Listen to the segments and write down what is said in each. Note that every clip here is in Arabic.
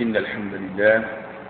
إن الحمد لله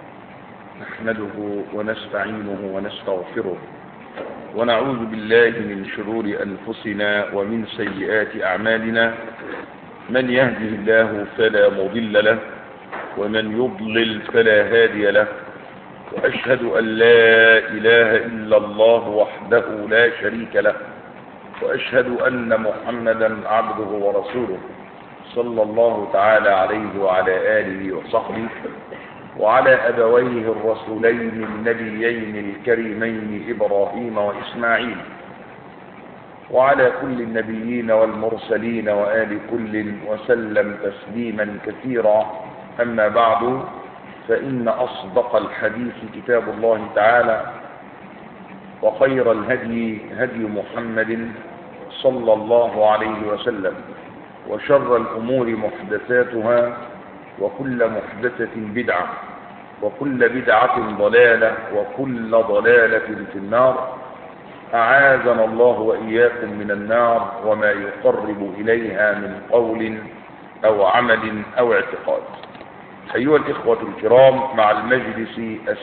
نحمده ونستعينه ونستغفره ونعوذ بالله من شرور أنفسنا ومن سيئات أعمالنا. من يهده الله فلا مضل له ومن يضلل فلا هادي له، وأشهد أن لا إله إلا الله وحده لا شريك له، وأشهد أن محمدا عبده ورسوله صلى الله تعالى عليه وعلى آله وصحبه وعلى أبويه الرسولين النبيين الكريمين إبراهيم وإسماعيل، وعلى كل النبيين والمرسلين وآل كل وسلم تسليما كثيرا. أما بعد، فإن أصدق الحديث كتاب الله تعالى، وخير الهدي هدي محمد صلى الله عليه وسلم، وشر الأمور محدثاتها، وكل محدثة بدعة، وكل بدعة ضلالة، وكل ضلالة في النار. أعاذنا الله وإياكم من النار وما يقرب إليها من قول أو عمل أو اعتقاد. أيها الإخوة الكرام، مع المجلس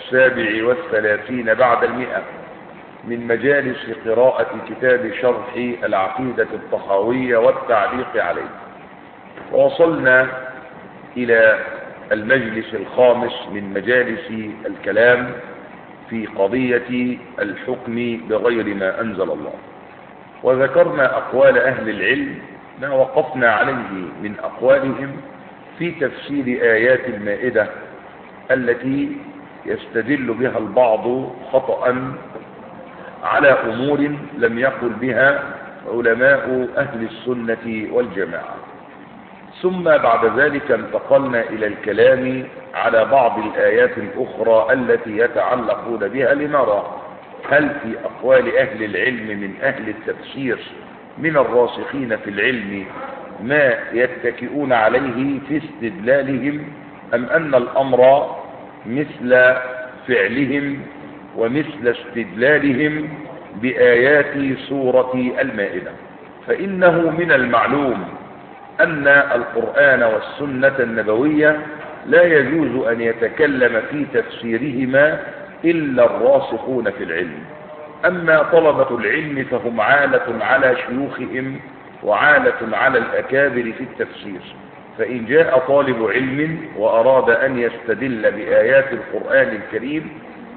37 بعد 100 من مجالس قراءة كتاب شرح العقيدة الطحاوية والتعليق عليه، ووصلنا إلى المجلس الخامس من مجالس الكلام في قضية الحكم بغير ما أنزل الله، وذكرنا أقوال أهل العلم ما وقفنا عليه من أقوالهم في تفسير آيات المائدة التي يستدل بها البعض خطأ على أمور لم يقل بها علماء أهل السنة والجماعة. ثم بعد ذلك انتقلنا إلى الكلام على بعض الآيات الأخرى التي يتعلقون بها لنرى هل في أقوال أهل العلم من أهل التفسير من الراسخين في العلم ما يتكئون عليه في استدلالهم، أم أن الأمر مثل فعلهم ومثل استدلالهم بآيات سورة المائدة. فإنه من المعلوم أن القرآن والسنة النبوية لا يجوز أن يتكلم في تفسيرهما إلا الراسخون في العلم. أما طلبة العلم فهم عالة على شيوخهم وعالة على الأكابر في التفسير. فإن جاء طالب علم وأراد أن يستدل بآيات القرآن الكريم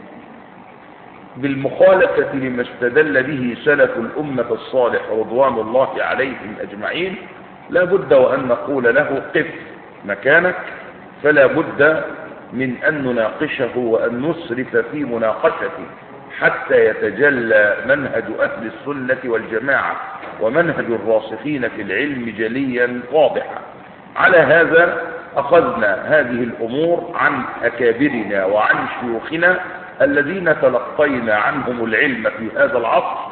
بالمخالفة لما استدل به سلف الأمة الصالح رضوان الله عليهم أجمعين، لا بد وأن نقول له قف مكانك، فلا بد من أن نناقشه وأن نسرف في مناقشته حتى يتجلى منهج أهل السنة والجماعة ومنهج الراسخين في العلم جليا واضحا. على هذا أخذنا هذه الأمور عن أكابرنا وعن شيوخنا الذين تلقينا عنهم العلم في هذا العصر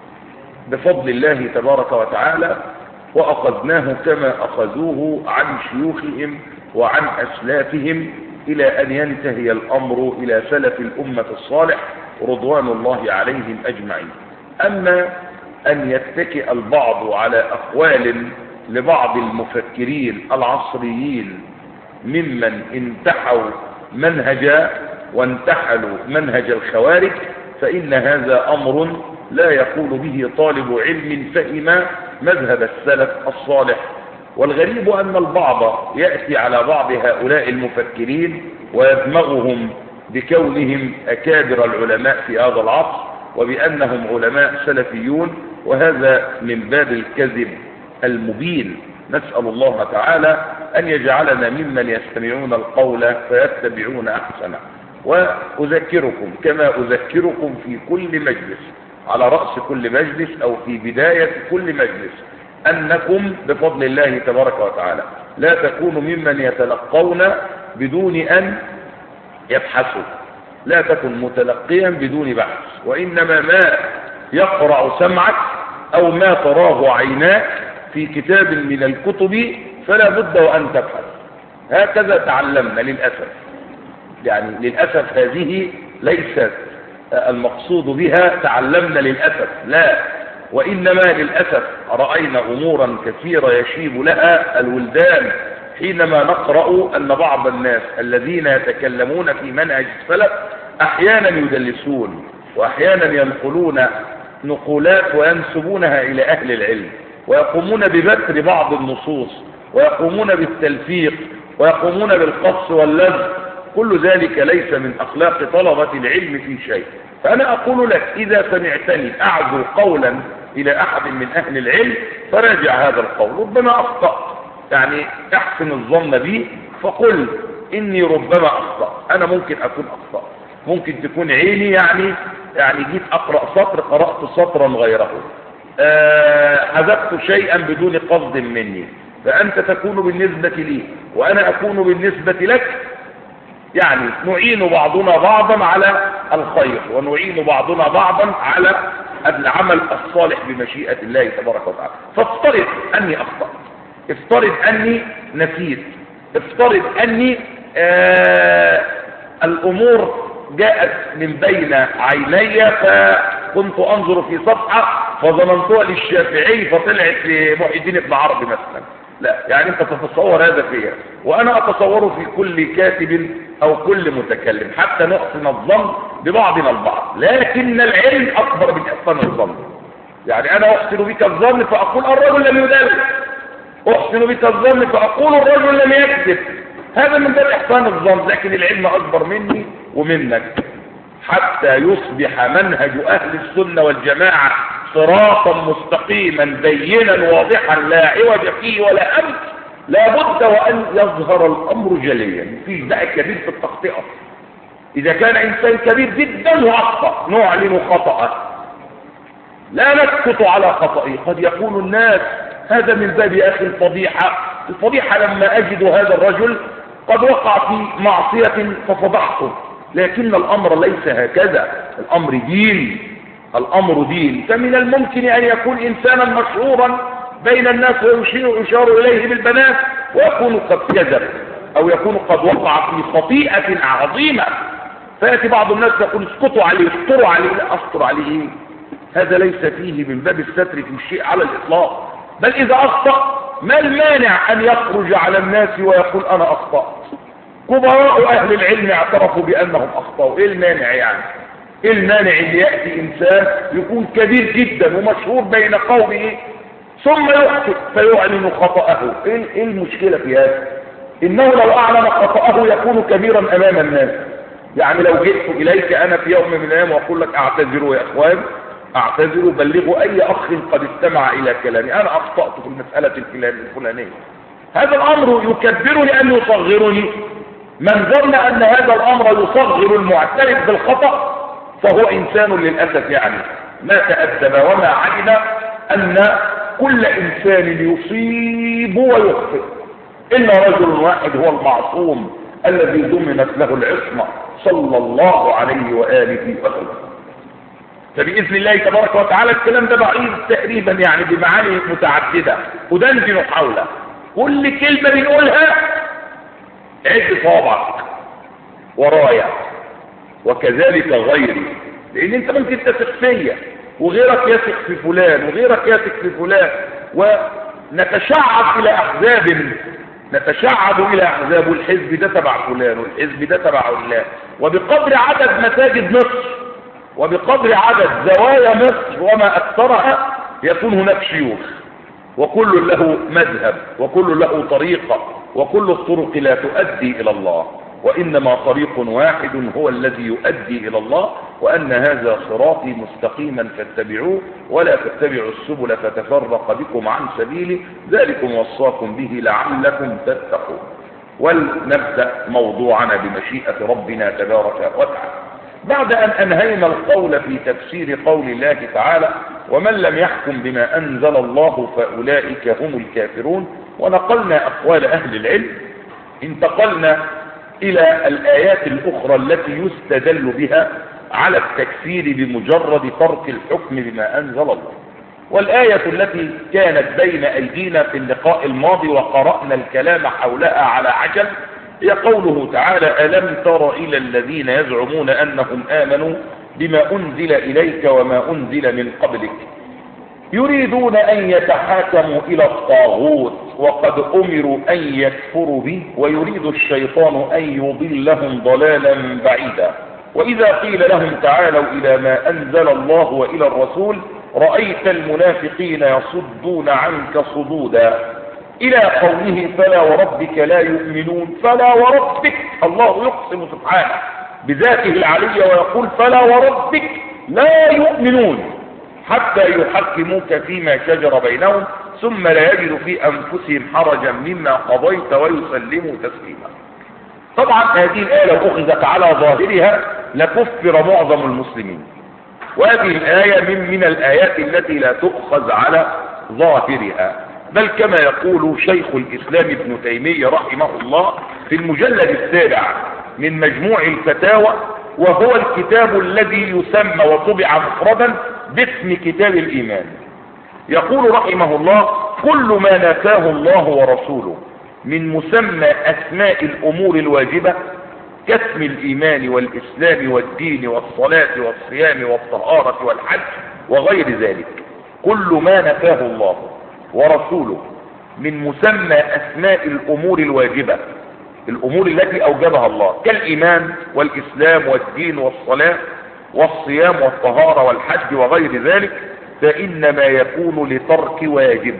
بفضل الله تبارك وتعالى، وأخذناه كما أخذوه عن شيوخهم وعن أسلافهم إلى أن ينتهي الأمر إلى سلف الأمة الصالح رضوان الله عليهم أجمعين. أما أن يتكئ البعض على أقوال لبعض المفكرين العصريين ممن انتحوا منهجا وانتحلوا منهج الخوارج، فإن هذا أمر لا يقول به طالب علم فهم مذهب السلف الصالح. والغريب أن البعض يأتي على بعض هؤلاء المفكرين ويدمغهم بكونهم أكابر العلماء في هذا العصر وبأنهم علماء سلفيون، وهذا من باب الكذب المبين. نسأل الله تعالى أن يجعلنا ممن يستمعون القول فيتبعون أحسنه. وأذكركم كما أذكركم في كل مجلس، على رأس كل مجلس أو في بداية كل مجلس، أنكم بفضل الله تبارك وتعالى لا تكونوا ممن يتلقون بدون أن يبحثوا، لا تكن متلقيا بدون بحث، وإنما ما يقرع سمعك أو ما تراه عيناك في كتاب من الكتب فلا بد وأن تبحث. هكذا تعلمنا للأسف. يعني للأسف هذه ليست المقصود بها تعلمنا للأسف، لا، وإنما للأسف رأينا أمورا كثيرة يشيب لها الولدان حينما نقرأ أن بعض الناس الذين يتكلمون في منهج السلف أحيانا يدلسون وأحيانا ينقلون نقولات وينسبونها إلى أهل العلم، ويقومون ببتر بعض النصوص، ويقومون بالتلفيق، ويقومون بالقص واللزق. كل ذلك ليس من أخلاق طلبة العلم في شيء. فأنا أقول لك إذا سمعتني أعزو قولا إلى أحد من أهل العلم فراجع هذا القول، ربما أخطأت، يعني احسن الظن بي فقل إني ربما أخطأ. أنا ممكن أكون أخطأ، ممكن تكون عيني يعني جيت أقرأ سطر قرأت سطرا غيره، حذفت شيئا بدون قصد مني، فأنت تكون بالنسبة لي وأنا أكون بالنسبة لك، يعني نعين بعضنا بعضا على الخير ونعين بعضنا بعضا على العمل الصالح بمشيئة الله تبارك وتعالى. فافترض أني أخطأت، افترض أني نسيت، افترض أني الأمور جاءت من بين عيني فكنت أنظر في صفحة فظننتها للشافعي فطلعت لمحي الدين ابن عربي مثلا. لا، يعني أنت تتصور هذا فيها وأنا أتصوره في كل كاتب أو كل متكلم حتى نحسن الظن ببعضنا البعض، لكن العلم أكبر من إحسان الظن. يعني أنا أحسن بك الظن فأقول الرجل لم يدلس، أحسن بك الظن فأقول الرجل لم يكذب، هذا من باب إحسان الظن، لكن العلم أكبر مني ومنك، حتى يصبح منهج أهل السنة والجماعة صراطا مستقيما بينا واضحا لا عوج فيه ولا أمس. لا بد وأن يظهر الأمر جليا، في بقى كبير في التخطئة. إذا كان إنسان كبير جدا وأخطأ نعلن خطأه، لا نسكت على خطئه. قد يقول الناس هذا من باب يا أخي الفضيحة لما أجد هذا الرجل قد وقع في معصية ففضحته، لكن الأمر ليس هكذا، الأمر دين، الأمر دين. فمن الممكن أن يكون إنسانا مشهورا بين الناس ويشار إليه بالبنات ويكون قد كذب أو يكون قد وقع في خطيئة عظيمة، فيأتي بعض الناس يقول اسكتوا عليه، استروا عليه. لا، أستر عليه، هذا ليس فيه من باب الستر في شيء على الإطلاق. بل إذا أخطأ ما المانع أن يخرج على الناس ويقول أنا أخطأت؟ كبراء أهل العلم اعترفوا بأنهم أخطأوا، إيه المانع يعني؟ إيه المانع أن يأتي إنسان يكون كبير جدا ومشهور بين قومه ثم يخطئ فيعلن خطأه؟ إيه المشكلة في هذا؟ إنه لو أعلن خطأه يكون كبيرا أمام الناس. يعني لو جئت إليك أنا في يوم من الأيام وأقول لك أعتذروا يا إخوان، أعتذروا، بلغوا أي أخ قد استمع إلى كلامي، أنا أخطأت في المسألة الفلانية، هذا الأمر يكبرني أم يصغرني؟ من ظن أن هذا الأمر يصغر المعترف بالخطأ فهو إنسان للأسف يعني ما تأدب وما علم أن كل إنسان يصيب ويخطئ، إن رجل واحد هو المعصوم الذي ضمنت له العصمة صلى الله عليه وآله وسلم. فبإذن الله تبارك وتعالى الكلام ده بعيد تقريبا يعني بمعاني متعددة ودندن حوله، كل كلمة بنقولها عد صوابعك ورايا وكذلك غيري، لأن أنت ممكن تثق فيا وغيرك يثق في فلان وغيرك يثق في فلان، ونتشعب إلى أحزاب، نتشعب إلى أحزاب، والحزب ده تبع فلان والحزب ده تبع فلان، وبقدر عدد مساجد مصر وبقدر عدد زوايا مصر وما أكثرها يكون هناك شيوخ، وكل له مذهب وكل له طريقة، وكل الطرق لا تؤدي إلى الله، وإنما طريق واحد هو الذي يؤدي إلى الله، وأن هذا صراطي مستقيما فاتبعوه ولا تتبعوا السبل فتفرق بكم عن سبيله، ذلكم وصاكم به لعلكم تتقون. ولنبدأ موضوعنا بمشيئة ربنا تبارك وتعالى. بعد أن أنهينا القول في تفسير قول الله تعالى ومن لم يحكم بما أنزل الله فأولئك هم الكافرون، ونقلنا أقوال أهل العلم، انتقلنا إلى الآيات الأخرى التي يستدل بها على التكفير بمجرد ترك الحكم بما أنزل الله. والآية التي كانت بين أيدينا في اللقاء الماضي وقرأنا الكلام حولها على عجل هي قوله تعالى ألم تر إلى الذين يزعمون أنهم آمنوا بما أنزل إليك وما أنزل من قبلك يريدون أن يتحاكموا إلى الطاغوت وقد أمروا أن يكفروا به ويريد الشيطان أن يضلهم ضلالا بعيدا. وإذا قيل لهم تعالوا إلى ما أنزل الله وإلى الرسول رأيت المنافقين يصدون عنك صدودا إلى قوله فلا وربك لا يؤمنون. فلا وربك، الله يقسم سبحانه بذاته العلية ويقول فلا وربك لا يؤمنون حتى يحكموك فيما شجر بينهم ثم لا يجدوا في أنفسهم حرجا مما قضيت ويسلموا تسليما. طبعا هذه الآية لو أخذت على ظاهرها لكفر معظم المسلمين، وهذه الآية من الآيات التي لا تؤخذ على ظاهرها، بل كما يقول شيخ الإسلام ابن تيمية رحمه الله في المجلد السابع من مجموع الفتاوى، وهو الكتاب الذي يسمى وطبع مفردا باسم كتاب الإيمان، يقول رحمه الله كل ما نفاه الله ورسوله من مسمى أسماء الأمور الواجبة كاسم الإيمان والإسلام والدين والصلاة والصيام والطهارة والحج وغير ذلك، كل ما نفاه الله ورسوله من مسمى أسماء الأمور الواجبة، الأمور التي أوجبها الله كالإيمان والإسلام والدين والصلاة والصيام والطهارة والحج وغير ذلك، فإنما يكون لترك واجب،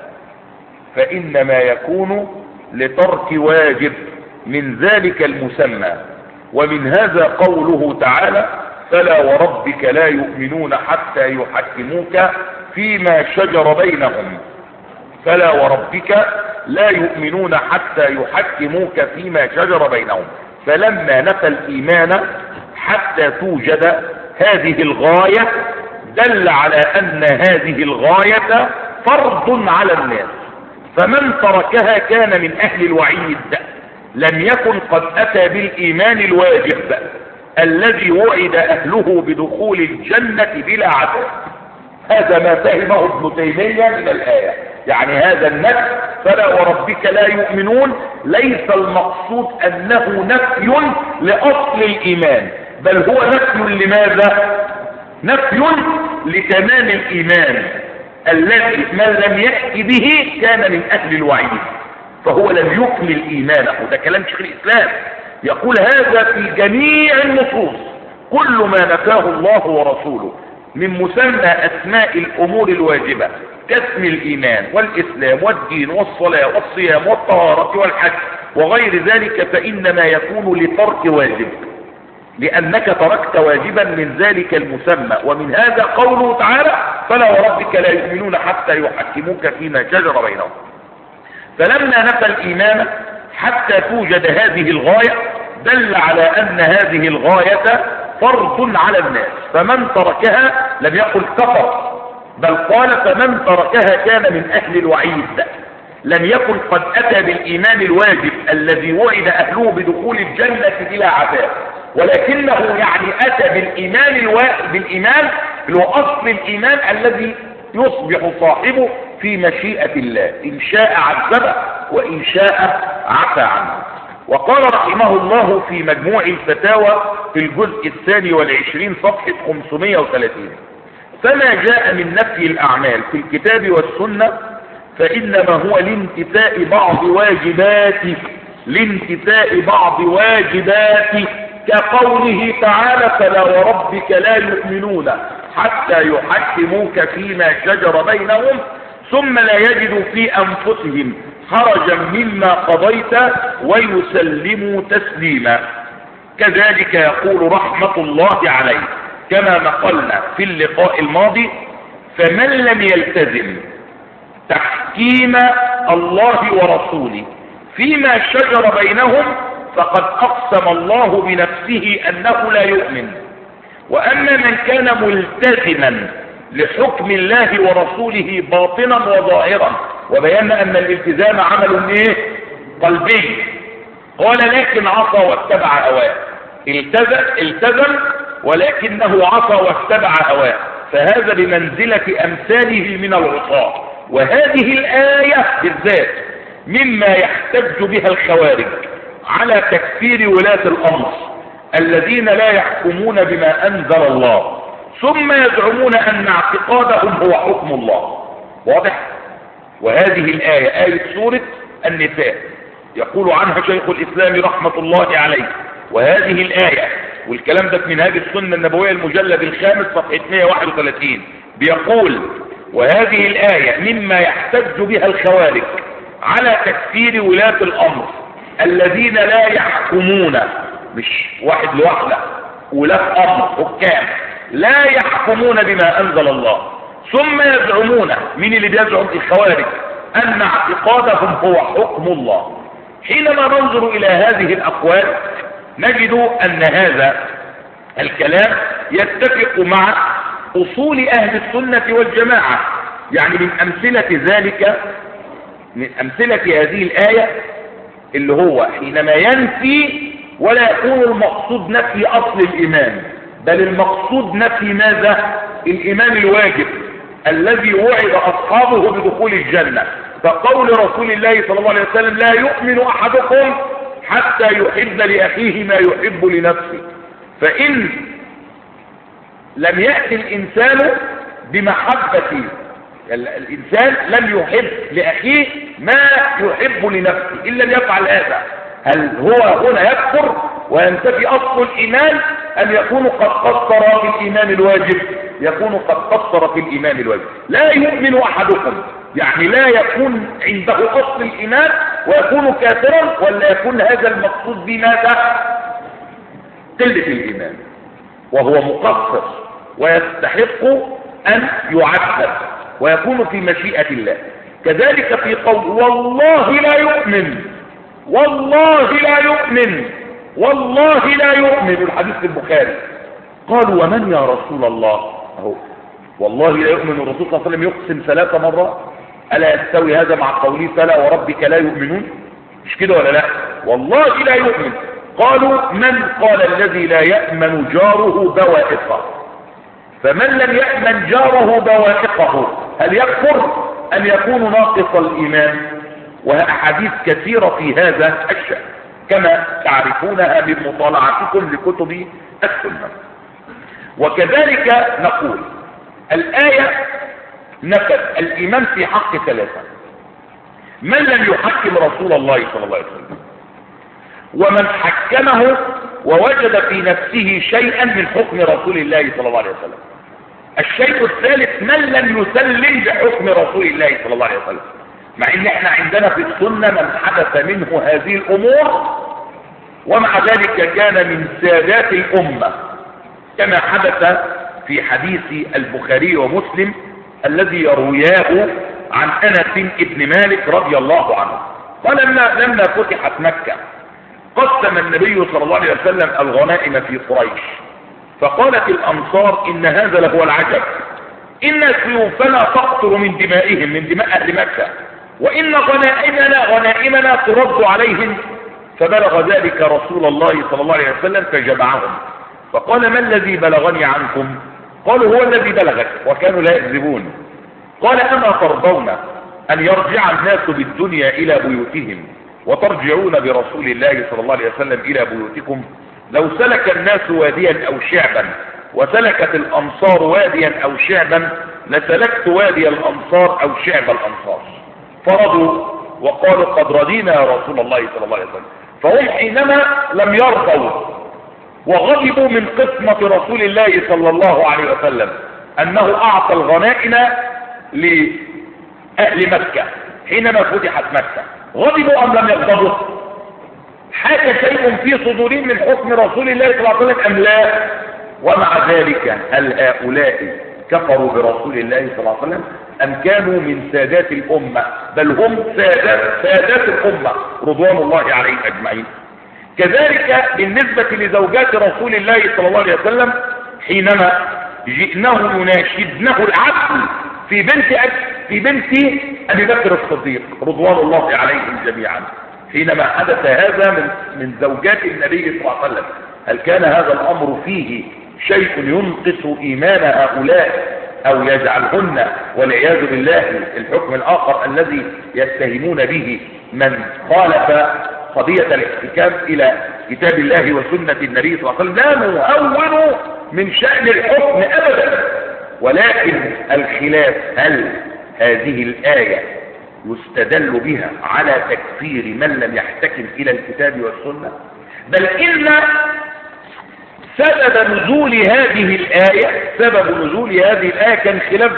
فإنما يكون لترك واجب من ذلك المسمى. ومن هذا قوله تعالى فلا وربك لا يؤمنون حتى يحكموك فيما شجر بينهم. فلا وربك لا يؤمنون حتى يحكموك فيما شجر بينهم، فلما نفى الإيمان حتى توجد هذه الغاية دل على أن هذه الغاية فرض على الناس، فمن تركها كان من أهل الوعيد، لم يكن قد أتى بالإيمان الواجب الذي وعد أهله بدخول الجنة بلا عذاب. هذا ما فهمه ابن تيمية من الآية، يعني هذا النفي فلا وربك لا يؤمنون ليس المقصود أنه نفي لأصل الإيمان، بل هو نفي لماذا؟ نفي لتمام الإيمان الذي من لم يأتي به كان من أهل الوعيد، فهو لم يكمل إيمانه. ده كلام شيخ الإسلام يقول هذا في جميع النصوص، كل ما نفاه الله ورسوله من مسمى أسماء الأمور الواجبة كاسم الإيمان والإسلام والدين والصلاة والصيام والطهارة والحج وغير ذلك فإنما يكون لترك واجب، لأنك تركت واجبا من ذلك المسمى. ومن هذا قوله تعالى فلا وربك لا يؤمنون حتى يحكموك فيما شجر بينهم. فلما نفى الإيمان حتى توجد هذه الغاية دل على أن هذه الغاية فرض على الناس، فمن تركها لم يقل كفر، بل قال فمن تركها كان من أهل الوعيد، لم يكن قد أتى بالإيمان الواجب الذي وعد أهله بدخول الجنة بلا عذاب، ولكنه يعني أتى بالإيمان اللي هو أصل الإيمان الذي يصبح صاحبه في مشيئة الله، إن شاء عذبه وإن شاء عفى عنه. وقال رحمه الله في مجموع الفتاوى في الجزء 22 صفحة 530 فما جاء من نفي الأعمال في الكتاب والسنة فإنما هو لانتفاء بعض واجباته كقوله تعالى فلا وربك لا يؤمنون حتى يحكموك فيما شجر بينهم ثم لا يجدوا في أنفسهم حرجا مما قضيت ويسلموا تسليما. كذلك يقول رحمة الله عليه كما نقلنا في اللقاء الماضي فمن لم يلتزم تحكيم الله ورسوله فيما شجر بينهم فقد أقسم الله بنفسه أنه لا يؤمن. وأما من كان ملتزما لحكم الله ورسوله باطنا وظاهرا، وبينا أن الالتزام عمل قلبي، قال لكن عصى واتبع هواه، التزم ولكنه عصى واتبع هواه، فهذا بمنزلة أمثاله من العصاة. وهذه الآية بالذات مما يحتج بها الخوارج على تكفير ولاة الأمر الذين لا يحكمون بما أنزل الله ثم يزعمون أن اعتقادهم هو حكم الله. واضح؟ وهذه الآية آية سورة النساء يقول عنها شيخ الإسلام رحمة الله عليه، وهذه الآية، والكلام ده في منهاج السنة النبوية المجلد الخامس صفحة 131، بيقول: وهذه الآية مما يحتج بها الخوارج على تكفير ولاة الأمر الذين لا يحكمون، مش واحد لوحده، ولاة أمر حكام لا يحكمون بما أنزل الله، ثم يزعمون، من اللي بيزعم؟ الخوارج، أن اعتقادهم هو حكم الله. حينما ننظر إلى هذه الأقوال نجد أن هذا الكلام يتفق مع أصول أهل السنة والجماعة. يعني من أمثلة ذلك، من أمثلة هذه الآية اللي هو حينما ينفي ولا يكون المقصود نفي أصل الإيمان، بل المقصود نفي ماذا؟ الإيمان الواجب الذي وعد أصحابه بدخول الجنة. فقول رسول الله صلى الله عليه وسلم: لا يؤمن أحدكم حتى يحب لأخيه ما يحب لنفسه. فإن لم يأتي الإنسان بمحبة، الإنسان لم يحب لأخيه ما يحب لنفسه، إن لم يفعل هذا هل هو هنا يكفر وينتفي أصل الإيمان، أم يكون قد قصر في الإيمان الواجب؟ يكون قد قصر في الإيمان الواجب. لا يؤمن أحدكم يعني لا يكون عنده أصل الإيمان ويكون كافرا، ولا يكون هذا المقصود بماذا؟ قلة الإيمان، وهو مقصر ويستحق أن يعذب ويكون في مشيئة الله. كذلك في قول: والله لا يؤمن، والله لا يؤمن، والله لا يؤمن، الحديث في البخاري. قالوا: ومن يا رسول الله؟ اهو والله لا يؤمن، الرسول صلى الله عليه وسلم يقسم 3 مرات. ألا يستوي هذا مع قوله: فلا وربك لا يؤمنون؟ مش كده ولا لا؟ والله لا يؤمن. قالوا: من قال الذي لا يأمن جاره بوائقه؟ فمن لم يأمن جاره بوائقه هل يكفر أن يكون ناقص الإيمان؟ وأحاديث كثيرة في هذا الشأن كما تعرفونها من مطالعتكم لكتب السنة. وكذلك نقول: الآية نفت الإيمان في حق 3: من لم يحكم رسول الله صلى الله عليه وسلم، ومن حكمه ووجد في نفسه شيئا من حكم رسول الله صلى الله عليه وسلم. الشيء الثالث: من لم يسلم بحكم رسول الله صلى الله عليه وسلم. مع ان احنا عندنا في السنة من حدث منه هذه الامور ومع ذلك كان من سادات الامة، كما حدث في حديث البخاري ومسلم الذي يروياه عن انس بن مالك رضي الله عنه. قال: لما فتحت مكة قسم النبي صلى الله عليه وسلم الغنائم في قريش، فقالت الأنصار: إن هذا لهو العجب، إن سيوفنا تقطر من دمائهم، من دماء أهل مكة، وإن غنائمنا ترد عليهم. فبلغ ذلك رسول الله صلى الله عليه وسلم فجمعهم، فقال: ما الذي بلغني عنكم؟ قالوا: هو الذي بلغك، وكانوا لا يكذبون. قال: أما ترضون أن يرجع الناس بالدنيا إلى بيوتهم وترجعون برسول الله صلى الله عليه وسلم إلى بيوتكم؟ لو سلك الناس واديا أو شعبا وسلكت الأنصار واديا أو شعبا لسلكت وادي الأنصار أو شعب الأنصار. فرضوا وقالوا: قد رضينا يا رسول الله صلى الله عليه وسلم. فهم حينما لم يرضوا وغضبوا من قسمة رسول الله صلى الله عليه وسلم أنه أعطى الغنائم لأهل مكة حينما فتحت مكة، غضبوا أم لم يغضبوا؟ حاك شيء في صدورهم من حكم رسول الله صلى الله عليه وسلم أم لا؟ ومع ذلك هل هؤلاء كفروا برسول الله صلى الله عليه وسلم أم كانوا من سادات الأمة؟ بل هم سادات الأمة رضوان الله عليهم أجمعين. كذلك بالنسبة لزوجات رسول الله صلى الله عليه وسلم حينما جئناه يناشدنه العدل في بنت أبي بكر الصديق رضوان الله عليهم جميعا، حينما حدث هذا من زوجات النبي صلى الله عليه وسلم، هل كان هذا الأمر فيه شيء ينقص إيمان هؤلاء أو يجعلهن والعياذ بالله الحكم الآخر الذي يتهمون به من خالف قضية الاحتكام إلى كتاب الله وسنة النبي صلى الله عليه وسلم؟ لا نهون من شأن الحكم أبدا، ولكن الخلاف هل هذه الآية يستدل بها على تكفير من لم يحتكم إلى الكتاب والسنة؟ بل إن سبب نزول هذه الآية كان خلاف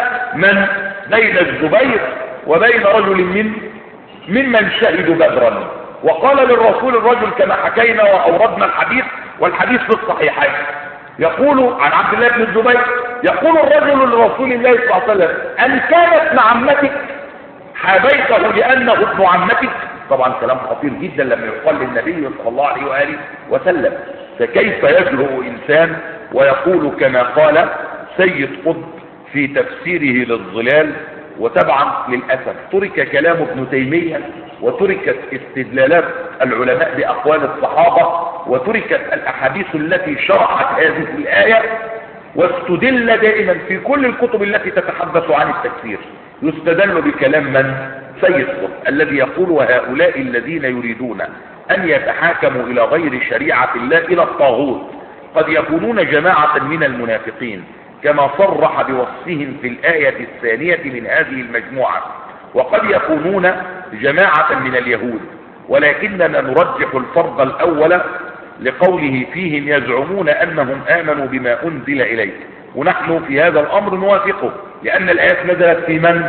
بين الزبير وبين رجل ممن شهدوا بدرا، وقال للرسول الرجل كما حكينا وأوردنا الحديث، والحديث في الصحيحين، يقول عن عبد الله بن الزبير، يقول الرجل لرسول الله صلى الله عليه وسلم: أن كانت ابن عمتك حابيته لأنه ابن عمتك؟ طبعا كلام خطير جدا لما يقال للنبي صلى الله عليه وآله وسلم. فكيف يجرؤ إنسان ويقول كما قال سيد قطب في تفسيره للظلال؟ وطبعا للأسف ترك كلام ابن تيمية، وتركت استدلالات العلماء بأقوال الصحابة، وتركت الأحاديث التي شرحت هذه الآية، واستدل دائما في كل الكتب التي تتحدث عن التكفير يستدل بكلام من؟ سيد قطب الذي يقول: وهؤلاء الذين يريدون أن يتحاكموا إلى غير شريعة الله إلى الطاغوت قد يكونون جماعة من المنافقين كما صرح بوصفهم في الآية الثانية من هذه المجموعة، وقد يكونون جماعة من اليهود، ولكننا نرجح الفرض الأول لقوله فيهم يزعمون أنهم آمنوا بما أنزل إليك، ونحن في هذا الأمر نوافقه، لأن الآيات نزلت في من؟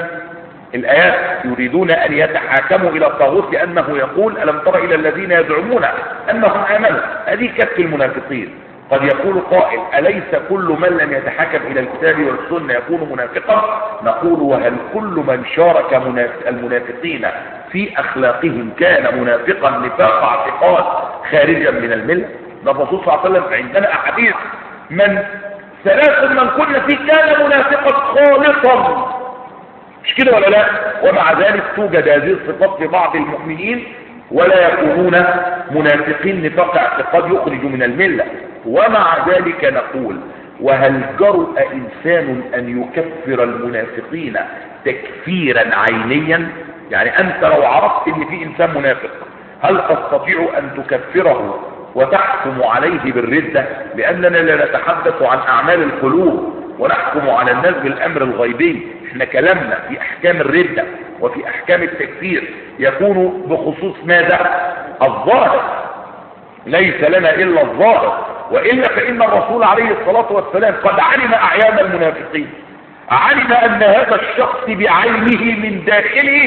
الآيات يريدون أن يتحاكموا إلى الطاغوت، لأنه يقول: ألم تر إلى الذين يزعمون أنهم آمنوا. هذه كف المنافقين. قد يقول قائل: أليس كل من لم يتحكم إلى الكتاب والسنة يكون منافقا؟ نقول: وهل كل من شارك المنافقين في أخلاقهم كان منافقا نفاق اعتقاد خارجا من الملة؟ ده الرسول صلى الله عليه وسلم عندنا أحاديث: من ثلاث من كن فيه كان منافقا خالصا، مش كده ولا لا؟ ومع ذلك توجد هذه الصفات في بعض المؤمنين ولا يكونون منافقين نفاق اعتقاد يخرج من الملة. ومع ذلك نقول: وهل جرؤ إنسان أن يكفر المنافقين تكفيرا عينيا؟ يعني أنت لو عرفت أن في إنسان منافق، هل تستطيع أن تكفره وتحكم عليه بالردة؟ لأننا لا نتحدث عن أعمال القلوب ونحكم على الناس بالأمر الغيبي. احنا كلامنا في أحكام الردة وفي أحكام التكفير يكون بخصوص ماذا؟ الظاهر، ليس لنا إلا الظاهر، وإلا فإن الرسول عليه الصلاة والسلام قد علم أعيان المنافقين، علم أن هذا الشخص بعينه من داخله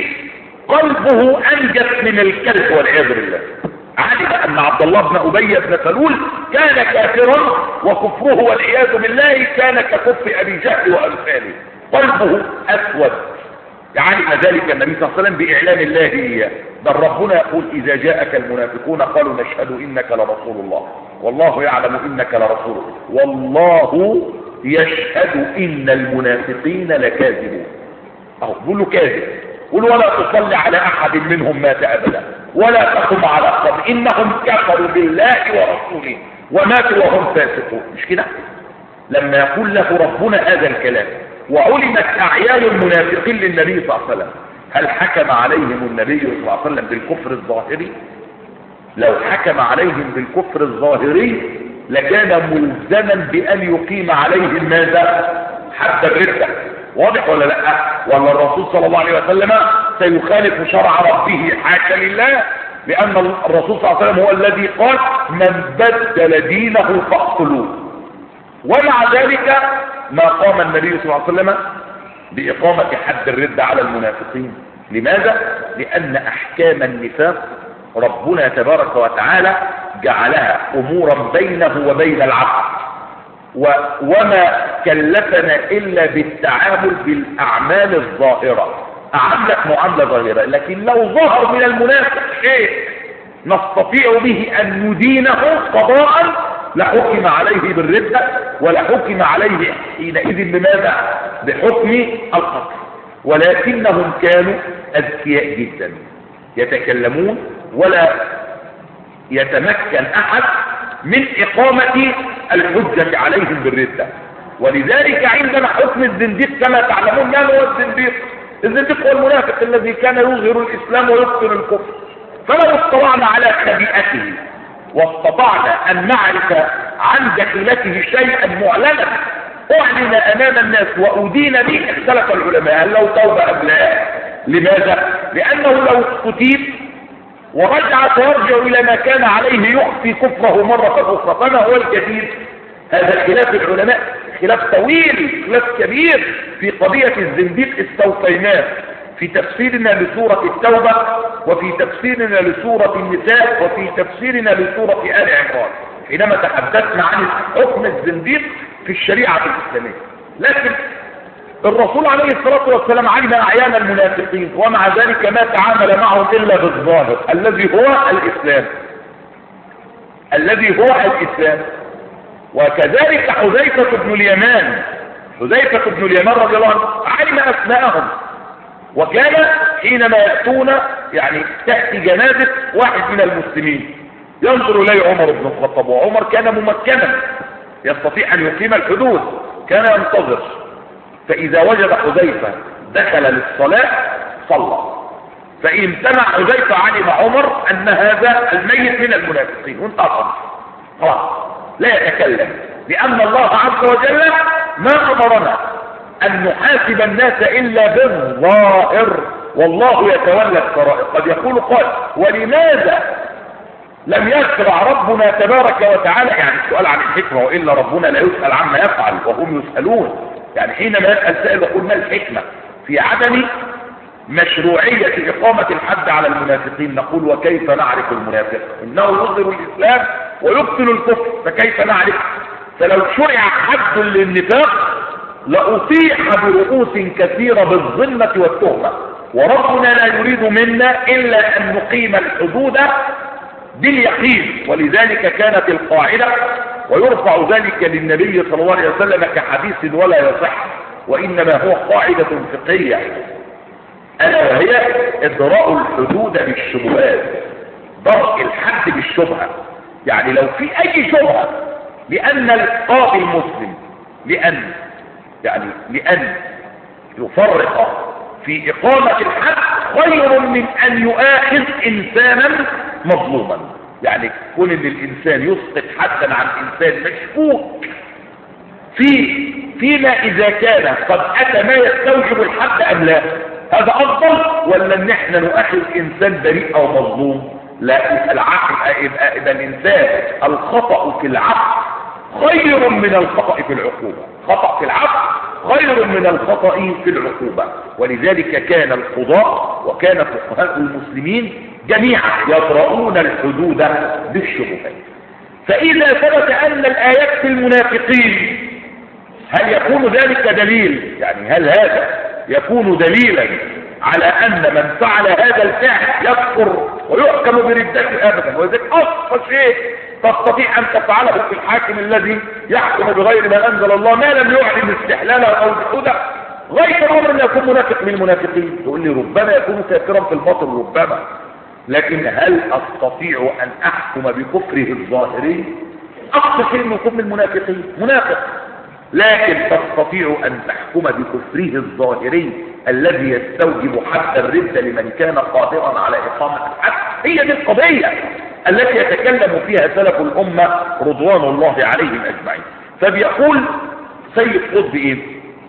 قلبه أنجس من الكلب والعياذ بالله. علم أن عبد الله بن أبي بن سلول كان كافرا، وكفره والعياذ بالله كان ككفر أبي جهل وأمثاله، قلبه أسود. علم ذلك النبي صلى الله عليه وسلم بإعلام الله إياه. بل ربنا يقول: إذا جاءك المنافقون قالوا نشهد إنك لرسول الله والله يعلم إنك لرسوله والله يشهد إن المنافقين لكاذبون. أهو بيقول له كاذب، قل: ولا تصلي على أحد منهم مات أبدا ولا تقم على قبر إنهم كفروا بالله ورسوله وماتوا وهم فاسقون. مش كده؟ لما يقول له ربنا هذا الكلام وعلمت أعيان المنافقين للنبي صلى الله عليه وسلم، هل حكم عليهم النبي صلى الله عليه وسلم بالكفر الظاهري؟ لو حكم عليهم بالكفر الظاهري لكان ملزما بأن يقيم عليهم ماذا؟ حد الردة. واضح ولا لا؟ ولا الرسول صلى الله عليه وسلم سيخالف شرع ربه؟ حاشا لله، لأن الرسول صلى الله عليه وسلم هو الذي قال: من بدل دينه فاقتلوه. ومع ذلك ما قام النبي صلى الله عليه وسلم بإقامة حد الردة على المنافقين. لماذا؟ لأن أحكام النفاق ربنا تبارك وتعالى جعلها أمورا بينه وبين العبد، وما كلفنا إلا بالتعامل بالأعمال الظاهرة. أعملك معاملة ظاهرة، لكن لو ظهر من المنافق شيء نستطيع به أن ندينه قضاء لحكم عليه بالردة، ولحكم عليه حينئذ بماذا؟ بحكم القتل. ولكنهم كانوا أذكياء جدا، يتكلمون ولا يتمكن أحد من إقامة الحجة عليهم بالردة. ولذلك عندنا حكم الزنديق كما تعلمون. ما هو الزنديق؟ الزنديق هو المنافق الذي كان يظهر الإسلام ويبطن الكفر. فلو اطلعنا على خبيئته واستطعنا أن نعرف عن دخيلته شيئا معلنا أعلن أمام الناس وأدين به، اختلف العلماء هل له توبة أم لا. لماذا؟ لأنه لو استتيب ورجع سيرجع إلى ما كان عليه يخفي كفره مرة أخرى. فما هو الجديد؟ هذا خلاف العلماء، خلاف طويل، خلاف كبير في قضية الزنديق استوفيناه في تفسيرنا لسورة التوبة، وفي تفسيرنا لسورة النساء، وفي تفسيرنا لسورة آل عمران، حينما تحدثنا عن حكم الزنديق في الشريعة الإسلامية. لكن الرسول عليه الصلاة والسلام علم أعيان المنافقين، ومع ذلك ما تعامل معهم إلا بالظاهر الذي هو الإسلام، الذي هو الإسلام. وكذلك حذيفة بن اليمان، حذيفة بن اليمان رضي الله عنه علم أسماءهم، وكان حينما يأتون يعني تأتي جنازة واحد من المسلمين ينظر إليه عمر بن الخطاب، وعمر كان ممكنا يستطيع أن يقيم الحدود، كان ينتظر، فإذا وجد حذيفة دخل للصلاة صلى، فإن امتنع حذيفة علم عمر أن هذا الميت من المنافقين وانتهى، خلاص لا يتكلم، لأن الله عز وجل ما أمرنا أن نحاسب الناس إلا بالظاهر، والله يتولى السرائر. قد يقول قائل ولماذا لم يشرع ربنا تبارك وتعالى، يعني السؤال عن الحكمة، وإلا ربنا لا يسأل عما يفعل وهم يسألون. يعني حينما يسأل سائل يقول ما الحكمة في عدم مشروعية إقامة الحد على المنافقين؟ نقول وكيف نعرف المنافق؟ إنه يظهر الإسلام ويبطل الكفر، فكيف نعرف؟ فلو شرع حد للنفاق لأطيح برؤوس كثيرة بالظلمة والتهمة، وربنا لا يريد منا إلا أن نقيم الحدود باليقين. ولذلك كانت القاعدة، ويرفع ذلك للنبي صلى الله عليه وسلم كحديث ولا يصح، وإنما هو قاعدة فقهية، ألا وهي إدراء الحدود بالشبهات، درء الحد بالشبهة. يعني لو في أي شبهة لأن القاضي المسلم لأن يفرق في إقامة الحد خير من أن يؤاخذ إنسانا مظلوما. يعني كون ان الانسان يسقط حدا عن انسان مشكوك فيما اذا كان قد اتى ما يستوجب الحد ام لا، هذا افضل ولا ان احنا نؤاخذ انسان بريء او مظلوم؟ لا، العقل يبقى الانسان الخطأ في العقل خير من الخطأ في العقوبة، خطأ في العقل خير من الخطأ في العقوبة. ولذلك كان القضاء وكان فقهاء المسلمين جميعا يقرؤون الحدود بالشبهات. فإذا ثبت أن الآيات في المنافقين هل يكون ذلك دليل؟ يعني هل هذا يكون دليلا على أن من فعل هذا الفعل يكفر ويحكم بردته أبدا؟ وذلك أصل شيء تستطيع أن تفعله في الحاكم الذي يحكم بغير ما أنزل الله ما لم يعلن استحلاله أو جحوده، غير أمر أن يكون منافق من المنافقين. تقول لي ربما يكون كافرا في الباطن، ربما، لكن هل أستطيع أن أحكم بكفره الظاهري؟ أقصى شيء يكون من المنافقين منافق، لكن تستطيع أن تحكم بكفره الظاهري الذي يستوجب حد الردة لمن كان قادرا على إقامة الحد. هي دي القضية التي يتكلم فيها سلف الأمة رضوان الله عليهم أجمعين. فبيقول سيد قطب إيه؟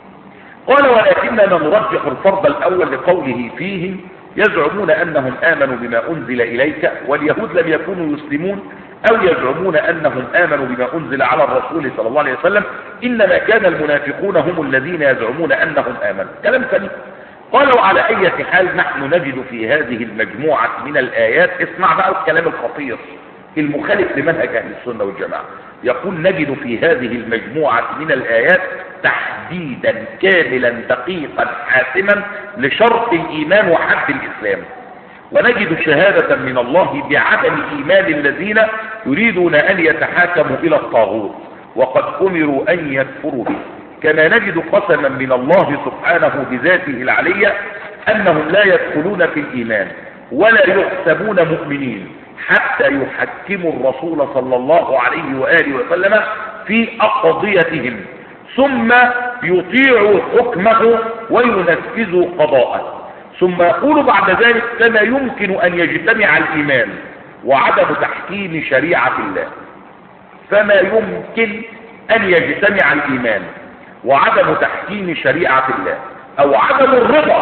قال ولكننا نرجح الفرض الأول لقوله فيه يزعمون أنهم آمنوا بما أنزل إليك، واليهود لم يكونوا يسلمون، أو يزعمون أنهم آمنوا بما أنزل على الرسول صلى الله عليه وسلم، إنما كان المنافقون هم الذين يزعمون أنهم آمنوا. كلام ثاني. قالوا على أي حال نحن نجد في هذه المجموعة من الآيات، اسمع بقى الكلام الخطير المخالف لمنهج أهل السنة والجماعة، يقول نجد في هذه المجموعة من الآيات تحديدا كاملا دقيقا حاسما لشرط الإيمان وحد الإسلام، ونجد شهادة من الله بعدم إيمان الذين يريدون أن يتحاكموا إلى الطاغوت وقد أمروا أن يكفروا به، كما نجد قسما من الله سبحانه بذاته العلية أنهم لا يدخلون في الإيمان ولا يحسبون مؤمنين حتى يحكموا الرسول صلى الله عليه وآله وسلم في أقضيتهم ثم يطيعوا حكمه وينفذوا قضاءه. ثم يقول بعد ذلك كما يمكن أن يجتمع الإيمان وعدم تحكيم شريعة الله، فما يمكن أن يجتمع الإيمان وعدم تحكيم شريعة الله أو عدم الرضا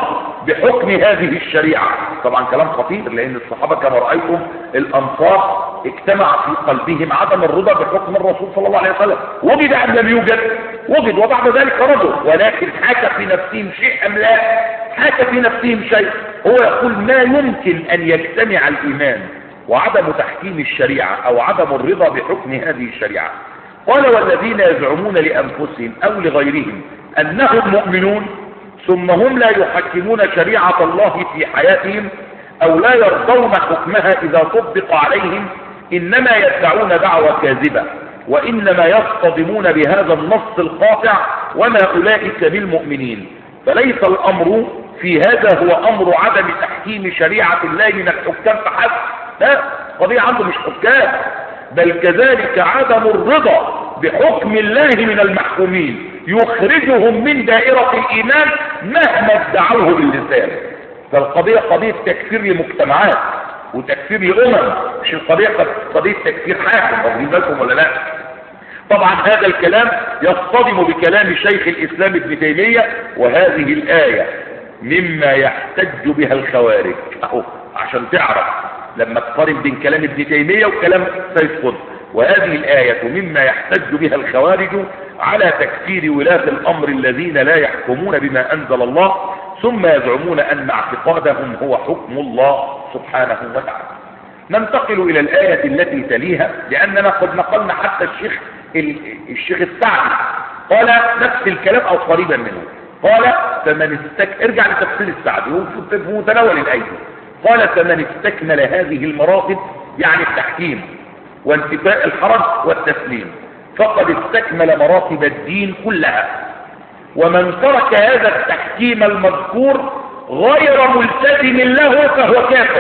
بحكم هذه الشريعة. طبعا كلام خطير، لأن الصحابة كما رأيتم الأنصار اجتمع في قلبهم عدم الرضا بحكم الرسول صلى الله عليه وسلم. وجد أم لم يوجد؟ وجد، وبعد ذلك رضوا، ولكن حاك في نفسهم شيء أم لا؟ حاك في نفسهم شيء. هو يقول ما يمكن أن يجتمع الإيمان وعدم تحكيم الشريعة أو عدم الرضا بحكم هذه الشريعة. قال والذين يزعمون لأنفسهم أو لغيرهم أنهم مؤمنون ثم هم لا يحكمون شريعة الله في حياتهم أو لا يرضون حكمها إذا طبق عليهم إنما يدعون دعوة كاذبة وإنما يصطدمون بهذا النص القاطع وما أولئك بالمؤمنين. فليس الأمر في هذا هو أمر عدم تحكيم شريعة الله من الحكام فحسب، لا، قضية عنده مش حكام، بل كذلك عدم الرضا بحكم الله من المحكومين يخرجهم من دائرة الإيمان مهما ادعوه باللسان. فالقضية قضية تكفير لمجتمعات وتكفير لأمم، مش القضية قضية تكفير حاكم. واخدين بالكم ولا لا؟ طبعا هذا الكلام يصطدم بكلام شيخ الإسلام ابن تيمية، وهذه الآية مما يحتج بها الخوارج. اهو عشان تعرف لما تقارن بين كلام ابن تيمية وكلام سيد قطب، وهذه الآية مما يحتج بها الخوارج على تكفير ولاة الأمر الذين لا يحكمون بما أنزل الله ثم يزعمون أن اعتقادهم هو حكم الله سبحانه وتعالى. ننتقل إلى الآية التي تليها، لأننا قد نقلنا حتى الشيخ السعدي قال نفس الكلام أو قريبا منه. قال ارجع لتفسير السعدي في متناول الأيدي. قال فمن استكمل هذه المراتب، يعني التحكيم وانتفاء الحرج والتسليم، فقد استكمل مراتب الدين كلها. ومن ترك هذا التحكيم المذكور غير ملتزم له فهو كافر.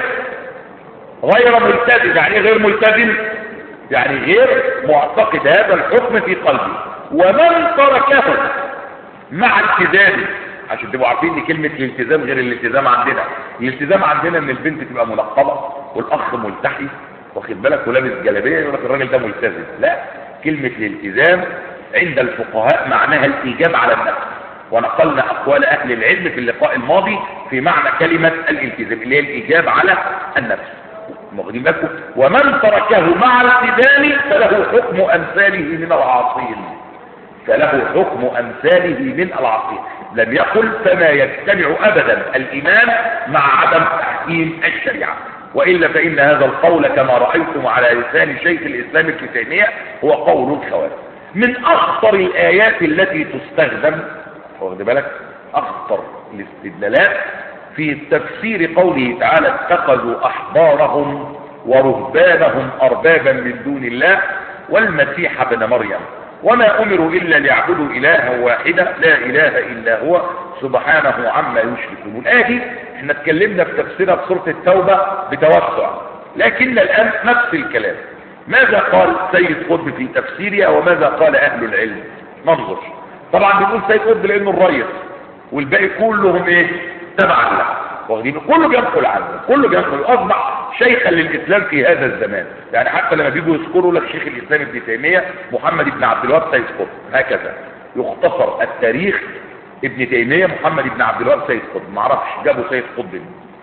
غير ملتزم يعني غير ملتزم، يعني غير معتقد هذا الحكم في قلبه. ومن تركه مع التزامه، عشان تبقوا عارفين ان كلمة الالتزام غير الالتزام عندنا. الالتزام عندنا ان البنت تبقى منقبة والاخ ملتحي، واخد بالك، ولابس جلابيه، يقول لك الراجل ده ملتزم. لا، كلمة الالتزام عند الفقهاء معناها الايجاب على النفس، ونقلنا اقوال اهل العلم في اللقاء الماضي في معنى كلمة الالتزام اللي هي الايجاب على النفس. واخدين بالكم؟ ومن تركه مع الالتزام فله حكم امثاله من العاصين. فله حكم امثاله من العاصين. لم يقل فما يجتمع ابدا الايمان مع عدم تحكيم الشريعه، والا فان هذا القول كما رايتم على لسان شيخ الاسلام ابن تيميه هو قول الخوارج. من اخطر الايات التي تستخدم، واخد بالك، اخطر الاستدلالات في تفسير قوله تعالى اتخذوا احبارهم ورهبانهم اربابا من دون الله والمسيح ابن مريم وما امروا الا ليعبدوا الها واحدا لا اله الا هو سبحانه عما يشركون. الايه دي احنا اتكلمنا في تفسيرها في سوره التوبه بتوسع، لكن الان نفس الكلام. ماذا قال سيد قطب في تفسيرها وماذا قال اهل العلم؟ ننظر. طبعا بيقول سيد قطب لانه الرئيس والباقي كلهم ايه؟ تبع له، واخدين، كله بينقل عنه، كله بينقل، اصبح شيخا للاسلام في هذا الزمان. يعني حتى لما بيجوا يذكروا لك شيخ الاسلام ابن تيميه محمد بن عبد الوهاب سيد قطب، هكذا يختصر التاريخ. ابن تيميه محمد بن عبد الوهاب سيد قطب، ما اعرفش جابوا سيد قطب.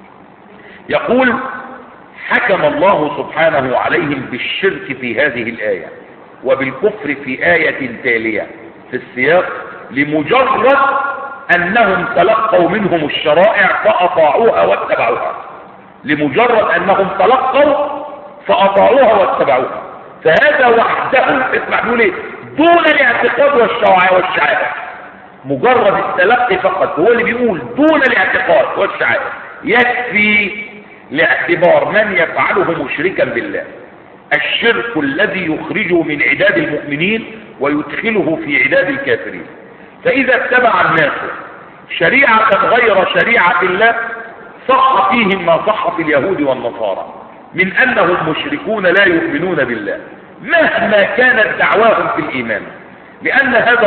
يقول حكم الله سبحانه عليهم بالشرك في هذه الايه وبالكفر في ايه تاليه في السياق لمجرد انهم تلقوا منهم الشرائع فاطاعوها واتبعوها. لمجرد انهم تلقوا فاطاعوها واتبعوها، فهذا وحده، اسمع بيقول ايه، دون الاعتقاد والشعائر. مجرد التلقي فقط هو اللي بيقول دون الاعتقاد والشعائر يكفي لاعتبار من يفعله مشركا بالله، الشرك الذي يخرجه من عداد المؤمنين ويدخله في عداد الكافرين. فإذا اتبع الناس شريعة غير شريعة الله صح فيهم ما صح في اليهود والنصارى من أنهم مشركون لا يؤمنون بالله مهما كانت دعواهم في الإيمان، لأن هذا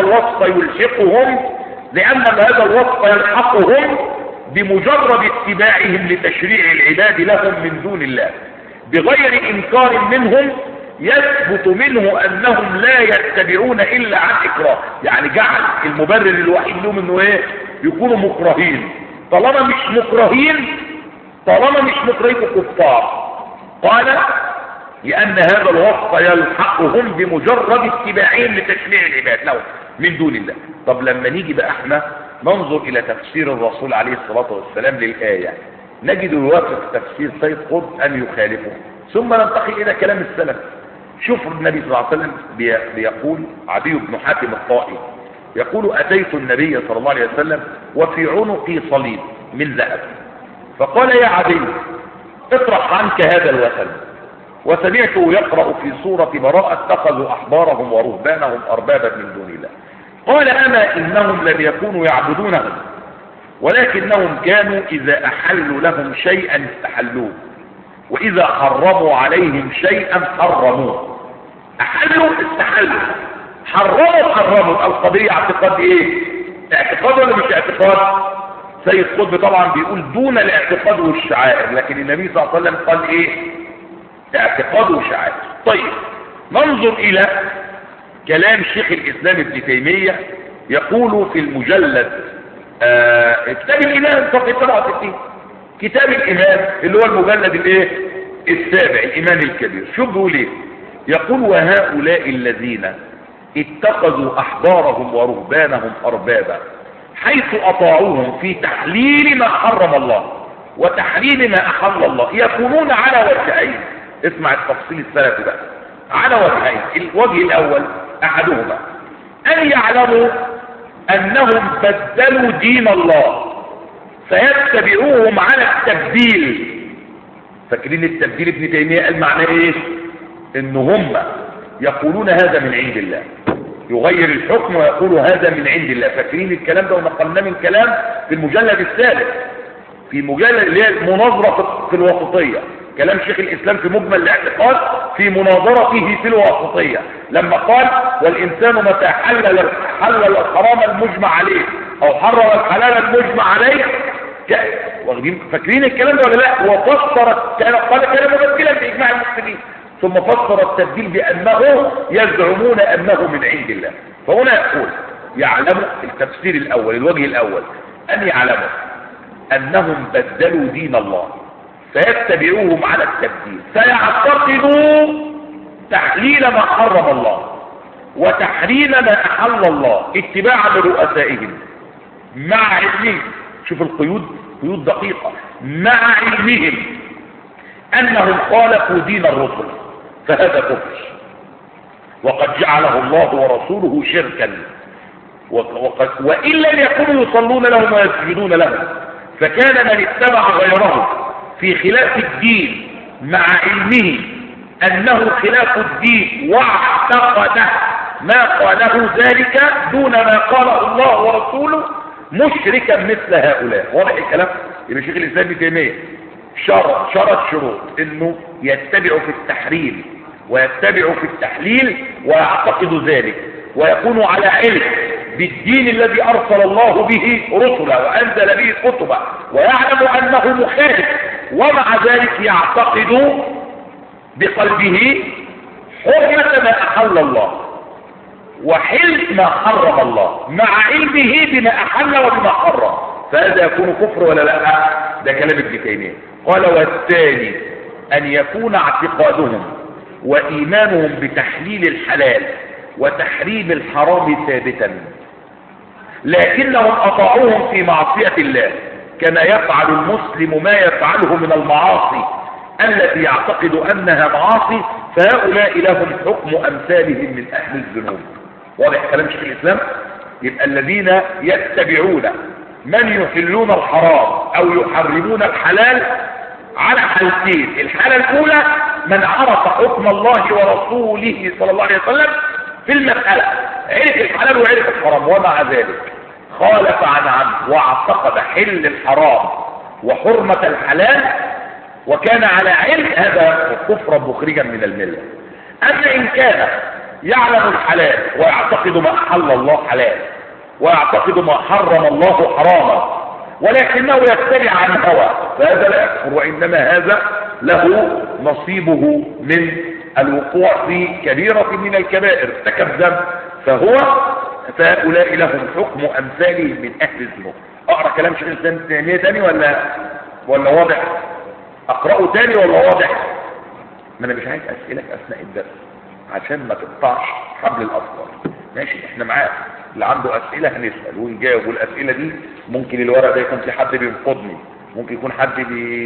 الوصف يلحقهم بمجرد اتباعهم لتشريع العباد لهم من دون الله بغير إنكار منهم. يثبت منه أنهم لا يتبعون إلا عن إكراه، يعني جعل المبرر الوحيد لهم أنه إيه؟ يكونوا مكرهين، طالما مش مكرهين كفار. قال لأن هذا الوصف يلحقهم بمجرد اتباعهم لتشريع العباد له من دون الله. طب لما نيجي بقى احنا ننظر إلى تفسير الرسول عليه الصلاة والسلام للآية، نجد يوافق تفسير سيد قطب أن يخالفه، ثم ننتقل إلى كلام السلف. شوف النبي صلى الله عليه وسلم بيقول، عدي بن حاتم الطائي يقول: أتيت النبي صلى الله عليه وسلم وفي عنقي صليب من ذهب، فقال: يا عدي اطرح عنك هذا الوثن. وسمعته يقرأ في سورة براءة: اتخذوا أحبارهم ورهبانهم أربابا من دون الله. قال: أما إنهم لم يكونوا يعبدونهم، ولكنهم كانوا إذا أحلوا لهم شيئا استحلوه، وإذا حرموا عليهم شيئا حرموه. أحلوا استحلوا، حرموا. القضية اعتقاد ايه؟ اعتقاد ولا مش اعتقاد؟ سيد قطب طبعا بيقول دون الاعتقاد والشعائر، لكن النبي صلى الله عليه وسلم قال ايه؟ اعتقاد وشعائر. طيب ننظر الى كلام شيخ الاسلام ابن تيمية، يقول في المجلد كتاب الإيمان صفحة 67، كتاب الإيمان اللي هو المجلد الايه؟ السابع، الإيمان الكبير. شوف بيقول ايه؟ يقول: وهؤلاء الذين اتخذوا أحبارهم ورهبانهم أربابا حيث أطاعوهم في تحليل ما حرم الله وتحريم ما أحل الله، يكونون على وجهين. اسمع التفصيل السلفي بقى، على وجهين. الوجه الأول أحدهما أن يعلموا أنهم بدلوا دين الله فيتبعوهم على التبديل. فاكرين التبديل ابن تيمية قال معناه ايه؟ ان هم يقولون هذا من عند الله، يغير الحكم ويقول هذا من عند الله. فاكرين الكلام ده ونقلناه من كلام في المجلد الثالث، في مجلد اللي هي المناظرة في الوسطية، كلام شيخ الإسلام في مجمل الاعتقاد في مناظرته في الوسطية، لما قال: والإنسان متى حلل الحرام المجمع عليه أو حرم الحلال المجمع عليه. فاكرين الكلام ده ولا لا؟ وفسر قال كلام مبدلا بإجماع المسلمين، ثم فسر التبديل بأنه يزعمون أنه من عند الله. فهنا يقول: يعلم التفسير الأول، الوجه الأول أن يعلموا أنهم بدلوا دين الله فيتبعوهم على التبديل، فيعتقدوا تحليل ما حرم الله وتحريم ما أحل الله اتباعا لرؤسائهم مع علمهم. شوف القيود، قيود دقيقة. مع علمهم أنهم خالفوا دين الرسل، فهذا كفر، وقد جعله الله ورسوله شركا، وإن لم يكونوا يصلون لهم ويسجدون لهم. فكان من اتبع غيره في خلاف الدين مع علمه أنه خلاف الدين واعتقد ما قاله ذلك دون ما قاله الله ورسوله مشركا مثل هؤلاء. واضح الكلام؟ يبقى شيخ الإسلام ابن تيمية شرط شروط انه يتبع في التحريم ويتبع في التحليل ويعتقد ذلك، ويكون على علم بالدين الذي ارسل الله به رسلا وانزل به كتبا، ويعلم انه مخالف، ومع ذلك يعتقد بقلبه حرمة ما احل الله وحل ما حرم الله مع علمه بما احل وبما حرم. فهذا يكون كفر ولا لا؟ ده كلام ابن تيمية. قال: والثاني أن يكون اعتقادهم وإيمانهم بتحليل الحلال وتحريم الحرام ثابتا، لكنهم أطاعوهم في معصية الله كما يفعل المسلم ما يفعله من المعاصي التي يعتقد أنها معاصي، فهؤلاء لهم حكم أمثالهم من أهل الذنوب. واضح كلام شيخ الإسلام؟ يبقى الذين يتبعون من يحلون الحرام أو يحرمون الحلال على حالتين. الحالة الأولى من عرف حكم الله ورسوله صلى الله عليه وسلم في المسألة، عرف الحلال وعرف الحرام، ومع ذلك خالف عنه واعتقد حل الحرام وحرمة الحلال وكان على علم، هذا كفرا مخرجا من الملة. أما إن كان يعلم الحلال ويعتقد ما أحل الله حلال ويعتقد ما حرم الله حراما ولكنه يتبع عن هوى، فهذا لا يكفر، وإنما هذا له نصيبه من الوقوع في كبيرة من الكبائر، ارتكب ذنب، فهؤلاء لهم حكم أمثالهم من أهل الذنوب. اقرا كلام شيخ الاسلام ابن تيميه تاني ولا واضح؟ اقراه تاني ولا واضح؟ ما انا مش عايز اسئلك اثناء الدرس عشان ما تقطعش حبل الافكار. ماشي، احنا معاك، اللي عنده اسئله هنسال ونجاوب، والاسئله دي ممكن الورق ده يكون في حد بينقضني، ممكن يكون حد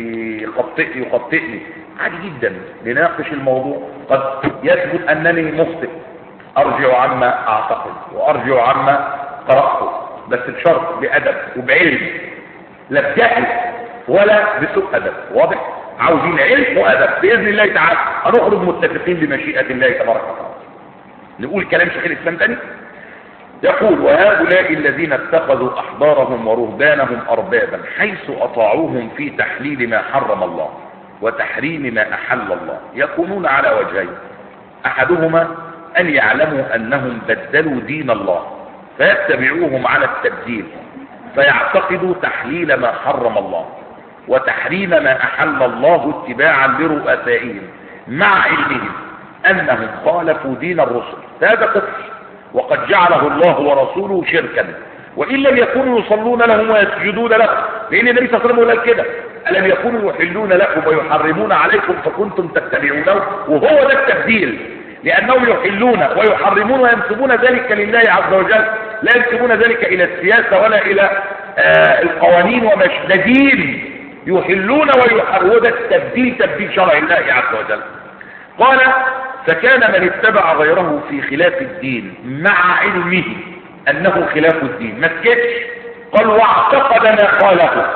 يخطئني، عادي جدا نناقش الموضوع. قد يثبت انني مخطئ، ارجع عما اعتقد وارجع عما قراته، بس بشرط بادب وبعلم، لا بجهل ولا بسوء ادب. واضح؟ عاوزين علم وادب باذن الله تعالى، هنخرج متفقين بمشيئه الله تبارك وتعالى. نقول كلام شيخ الاسلام تاني. يقول: وهؤلاء الذين اتخذوا احبارهم ورهبانهم اربابا حيث اطاعوهم في تحليل ما حرم الله وتحريم ما احل الله يكونون على وجهين: احدهما ان يعلموا انهم بدلوا دين الله فيتبعوهم على التبديل فيعتقدوا تحليل ما حرم الله وتحريم ما احل الله اتباعا لرؤسائهم مع علمهم انهم خالفوا دين الرسل، هذا كفر وقد جعله الله ورسوله شركا، وان لم يكونوا يصلون لهم ويسجدون لهم، لان النبي صلى الله عليه وسلم قال كده: الم يكونوا يحلون لكم ويحرمون عليكم فكنتم تتبعونه؟ وهو ده التبديل، لانهم يحلون ويحرمون وينسبون ذلك لله عز وجل، لا ينسبون ذلك الى السياسه ولا الى القوانين ومش ده دين، يحلون ويحرمون، ده التبديل، تبديل شرع الله عز وجل. قال: فكان من اتبع غيره في خلاف الدين مع علمه انه خلاف الدين ما سكتش، قال: واعتقد ما قاله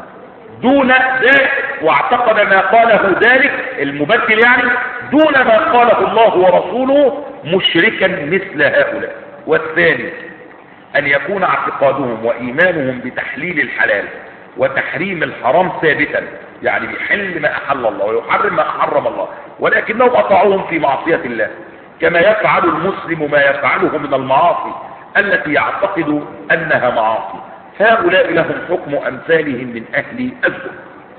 دون ذلك، واعتقد ما قاله ذلك المبدل يعني دون ما قاله الله ورسوله مشركا مثل هؤلاء. والثاني ان يكون اعتقادهم وايمانهم بتحليل الحلال وتحريم الحرام ثابتا، يعني بيحل ما احل الله ويحرم ما حرم الله، ولكنهم اطاعوهم في معصية الله كما يفعل المسلم ما يفعله من المعاصي التي يعتقد انها معاصي، هؤلاء لهم حكم امثالهم من اهل الذنوب.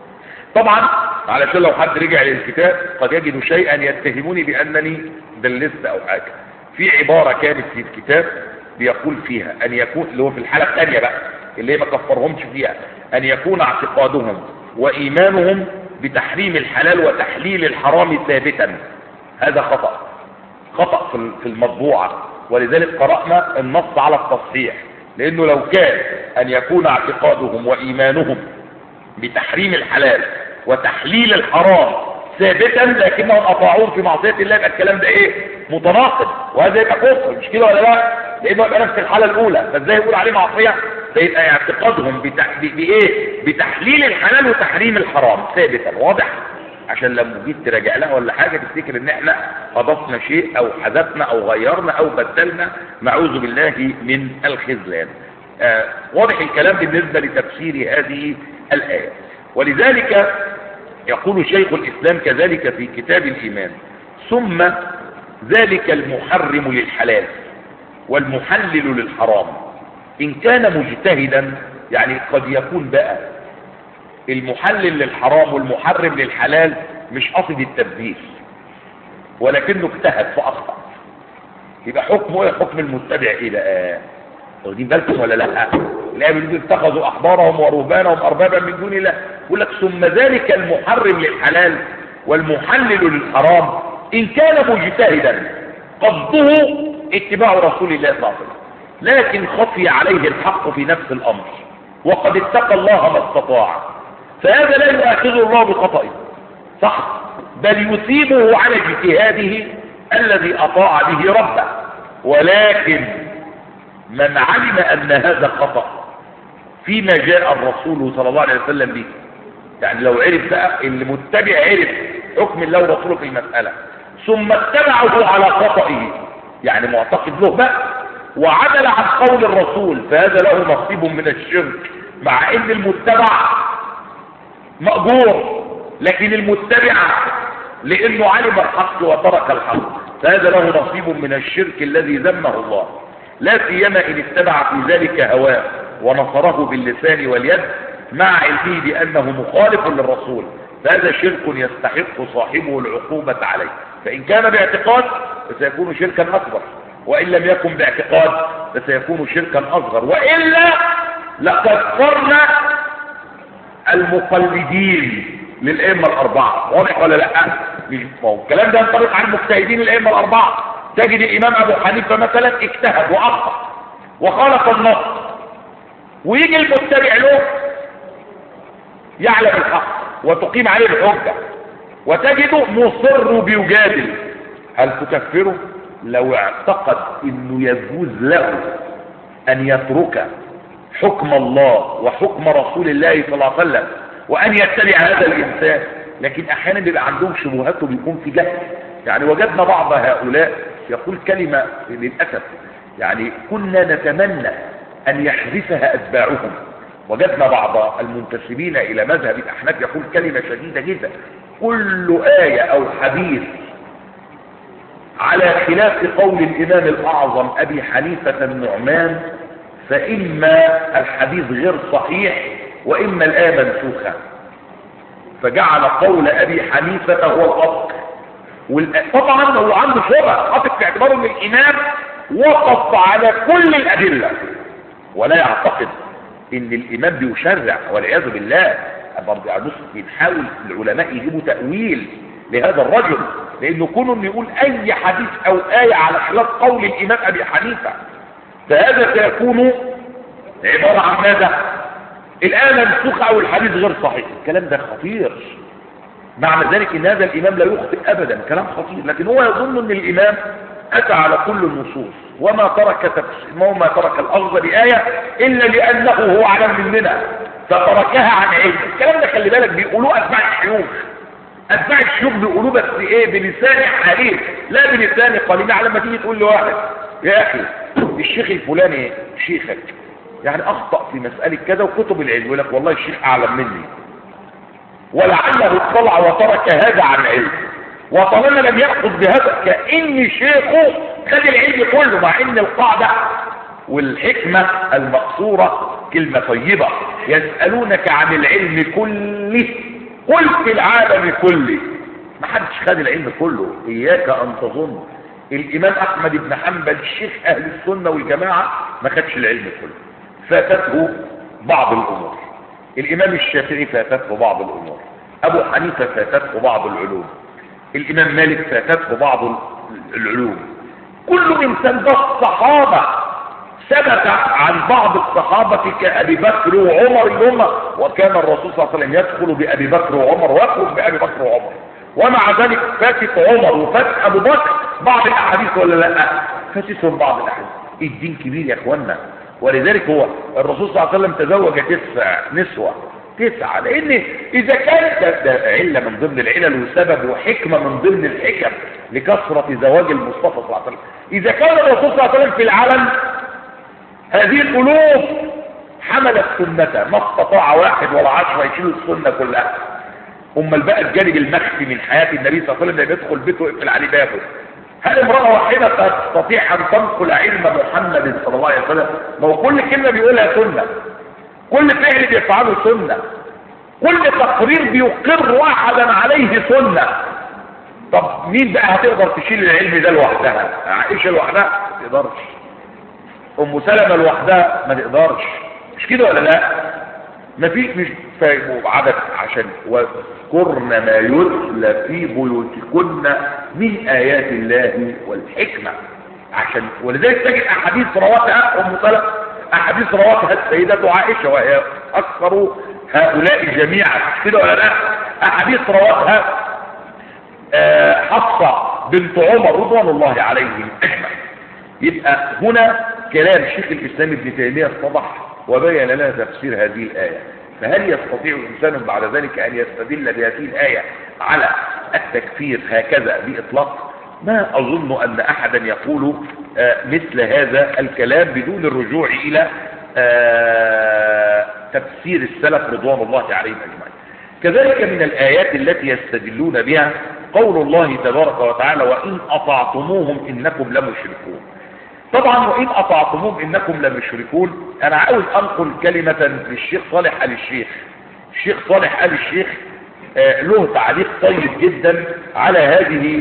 طبعا علشان لو حد رجع للكتاب قد يجد شيئا يتهموني بانني دلست او حاجه. في عباره كانت في الكتاب بيقول فيها ان يكون، اللي هو في الحاله الثانيه بقى اللي هي ما كفرهمش فيها، ان يكون اعتقادهم وايمانهم بتحريم الحلال وتحليل الحرام ثابتا. هذا خطأ في المطبوعة، ولذلك قرأنا النص على التصحيح، لانه لو كان ان يكون اعتقادهم وايمانهم بتحريم الحلال وتحليل الحرام ثابتا لكنهم اطاعون في معصية الله، يبقى الكلام ده ايه؟ متناقض، وهذا يبقى كفر، مش كده ولا لا؟ لانه يبقى نفس الحالة الاولى، فازاي يقول عليه معصية؟ فيبقى اعتقادهم بايه؟ بتحليل الحلال وتحريم الحرام ثابتا. واضح؟ عشان لما جيت تراجع لها ولا حاجة تفتكر ان احنا اضفنا شيء او حذفنا او غيرنا او بدلنا، نعوذ بالله من الخذلان. واضح الكلام بالنسبة لتفسير هذه الآية. ولذلك يقول شيخ الإسلام كذلك في كتاب الإيمان: ثم ذلك المحرم للحلال والمحلل للحرام إن كان مجتهدا، يعني قد يكون بقى المحلل للحرام والمحرم للحلال مش قصد التبديل ولكنه اجتهد فأخطأ، يبقى حكمه ايه؟ حكم المتبع ايه بقى؟ واخدين بالكم ولا لا؟ لا، بيقولوا اتخذوا احبارهم ورهبانهم اربابا من دون الله. يقول لك: ثم ذلك المحرم للحلال والمحلل للحرام ان كان مجتهدا قصده اتباع رسول الله صلى الله عليه وسلم، لكن خفي عليه الحق في نفس الامر وقد اتقى الله ما استطاع، فهذا لا يؤاخذه الله بخطئه، صح، بل يثيبه على اجتهاده الذي اطاع به ربه. ولكن من علم ان هذا خطأ فيما جاء الرسول صلى الله عليه وسلم به، يعني لو عرف بقى اللي متبع عرف حكم الله ورسوله في المسألة ثم اتبعه على خطئه، يعني معتقد له بقى وعدل عن قول الرسول، فهذا له نصيب من الشرك، مع ان المتبع مأجور، لكن المتبع لانه علم الحق وترك الحق فهذا له نصيب من الشرك الذي ذمه الله، لا سيما ان اتبع في ذلك هواه ونصره باللسان واليد مع علمه بانه مخالف للرسول، فهذا شرك يستحق صاحبه العقوبة عليه. فان كان باعتقاد فسيكون شركا اكبر، وان لم يكن باعتقاد فسيكون شركا اصغر، والا لكفرنا المقلدين للائمه الاربعه. واضح ولا لا؟ الكلام ده ينطبق على المجتهدين الائمه الاربعه. تجد الامام ابو حنيفه مثلا اجتهد واخطا وخالف النص، ويجي المتبع له يعلم الحق وتقيم عليه الحجه، وتجده مصر بيجادل. هل تكفره؟ لو اعتقد انه يجوز له ان يترك حكم الله وحكم رسول الله صلى الله عليه وسلم وان يتبع هذا الانسان. لكن احيانا بيبقى عندهم شبهات وبيكون في جهل. يعني وجدنا بعض هؤلاء يقول كلمة للأسف يعني كنا نتمنى ان يحذفها اتباعهم. وجدنا بعض المنتسبين الى مذهب الاحناف يقول كلمة شديدة جدا: كل آية او حديث على خلاف قول الامام الاعظم ابي حنيفة النعمان فاما الحديث غير صحيح واما الآية منسوخة. فجعل قول ابي حنيفة هو الاصل. طبعا هو عنده شبهة حاطط في اعتباره ان الامام وقف على كل الادلة، ولا يعتقد ان الامام بيشرع والعياذ بالله. بنحاول العلماء يجيبوا تأويل لهذا الرجل، لانه كونه يقول اي حديث او آية على خلاف قول الامام ابي حنيفة فهذا سيكون عبارة عن ماذا؟ الآية منسوخة او الحديث غير صحيح. الكلام ده خطير. معنى ذلك ان هذا الامام لا يخطئ ابدا، كلام خطير. لكن هو يظن ان الامام اتى على كل النصوص وما ترك الاخذ بآية الا لانه هو اعلم مننا فتركها عن علم. الكلام ده خلي بالك بيقولوه اتباع الشيوخ. اتباع الشيوخ بيقولوه بس ايه؟ بلسان حليف لا بلسان قليل. يعني لما تيجي تقول لواحد يا اخي الشيخ الفلاني شيخك يعني اخطأ في مسألة كذا وكتب العلم، يقول لك والله الشيخ اعلم مني ولعله اطلع وترك هذا عن علم، وطالما لم يأخذ بهذا كأن شيخه خد العلم كله. مع ان القاعدة والحكمة المقصورة كلمة طيبة: يسألونك عن العلم كله قل في العالم كله. ما حدش خد العلم كله. اياك ان تظن الامام احمد بن حنبل الشيخ اهل السنة والجماعة ما خدش العلم كله، فاتته بعض الامور. الامام الشافعي فاتته بعض الامور، ابو حنيفة فاتته بعض العلوم، الامام مالك فاتته بعض العلوم. كل انسان ده الصحابة ثبت عن بعض الصحابة كأبي بكر وعمر اللهم، وكان الرسول صلى الله عليه وسلم يدخل بأبي بكر وعمر ويخرج بأبي بكر وعمر، ومع ذلك فاتت عمر وفاتت أبو بكر بعض الأحاديث ولا لا؟ فاتتهم بعض الأحاديث. الدين كبير يا اخوانا. ولذلك هو الرسول صلى الله عليه وسلم تزوج 9 نسوة، 9، لان اذا كان ده علة من ضمن العلل وسبب وحكمة من ضمن الحكم لكثرة زواج المصطفى صلى الله عليه وسلم. اذا كان الرسول صلى الله عليه وسلم في العلن هذه القلوب حملت سنته، ما استطاع 1 ولا 10 يشيلوا السنة كلها. امال بقى الجانب المخفي من حياة النبي صلى الله عليه وسلم لما يدخل بيته ويقفل عليه بابه. هل امرأة واحدة تستطيع ان تنقل علم محمد صلى الله عليه وسلم؟ ما هو كل كلمة بيقولها سنة، كل فعل بيفعله سنة، كل تقرير بيقر احدا عليه سنة. طب مين بقى هتقدر تشيل العلم ده لوحدها؟ عائشة لوحدها ما تقدرش، ام سلمة لوحدها ما تقدرش، مش كده ولا لا؟ ما فيش مش عدد عشان واذكرن ما يتلى في بيوتكن من آيات الله والحكمة. عشان ولذلك تجد احاديث رواتها ام سلمة، احاديث رواتها السيدة عائشة وهي اكثر هؤلاء جميعا، مش كده ولا لا؟ احاديث رواتها حفصة بنت عمر رضوان الله عليهم اجمعين. يبقى هنا كلام شيخ الاسلام ابن تيمية اتضح وبين لنا تفسير هذه الآية. فهل يستطيع إنسان بعد ذلك أن يستدل بهذه الآية على التكفير هكذا بإطلاق؟ ما أظن أن أحدا يقول مثل هذا الكلام بدون الرجوع إلى تفسير السلف رضوان الله عليهم أجمعين. كذلك من الآيات التي يستدلون بها قول الله تبارك وتعالى: وإن أطعتموهم إنكم لمشركون. طبعا وإن أطعتموهم إنكم لمشركون، أنا عاوز أنقل كلمة للشيخ صالح آل الشيخ. الشيخ صالح آل الشيخ له تعليق طيب جدا على هذه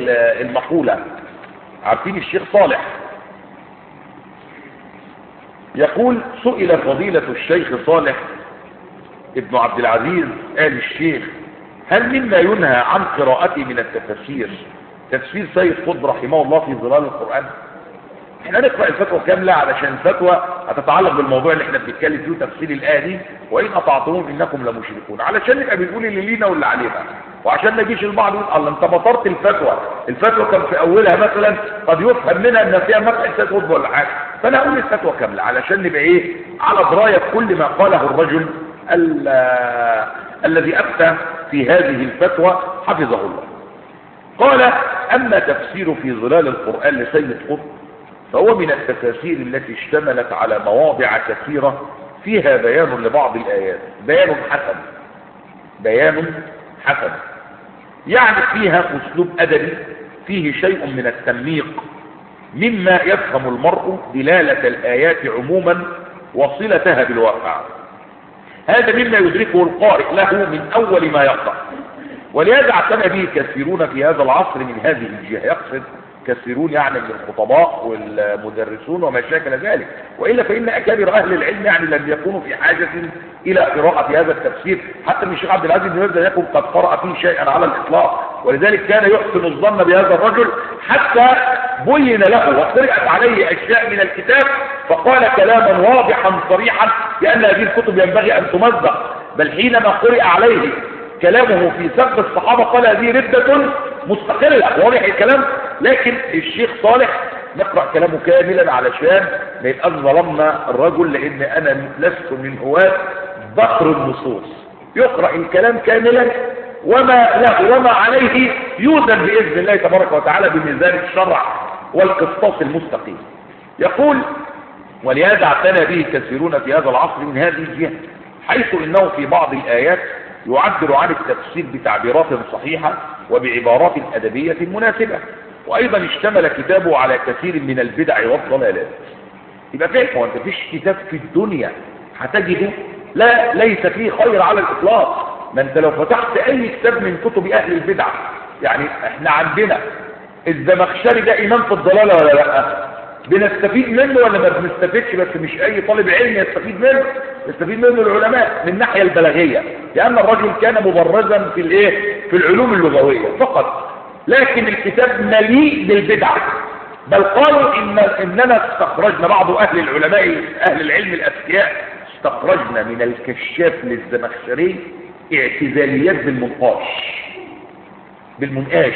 المقولة. عارفين الشيخ صالح؟ يقول سئل فضيلة الشيخ صالح ابن عبد العزيز آل الشيخ هل مما ينهى عن قراءته من التفاسير تفسير سيد قطب رحمه الله في ظلال القرآن؟ احنا نقرأ الفتوى كاملة علشان الفتوى هتتعلق بالموضوع اللي احنا بنتكلم فيه تفسير الآية دي، وإن أطعتموهم إنكم لمشركون، علشان نبقى بنقول اللي لينا واللي علينا، وعشان ما يجيش البعض يقول الله انت بطرت الفتوى كان في أولها مثلا قد يفهم منها ان فيها مدح سيد قطب ولا حاجة، فأنا أقول الفتوى كاملة علشان نبقى إيه على دراية كل ما قاله الرجل الذي أفتى في هذه الفتوى حفظه الله. قال أما تفسير في ظلال القرآن لسيد قطب فهو من التفاسير التي اشتملت على مواضع كثيرة فيها بيان لبعض الآيات، بيان حسن يعني فيها أسلوب أدبي فيه شيء من التنميق مما يفهم المرء دلالة الآيات عموما وصلتها بالواقع، هذا مما يدركه القارئ له من أول ما يقرأ، ولهذا اعتنى به كثيرون في هذا العصر من هذه الجهة، يقصد كثيرون يعني من الخطباء والمدرسون وما شاكل ذلك، وإلا فإن أكابر أهل العلم يعني لم يكونوا في حاجة إلى قراءة هذا التفسير، حتى من الشيخ عبد العزيز بن باز يكون قد قرأ فيه شيئا على الإطلاق، ولذلك كان يحسن الظن بهذا الرجل حتى بين له وقرأت عليه أشياء من الكتاب فقال كلاما واضحا صريحا لأن هذه الكتب ينبغي أن تمزق، بل حينما قرأ عليه كلامه في سب الصحابة قال هذه ردة مستقلة، واضح الكلام. لكن الشيخ صالح نقرأ كلامه كاملا علشان ما يبقى ظلمنا الرجل، لأن أنا لست من هواة بقر النصوص، يقرأ الكلام كاملا وما له وما عليه يوزن بإذن الله تبارك وتعالى بميزان الشرع والقسطاس المستقيم. يقول ولهذا اعتنى به كثيرون في هذا العصر من هذه الجهة، حيث إنه في بعض الآيات يعبر عن التفسير بتعبيرات صحيحة وبعبارات أدبية مناسبة، وأيضا اشتمل كتابه على كثير من البدع والضلالات. يبقى فيه وانت فيش كتاب في الدنيا هتجده ليس فيه خير على الإطلاق، ما انت لو فتحت أي كتاب من كتب أهل البدع، يعني احنا عندنا الزمخشري ده إمام في الضلالة ولا لا؟ بنستفيد منه ولا ما بنستفيدش؟ بس مش أي طالب علم يستفيد منه، يستفيد منه العلماء من الناحية البلاغية، لأن الرجل كان مبرزا في العلوم اللغوية فقط، لكن الكتاب مليء بالبدع، بل قالوا إننا استخرجنا بعض أهل العلماء أهل العلم الأذكياء استخرجنا من الكشاف للزمخشري اعتزاليات بالمنقاش.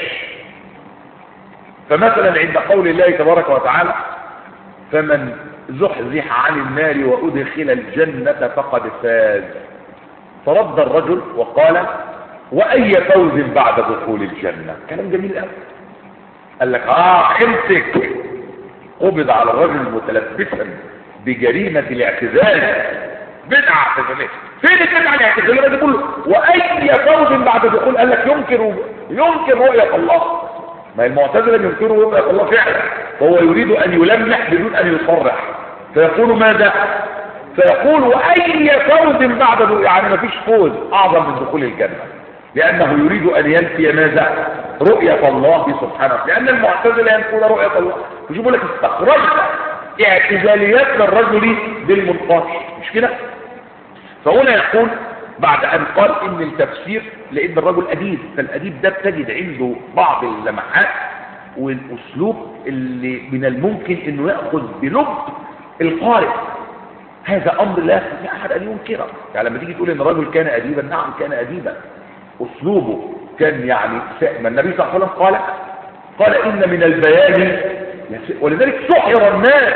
فمثلا عند قول الله تبارك وتعالى فمن زحزح عن النار وأدخل الجنة فقد فاز، فرد الرجل وقال وأي فوز بعد دخول الجنة. كلام جميل قوي. قال لك امسك، قبض على الرجل متلبسا بجريمة الاعتزال، بدعة اعتزالية. فين البدعة الاعتزالية دي كله؟ وأي فوز بعد دخول، قال لك ينكر رؤية الله. ما المعتزلة ينكروا رؤية الله فعلا، وهو يريد أن يلمح بدون أن يصرح، فيقول ماذا؟ فيقول وأي فوز بعد، يعني ما فيش فوز أعظم من دخول الجنة، لأنه يريد أن ينفي ماذا؟ رؤية الله سبحانه، لأن المعتزلة ينفون رؤية الله. يقول لك استخرجت اعتزاليات للرجل بالمنقاش، مش كده؟ فهنا يقول بعد أن قال إن التفسير، لأن الرجل أديب، فالأديب ده بتجد عنده بعض اللمحات والأسلوب اللي من الممكن إنه يأخذ بلب القارئ، هذا أمر لا يستطيع أحد أن ينكره. يعني لما تيجي تقول إن الرجل كان أديبا، نعم كان أديبا، أسلوبه كان يعني ما النبي صلى الله عليه وسلم قال إن من البيان، ولذلك سحر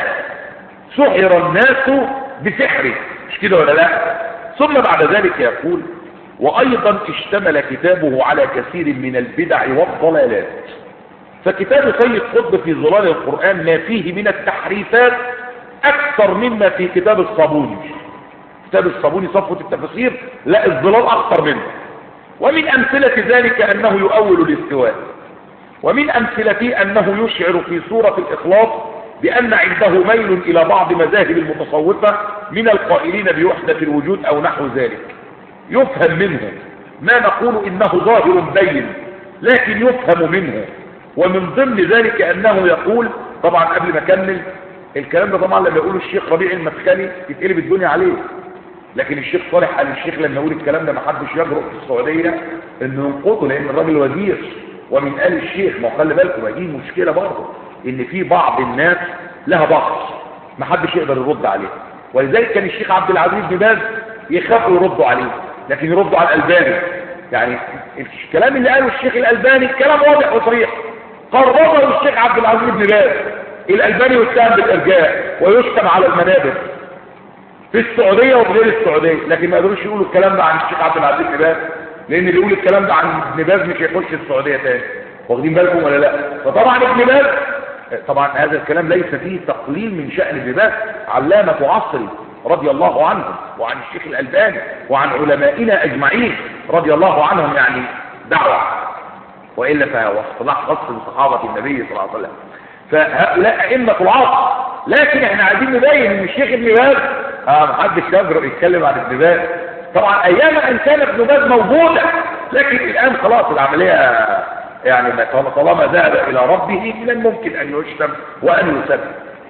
الناس بسحره، مش كده ولا لا؟ ثم بعد ذلك يقول وأيضا اشتمل كتابه على كثير من البدع والضلالات. فكتاب سيد قطب في ظلال القرآن ما فيه من التحريفات أكثر مما في كتاب الصابوني. كتاب الصابوني صفوة التفسير، لا الظلال أكثر منه. ومن أمثلة ذلك أنه يؤول الاستواء، ومن أمثلته أنه يشعر في سورة الإخلاص بأن عنده ميل إلى بعض مذاهب المتصوفة من القائلين بوحدة الوجود أو نحو ذلك، يفهم منه ما نقول إنه ظاهر بين، لكن يفهم منه. ومن ضمن ذلك أنه يقول، طبعا قبل ما أكمل الكلام ده طبعا لما يقوله الشيخ ربيع المدخلي يتقلب الدنيا عليه، لكن الشيخ صالح قال الشيخ لما يقول الكلام ده ما حدش يجرؤ في السعوديه انه ينقضه، لان الراجل وزير ومن آل الشيخ. ما خلي بالكم دي مشكله برضه، ان في بعض الناس لها بحث ما حدش يقدر يرد عليه، ولذلك كان الشيخ عبد العزيز بن باز يخافوا يردوا عليه، لكن يردوا على الألباني. يعني الكلام اللي قاله الشيخ الألباني كلام واضح وصريح، قرره الشيخ عبد العزيز بن باز. الألباني يتهم بالإرجاء ويشتم على المنابر في السعودية وفي غير السعودية، لكن ما قدروش يقولوا الكلام ده عن الشيخ عبد العزيز بن باز، لأن اللي يقول الكلام ده عن ابن باز مش هيخش السعودية تاني. واخدين بالكم ولا لا؟ فطبعا ابن باز طبعا هذا الكلام ليس فيه تقليل من شأن ابن باز، علامة عصري رضي الله عنهم، وعن الشيخ الألباني وعن علمائنا أجمعين رضي الله عنهم، يعني دعوة، وإلا فهو اصطلاح خاص بصحابة النبي صلى الله عليه وسلم. فهؤلاء أئمة العصر، لكن احنا عايزين نبين ان الشيخ ابن باز محدش يجرؤ يتكلم عن ابن باز. طبعا ايام ان كان ابن باز موجودا، لكن الان خلاص العملية يعني طالما ذهب الى ربه من الممكن ان يشتم وان يسب.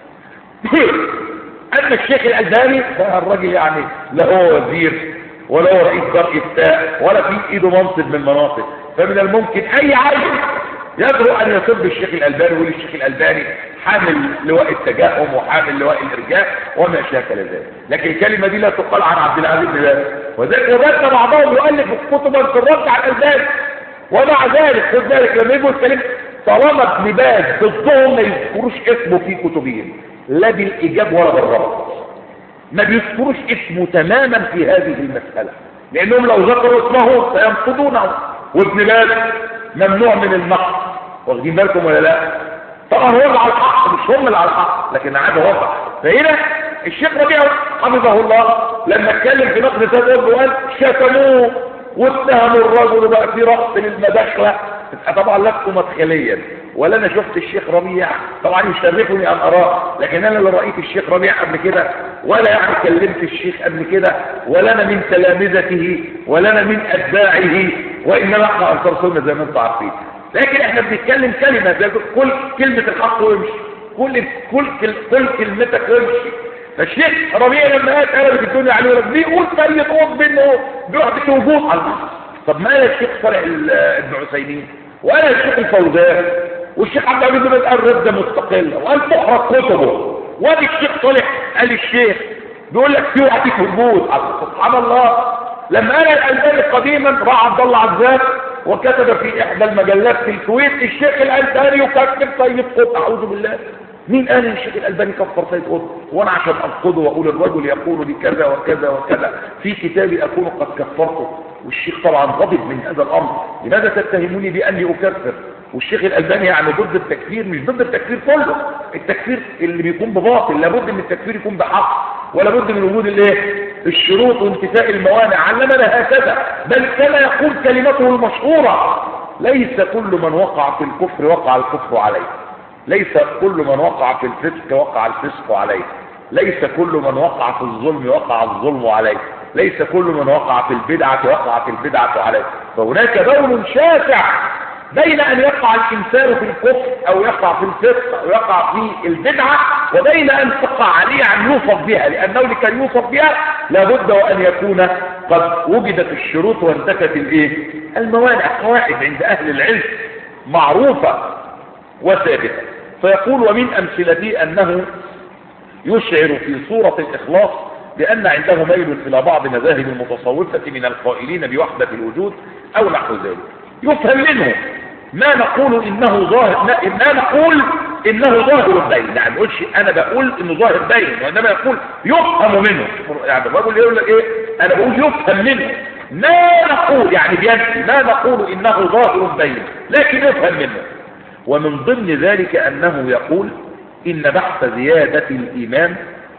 اما الشيخ الألباني فالراجل يعني لا هو وزير ولا هو رئيس دار افتاء ولا في ايده منصب من المناصب، فمن الممكن اي عيل يجرؤ ان يسب الشيخ الألباني ويقول الشيخ الألباني حامل لواء التجاهم وحامل لواء الارجاء وما شاكل ذلك. لكن الكلمه دي لا تقال عن عبد العزيز بن باز، وذلك الرد بعضهم يؤلف كتبا في الرد على الألباني، ومع ذلك خد بالك لما يجوا الكلام طالما ابن باز ضدهم ما يذكروش اسمه في كتبهم لا بالايجاب ولا بالرفض، ما بيذكروش اسمه تماما في هذه المساله، لانهم لو ذكروا اسمه سينقضونه، وابن باز ممنوع من النقد. واخدين بالكم ولا لا؟ طبعا هو على الحق، مش هم اللي على الحق، لكن عاد وضع. فهنا الشيخ ربيع حفظه الله لما اتكلم في نقد هذا وقال شتموه واتهموا الرجل بقى في رأس للمداخله. طبعا لست مدخليا ولا انا شفت الشيخ ربيع، طبعا يشرفني ان اراه، لكن انا لا رأيت الشيخ ربيع قبل كده ولا يعني كلمت الشيخ قبل كده، ولا انا من تلامذته ولا انا من اتباعه، وانما احنا انصار سنه زي ما انتم عارفين. لكن احنا بنتكلم كلمه زي كل كلمه الحق ويمشي، كل كلمتك ويمشي. فالشيخ ربيع لما قلبت الدنيا عليه بيقول سيد قطب انه بيحدث وجود على النص. طب ما قال الشيخ صالح ابن عثيمين وقال الشيخ الفوزان والشيخ عبد العزيز بن باز قال رده مستقله وقال تحرق كتبه، وادي الشيخ صالح قال الشيخ بيقول لك في وحدة وجود. سبحان الله. لما قال الألباني قديما راح عبد الله عزام وكتب في احدى المجلات في الكويت الشيخ الألباني يكفر سيد قطب. اعوذ بالله، مين قال الشيخ الألباني كفر سيد قطب؟ وانا عشان انقضه واقول الرجل يقول بكذا وكذا وكذا في كتابي اكون قد كفرته، والشيخ طبعا غضب من هذا الامر. لماذا تتهموني باني اكفر؟ والشيخ الألباني يعني ضد التكفير، مش ضد التكفير كله، التكفير اللي بيكون بباطل لابد من التكفير يكون بحق، ولا بد من وجود الايه؟ الشروط وانتفاء الموانع. علمنا هكذا، بل كما يقول كلمته المشهورة ليس كل من وقع في الكفر وقع الكفر عليه، ليس كل من وقع في الفسق وقع الفسق عليه، ليس كل من وقع في الظلم وقع الظلم عليه، ليس كل من وقع في البدعة وقع في البدعة عليه. فهناك بول شاسع بين أن يقع الإنسان في الكفر أو يقع في الفسق أو يقع في البدعة، وبين أن تقع عليه أن يوصف بها، لأنه لكي يوصف بها لابد وأن يكون قد وجدت الشروط وانتفت الموانع. قواعد عند أهل العلم معروفة وثابتة. فيقول ومن أمثلته أنه يشعر في سورة الإخلاص بأن عنده ميل إلى بعض مذاهب المتصوفة من القائلين بوحدة الوجود أو نحو ذلك. يفهم منه ما نقول إنه ظاهر، ما نقول إنه ظاهر بين، يعني نقولش أنا بقول إنه ظاهر بين، وإنما يقول يفهم منه. يعني بقول يقول لك إيه؟ أنا بقول يفهم منه ما نقول، يعني بينفي ما نقول إنه ظاهر بين، لكن يفهم منه. ومن ضمن ذلك أنه يقول إن بحث زيادة الإيمان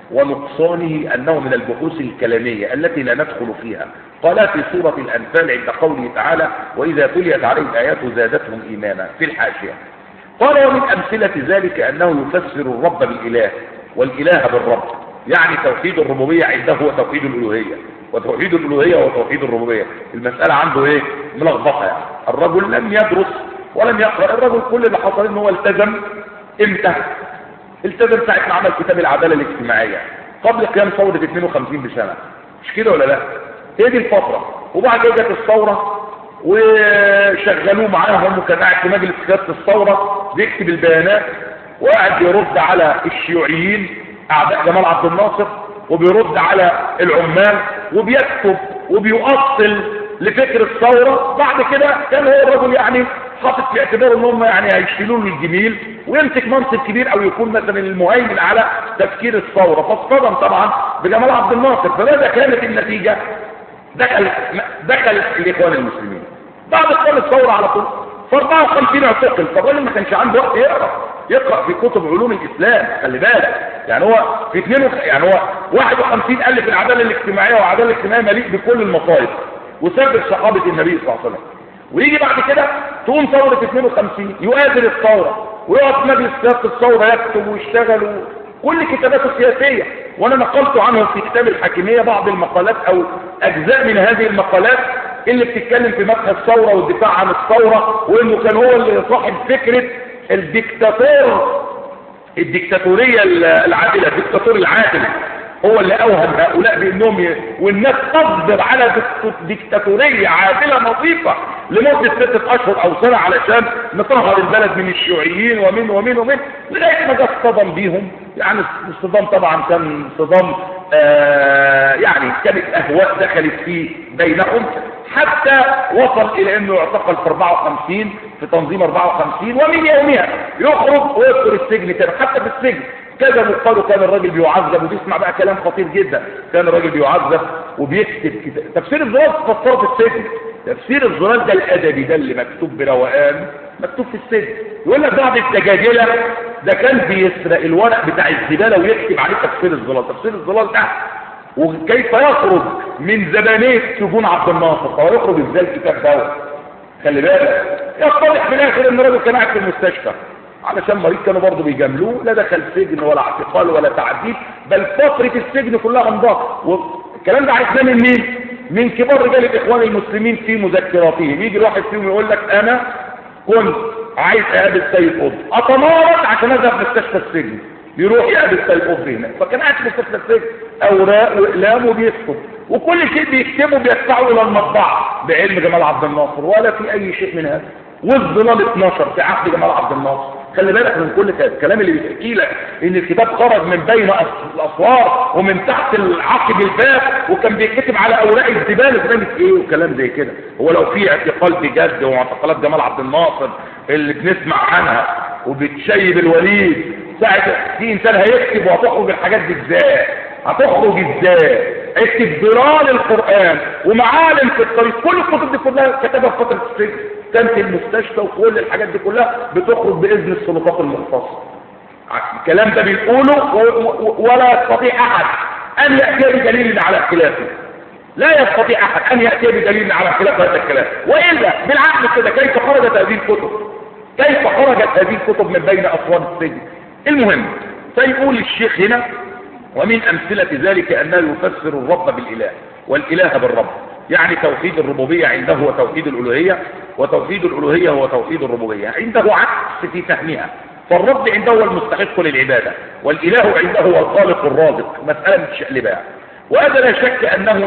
ونقصانه أنه من البحوث الكلامية التي لا ندخل فيها. قال في سورة الأنفال عند قوله تعالى وإذا تليت عليهم آياته زادتهم إيمانا في الحاشية. قال ومن أمثلة ذلك أنه يفسر الرب بالإله والإله بالرب، يعني توحيد الربوبية عنده هو توحيد الألوهية، وتوحيد الألوهية هو توحيد الربوبية. المسألة عنده إيه؟ ملخبطة. يعني الرجل لم يدرس ولم يقرأ، الرجل كل اللي حصل إنه هو التزم إمتى؟ التزم ساعة ما عمل كتاب العدالة الاجتماعية قبل قيام ثورة 52 بسنة، مش كده ولا لا؟ هي دي الفترة. وبعد كده جت الثورة وشغلوه معاهم، وكان قاعد في مجلس قيادة الثورة بيكتب البيانات وقاعد يرد على الشيوعيين أعداء جمال عبد الناصر، وبيرد على العمال، وبيكتب وبيؤصل لفكر الثورة. بعد كده كان هو الرجل يعني حاطط في اعتباره ان هم يعني هيشيلوا له الجميل ويمسك منصب كبير او يكون مثلا المهيمن على تفكير الثورة، فاصطدم طبعا بجمال عبد الناصر. فماذا كانت النتيجة؟ دخل الاخوان المسلمين بعد قيام الثورة على طول، ف 54 اعتقل. فالراجل ما كانش عنده وقت يقرأ في كتب علوم الاسلام، خلي بالك. يعني هو في يعني هو 51 الف العدالة الاجتماعية، والعدالة الاجتماعية مليء بكل المصائب وسبب صحابة النبي صلى الله عليه وسلم. ويجي بعد كده تقوم ثورة 52 يؤازر الثورة ويقعد في مجلس قيادة الثورة يكتب ويشتغل كل كتاباته السياسية. وانا نقلت عنه في كتاب الحاكمية بعض المقالات او اجزاء من هذه المقالات اللي بتتكلم في مدح الثورة والدفاع عن الثورة، وانه كان هو اللي صاحب فكرة الديكتاتورية العادلة، الديكتاتور العادل، هو اللي اوهم هؤلاء بانهم والناس تصبر على ديكتاتورية عادلة نظيفة لمدة 6 اشهر او سنة علشان نطهر البلد من الشيوعيين ومن لغاية ما جه اصطدم بيهم. يعني الصدام طبعا كان صدام يعني كانت اهواء دخلت فيه بينهم، حتى وصل الى انه يعتقل في 54 في تنظيم 54، ومن يومها يخرج ويدخل السجن تاني. حتى في السجن كذا مقالوا كان الراجل بيعذب، وبيسمع بقى كلام خطير جدا. كان الراجل بيعذب وبيكتب كتاب تفسير الزلال فسره في السجن. تفسير الزلال ده الادبي ده اللي مكتوب بروقان مكتوب في السجن. يقول لك بعض الدجاجله ده كان بيسرق الورق بتاع الزباله ويكتب عليه تفسير الزلال. تفسير الزلال ده وكيف يخرج من زبانيه سجون عبد الناصر، فهو يخرج ازاي الكتاب ده؟ خلي بالك يتضح في الاخر ان الراجل كان قاعد في المستشفى علشان مريض كانوا برضه بيجاملوه، لا دخل سجن ولا اعتقال ولا تعذيب، بل فتره السجن كلها انضاف. والكلام ده عرفناه من مين؟ من كبار رجال الاخوان المسلمين في مذكراتهم. يجي الواحد فيهم يقول لك انا كنت عايز اقابل سيد قطب، اتمرد عشان اذهب مستشفى السجن، يروح يقابل سيد قطب هناك. فكان قاعد في مستشفى السجن اوراق واقلام وبيكتب، وكل شيء بيكتبه بيدفعه الى المطبعه بعلم جمال عبد الناصر، ولا في اي شيء من هذا. والظلال 12 في عهد جمال عبد الناصر. خلي بالك من كل الكلام اللي بيحكي لك ان الكتاب خرج من بين الاسوار ومن تحت العقب الباب، وكان بيتكتب على اوراق الزباله زي ايه وكلام زي كده. هو لو في اعتقال بجد ومعتقلات جمال عبد الناصر اللي بنسمع عنها وبتشيب الوليد، ساعه في انسان هيكتب وهتخرج الحاجات دي ازاي؟ هتخرج ازاي؟ اكتب ضلال القرآن ومعالم في الطريق، كل الكتب دي كلها كتبها في فترة السجن، كان في المستشفى، وكل الحاجات دي كلها بتخرج بإذن السلطات المختصة. الكلام ده بيقوله ولا يستطيع أحد أن يأتي بدليل على خلافه. لا يستطيع أحد أن يأتي بدليل على خلاف هذا الكلام، وإلا بالعقل كده كيف خرجت هذه الكتب؟ كيف خرجت هذه الكتب من بين أسوار السجن؟ المهم سيقول الشيخ هنا: ومن أمثلة ذلك أنه يفسر الرب بالإله والإله بالرب، يعني توحيد الربوبية عنده هو توحيد الألوهية، وتوحيد الألوهية هو توحيد الربوبية. عنده عكس في فهمها، فالرب عنده هو المستحق للعبادة، والإله عنده هو الخالق الرازق، مسألة متشقلبة. وهذا لا شك أنه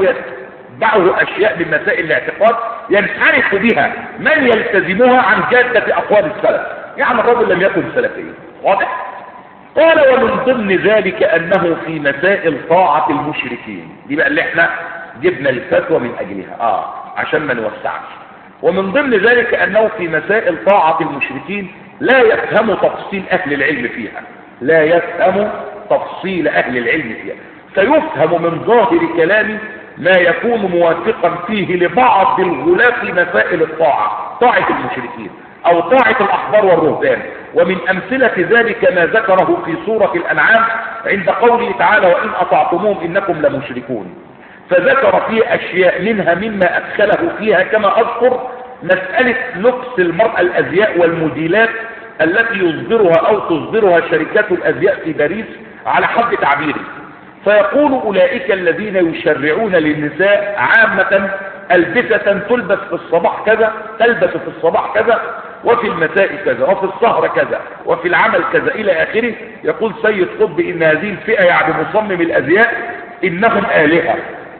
يتبعه أشياء من مسائل الاعتقاد ينحرف بها من يلتزمها عن جادة أقوال السلف، يعني الرجل لم يكن سلفيا. واضح؟ قال: ومن ضمن ذلك أنه في مسائل طاعة المشركين، دي بقى اللي احنا جبنا الفتوى من أجلها عشان ما نوسعش. ومن ضمن ذلك أنه في مسائل طاعة المشركين لا يفهم تفصيل أهل العلم فيها، لا يفهم تفصيل أهل العلم فيها، فيفهم من ظاهر كلامي ما يكون موافقا فيه لبعض الغلاة في مسائل الطاعة، طاعة المشركين أو طاعة الأحبار والرهبان. ومن أمثلة ذلك ما ذكره في سورة الأنعام عند قوله تعالى: وإن أطعتموهم إنكم لمشركون. فذكر فيه أشياء منها مما أدخله فيها، كما أذكر مسألة لبس المرأة الأزياء والموديلات التي يصدرها أو تصدرها شركات الأزياء في باريس على حد تعبيره. فيقول: أولئك الذين يشرعون للنساء عامة ألبسة تلبس في الصباح كذا، تلبس في الصباح كذا، وفي المساء كذا، وفي السهر كذا، وفي العمل كذا إلى آخره. يقول سيد قطب إن هذه الفئة يعني مصمم الأزياء إنهم آلهة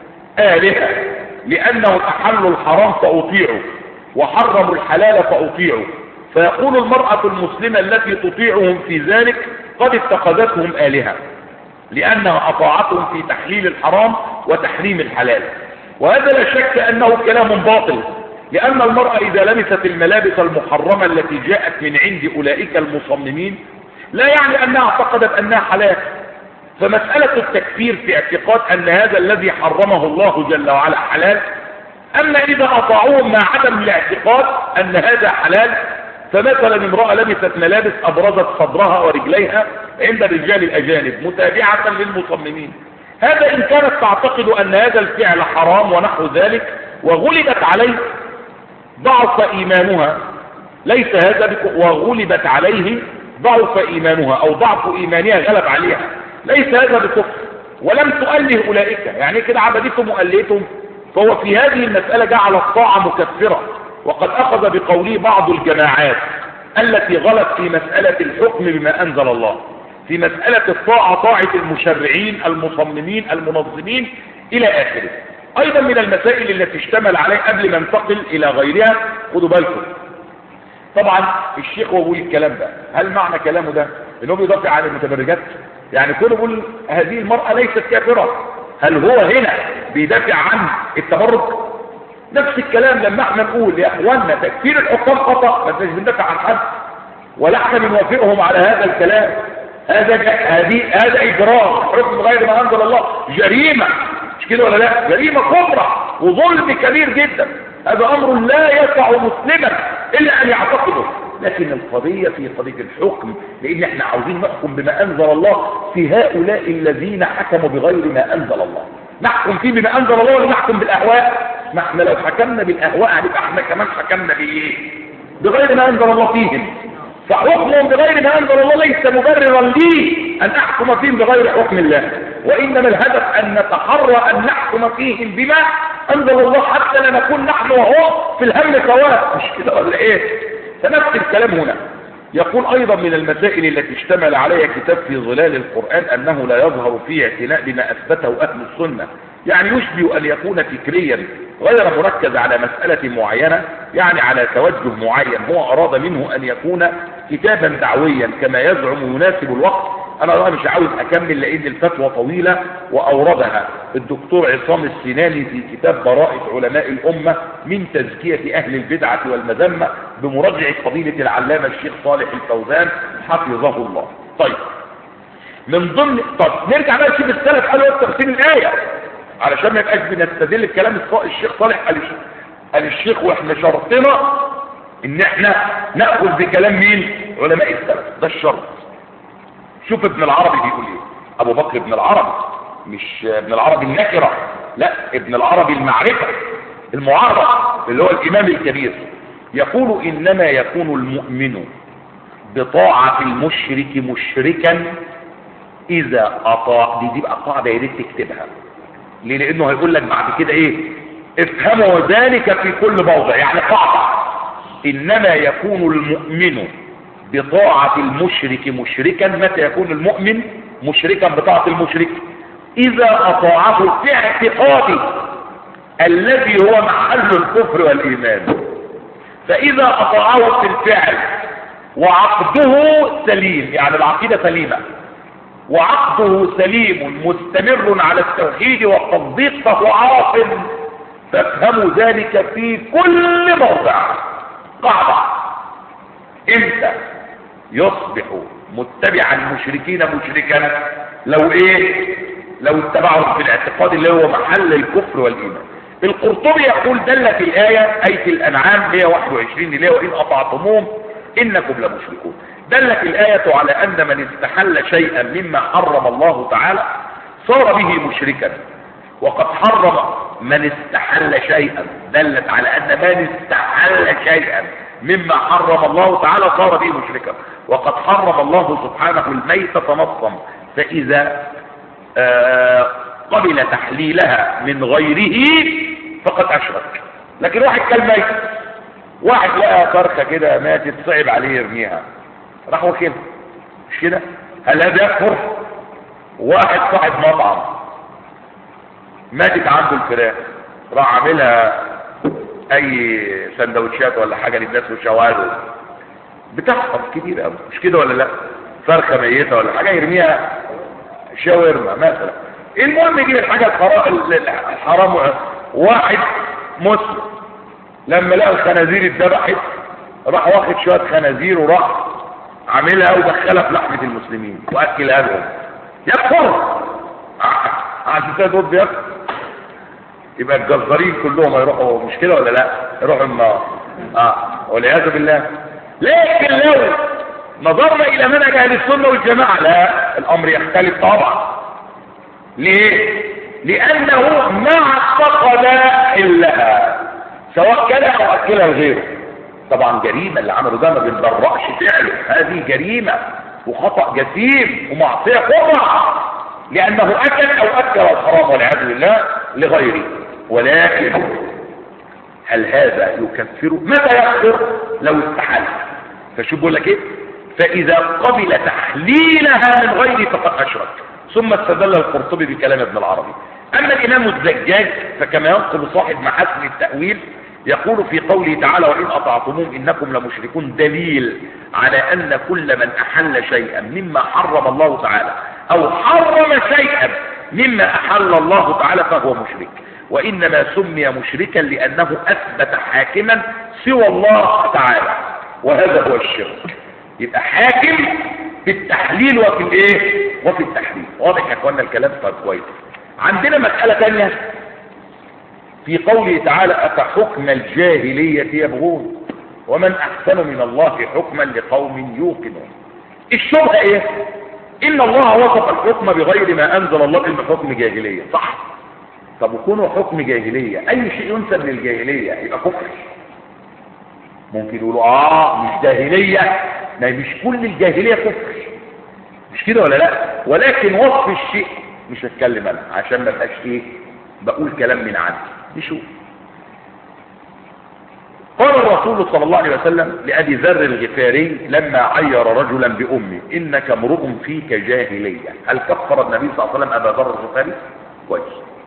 لأنهم أحلوا الحرام فأطيعوا وحرموا الحلال فأطيعوا. فيقول المرأة المسلمة التي تطيعهم في ذلك قد اتخذتهم آلهة لأنها أطاعتهم في تحليل الحرام وتحريم الحلال. وهذا لا شك أنه كلام باطل، لأن المرأة إذا لبست الملابس المحرمة التي جاءت من عند أولئك المصممين لا يعني أنها اعتقدت أنها حلال. فمسألة التكفير في اعتقاد أن هذا الذي حرمه الله جل وعلا حلال. أما إذا أطاعوهم مع عدم الاعتقاد أن هذا حلال، فمثلا امرأة لبست ملابس أبرزت صدرها ورجليها عند الرجال الأجانب متابعة للمصممين، هذا إن كانت تعتقد أن هذا الفعل حرام ونحو ذلك وغلبت عليه ضعف إيمانها، ليس هذا وغلبت عليه ضعف إيمانها أو ضعف إيمانها غلب عليها، ليس هذا بكفر ولم تؤله أولئك، يعني كده عبدتهم وأليتهم. فهو في هذه المسألة جعل الطاعة مكفرة، وقد أخذ بقوله بعض الجماعات التي غلط في مسألة الحكم بما أنزل الله، في مسألة الطاعة طاعة المشرعين المصممين المنظمين إلى آخره. أيضا من المسائل التي اشتمل عليه قبل ما ننتقل إلى غيرها، خدوا بالكم طبعا الشيخ هو بيقول الكلام ده، هل معنى كلامه ده انه بيدافع عن المتبرجات؟ يعني كونه بيقول هذه المرأة ليست كافرة، هل هو هنا بيدافع عن التبرج؟ نفس الكلام لما احنا نقول يا اخواننا تكفير الحكام خطأ، ما انتش بندافع عن حد ولا احنا بنوافقهم على هذا الكلام، هذا اجرام حكم غير ما انزل الله، جريمة، مش كده ولا لا؟ جريمة كبرى وظلم كبير جدا، هذا امر لا يسع مسلما الا ان يعتقده. لكن القضية في قضية الحكم، لان احنا عاوزين نحكم بما انزل الله في هؤلاء الذين حكموا بغير ما انزل الله. نحكم فيه بما انزل الله ولا نحكم بالاهواء؟ ما احنا لو حكمنا بالاهواء هنبقى احنا كمان حكمنا بايه؟ بغير ما انزل الله فيهم. فحكمهم بغير ما انزل الله ليس مبررا لي ان احكم فيهم بغير حكم الله، وانما الهدف ان نتحرى ان نحكم فيهم بما انزل الله حتى لا نكون نحن وهو في الهم سواء، مش كده ولا ايه؟ فنفس الكلام هنا. يقول ايضا من المسائل التي اشتمل عليها كتاب في ظلال القرآن انه لا يظهر فيه اعتناء بما اثبته اهل السنة، يعني يشبه ان يكون فكريا غير مركز على مسألة معينة، يعني على توجه معين هو اراد منه ان يكون كتابا دعويا كما يزعم يناسب الوقت. انا مش عاوز اكمل لان الفتوى طويلة واوردها الدكتور عصام السناني في كتاب براءة علماء الامة من تزكية اهل البدعة والمذمة بمراجعة فضيلة العلامة الشيخ صالح الفوزان حفظه الله. طيب من ضمن نرجع بقى نشوف السلف قالوا ايه تفسير الايه علشان ما يبقاش بنستدل بكلام الشيخ صالح. قال الشيخ واحنا شرطنا ان احنا ناخذ بكلام مين؟ علماء السلف، ده الشرط. شوف ابن العربي بيقول ايه، ابو بكر ابن العربي، مش ابن العربي النكره، لا ابن العربي المعرفه المعرف اللي هو الامام الكبير. يقول انما يكون المؤمن بطاعة المشرك مشركا اذا اطاع. دي بقى قاعدة يا ريت تكتبها، ليه؟ لانه هيقول لك بعد كده ايه، افهموا ذلك في كل موضع. يعني قاعدة انما يكون المؤمن بطاعة المشرك مشركا. متى يكون المؤمن مشركا بطاعة المشرك؟ اذا اطاعه في اعتقاده الذي هو محل الكفر والايمان. فاذا اطاعه في الفعل وعقده سليم، يعني العقيدة سليمة وعقده سليم مستمر على التوحيد والتصديق فهو عاصم. فافهموا ذلك في كل موضع. قاعدة امتى يصبح متبعا المشركين مشركا؟ لو ايه؟ لو اتبعهم في الاعتقاد اللي هو محل الكفر والايمان. القرطبي يقول دلت الآية آية الأنعام 121 اللي هي وإن أطعتموهم إنكم لمشركون. دلت الآية على أن من استحل شيئا مما حرم الله تعالى صار به مشركا. وقد حرم من استحل شيئا، دلت على أن من استحل شيئا مما حرم الله تعالى صار به مشركا. وقد حرم الله سبحانه الميتة نصا، فإذا قبل تحليلها من غيره فقد أشرك. لكن واحد كالميت واحد لقى فرخة كده ماتت صعب عليه يرميها، راح واكلها، مش كده؟ هل هذا يكفر؟ واحد صاحب مطعم ماتت عنده الفراخ، راح عاملها اي سندوتشات ولا حاجة للناس وشواله، بتحصل كتير قوي، مش كده ولا لا؟ فرخة ميتة ولا حاجة يرميها شاورما مثلا. المهم يجيب الحاجة الحرام. واحد مسلم لما لقى الخنازير اتذبحت راح واخد شوية خنازير وراح عاملها ودخلها في لحمة المسلمين واكلها لهم، يكفر عشان كده يكفر. يبقى الجزارين كلهم هيروحوا، مش كده ولا لا؟ يروحوا النار والعياذ بالله. لكن لو نظرنا الى منهج اهل السنه والجماعه لا، الامر يختلف طبعا. ليه؟ لانه ما اعتقد الا سواء كان او اكلها لغيره. طبعا جريمه اللي عمله ده، ما بنبرأش فعله، هذه جريمه وخطأ جسيم ومعصيه كبرى، لانه اكل او اكل الحرام والعياذ بالله لغيره. ولكن هل هذا يكفره؟ متى يكفر؟ لو استحل. فشو بقول لك ايه؟ فاذا قبل تحليلها من غيره فقد اشرك. ثم استدل القرطبي بكلام ابن العربي. اما الامام الزجاج فكما ينقل صاحب محاسن التأويل يقول في قوله تعالى وان اطعتموهم انكم لمشركون، دليل على ان كل من احل شيئا مما حرم الله تعالى او حرم شيئا مما احل الله تعالى فهو مشرك، وانما سمي مشركا لانه اثبت حاكما سوى الله تعالى، وهذا هو الشرك. يبقى حاكم في التحليل وفي الايه وفي التحريم. واضح يا اخوانا الكلام؟ طيب كويس. عندنا مسألة تانية في قوله تعالى أفحكم الجاهلية يبغون ومن أحسن من الله حكما لقوم يوقنون. الشبهة ايه؟ إن الله وصف الحكم بغير ما أنزل الله إلا حكم جاهلية، صح؟ طب وكونه حكم جاهلية، أي شيء ينسب للجاهلية يبقى كفر. ممكن يقولوا مش جاهلية، ما مش كل الجاهلية كفر، مش كده ولا لا؟ ولكن وصف الشيء مش هتكلم انا عشان ما بقاش ايه بقول كلام من عندي. نشوف. قال الرسول صلى الله عليه وسلم لأبي ذر الغفاري لما عير رجلا بأمه إنك امرؤ فيك جاهلية، هل كفر النبي صلى الله عليه وسلم أبا ذر الغفاري؟ كويس.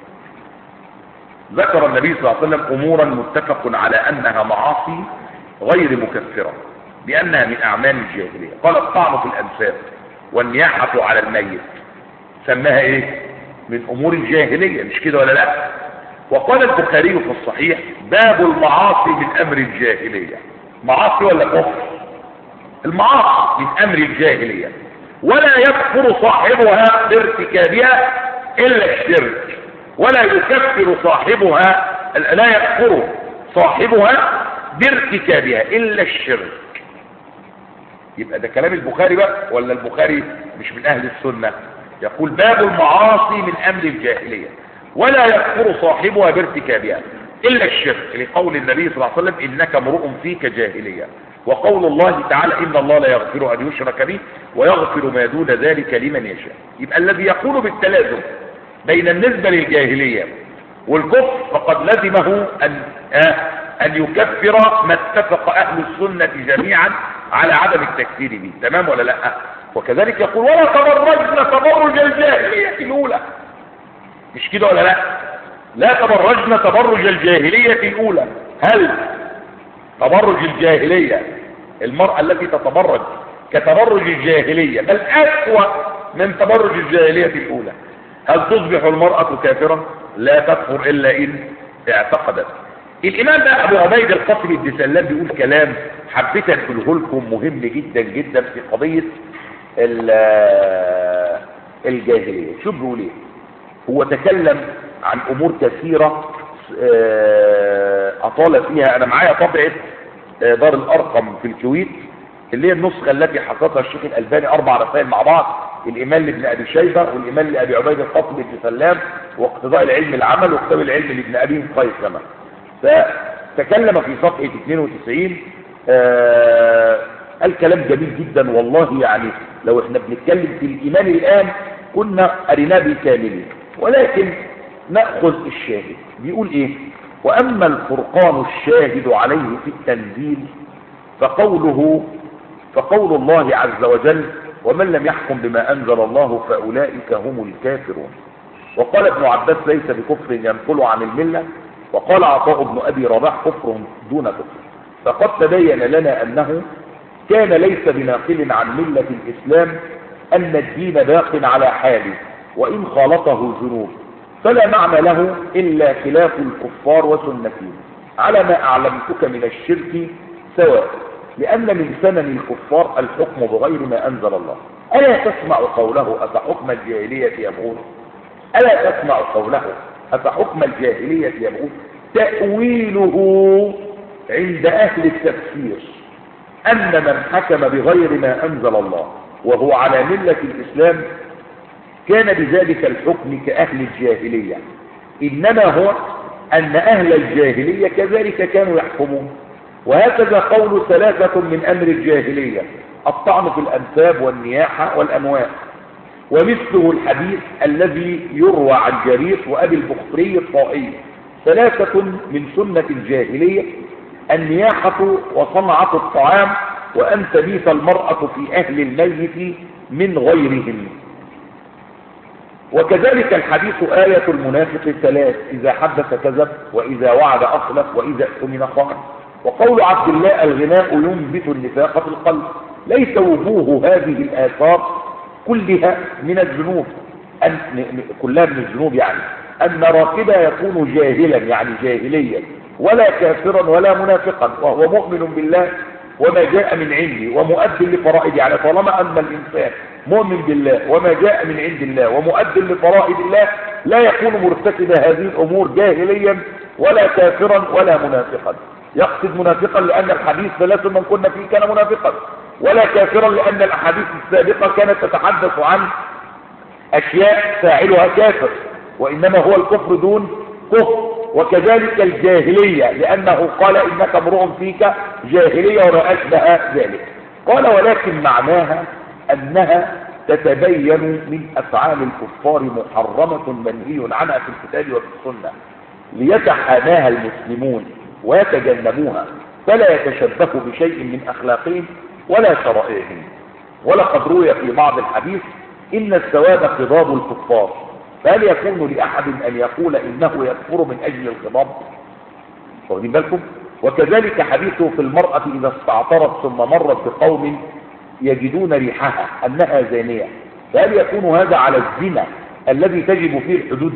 ذكر النبي صلى الله عليه وسلم أمورا متفق على أنها معاصي غير مكفرة لأنها من أعمال الجاهلية. قال الطعن في الأنساب والنياحة على الميت، سماها ايه؟ من امور الجاهلية، مش كده ولا لا؟ وقال البخاري في الصحيح باب المعاصي من امر الجاهلية. معاصي ولا كفر؟ المعاصي من امر الجاهلية، ولا يكفر صاحبها بارتكابها الا الشرك، ولا يكفر صاحبها، لا يكفر صاحبها بارتكابها الا الشرك. يبقى ده كلام البخاري بقى ولا البخاري مش من اهل السنة؟ يقول باب المعاصي من امر الجاهلية ولا يكفر صاحبها بارتكابها الا الشرك، لقول النبي صلى الله عليه وسلم انك امرؤ فيك جاهلية، وقول الله تعالى ان الله لا يغفر ان يشرك به ويغفر ما دون ذلك لمن يشاء. يبقى الذي يقول بالتلازم بين النسبة للجاهلية والكفر فقد لزمه ان يكفر ما اتفق اهل السنة جميعا على عدم التكفير به. تمام ولا لا؟ وكذلك يقول ولا تبرجنا تبرج الجاهلية الأولى، مش كده ولا لا؟ لا تبرجنا تبرج الجاهلية الأولى. هل تبرج الجاهلية المرأة التي تتبرج كتبرج الجاهلية بل أسوأ من تبرج الجاهلية الأولى، هل تصبح المرأة كافرة؟ لا تكفر إلا إن اعتقدت. الإمام ده أبو عبيد القاسم بن سلام بيقول كلام حبيت أقوله لكم مهم جدا جدا في قضية الجاهلية. شو بيقول ايه؟ هو تكلم عن امور كثيرة اطال فيها. انا معايا طبعة دار الارقم في الكويت اللي هي النسخة التي حققها الشيخ الالباني، 4 رسائل مع بعض، الايمان لابن ابي شيبة والايمان لابي عبيد القاسم بن سلام واقتضاء العلم العمل وكتاب العلم لابن ابي قيثمة. فتكلم في صفحة 92 الكلام جميل جدا والله. يعني لو احنا بنتكلم في الايمان الان كنا قريناه بالكامل، ولكن ناخذ الشاهد. بيقول ايه؟ وأما الفرقان الشاهد عليه في التنزيل فقول الله عز وجل: ومن لم يحكم بما أنزل الله فأولئك هم الكافرون. وقال ابن عباس: ليس بكفر ينقل عن الملة. وقال عطاء بن أبي رباح: كفر دون كفر. فقد تبين لنا أنه كان ليس بناقل عن ملة الإسلام، أن الدين باق على حاله وإن خالطه ذنوب، فلا معنى له إلا خلاف الكفار وسنتهم، على ما أعلمتك من الشرك سواء، لأن من سنن الكفار الحكم بغير ما أنزل الله. ألا تسمع قوله: أفحكم الجاهلية يبغون؟ ألا تسمع قوله: أفحكم الجاهلية يبغون؟ تأويله عند أهل التفسير أن من حكم بغير ما أنزل الله وهو على ملة الإسلام كان بذلك الحكم كأهل الجاهلية، إنما هو أن أهل الجاهلية كذلك كانوا يحكمون. وهكذا قول ثلاثة من أمر الجاهلية: الطعن في الأنساب والنياحة والأموال. ومثله الحديث الذي يروى عن جرير وأبي البختري الطائي: ثلاثة من سنة الجاهلية: النياحة وصنعة الطعام، وأن تبيت المرأة في أهل الميت من غيرهم. وكذلك الحديث: آية المنافق ثلاث: إذا حدث كذب، وإذا وعد أخلف، وإذا اؤتمن خان. وقول عبد الله: الغناء ينبت النفاق في القلب. ليس وجوه هذه الآثار كلها من الذنوب، كلها من الذنوب، يعني أن راكبا يكون جاهلا يعني جاهليا، ولا كافرا ولا منافقا، وهو مؤمن بالله وما جاء من عندي ومؤد لفرائض. يعني طالما أن الإنسان مؤمن بالله وما جاء من عند الله ومؤد لفرائض الله، لا يكون مرتكب هذه الأمور جاهليا ولا كافرا ولا منافقا. يقصد منافقا لأن الحديث ثلاث من كنا فيه كان منافقا، ولا كافرا لأن الأحاديث السابقة كانت تتحدث عن أشياء فاعلها كافر، وإنما هو الكفر دون كفر. وكذلك الجاهلية، لأنه قال: إنك امرؤ فيك جاهلية وما أشبه ذلك. قال: ولكن معناها أنها تتبين من أفعال الكفار محرمة منهي عنها في الكتاب وفي السنة، ليتحاناها المسلمون ويتجنبوها، فلا يتشبهوا بشيء من أخلاقهم ولا شرائعهم. ولقد روي في بعض الحديث: إن الثواب خضاب الكفار، فهل يكون لأحد أن يقول إنه يكفر من أجل الخضاب؟ واخدين بالكم؟ وكذلك حديثه في المرأة إذا استعطرت ثم مرت بقوم يجدون ريحها أنها زانية، فهل يكون هذا على الزنا الذي تجب فيه الحدود؟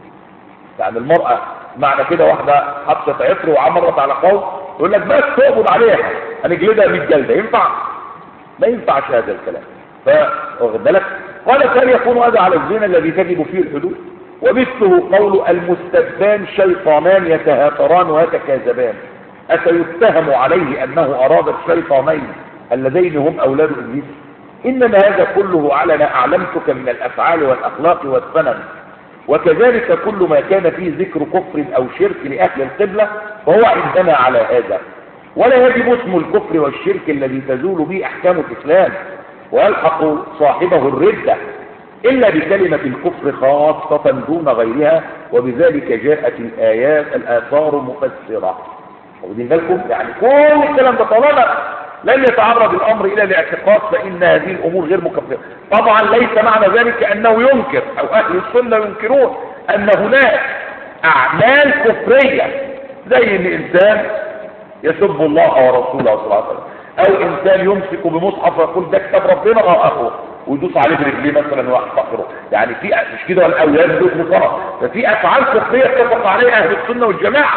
يعني المرأة معنى كده واحدة حطت عطر وعمرت على قوم يقول لك بس تقبض عليها هنجلدها 100 جلدة، ينفع؟ ما ينفعش هذا الكلام. فواخد بالك؟ قال: فهل يكون هذا على الزنا الذي تجب فيه الحدود؟ ومثله قول: المستبان شيطانان يتهاتران ويتكاذبان، أفيتهم عليه أنه أراد الشيطانين اللذين هم أولاد إبليس؟ إنما هذا كله على ما أعلمتك من الأفعال والأخلاق والسنن. وكذلك كل ما كان فيه ذكر كفر أو شرك لأهل القبلة فهو عندنا على هذا، ولا يجب اسم الكفر والشرك الذي تزول به أحكام الإسلام ويلحق صاحبه الردة إلا بكلمة الكفر خاصة دون غيرها، وبذلك جاءت الآثار مفسرة. واخدين بالكم؟ يعني كل الكلام ده طالما لن يتعرض الأمر إلى الاعتقاد فإن هذه الأمور غير مكفرة. طبعا ليس معنى ذلك أنه ينكر أو أهل السنة ينكرون أن هناك أعمال كفرية، زي أن إنسان يسب الله ورسوله صلى الله عليه وسلم، أو إنسان يمسك بمصحف ويقول ده كتاب ربنا أخوه ويدوس عليه برجليه مثلا ويحتقره، يعني في مش كده ولا أولاد مصرف، ففي أفعال كفرية اتفق عليها أهل السنة والجماعة.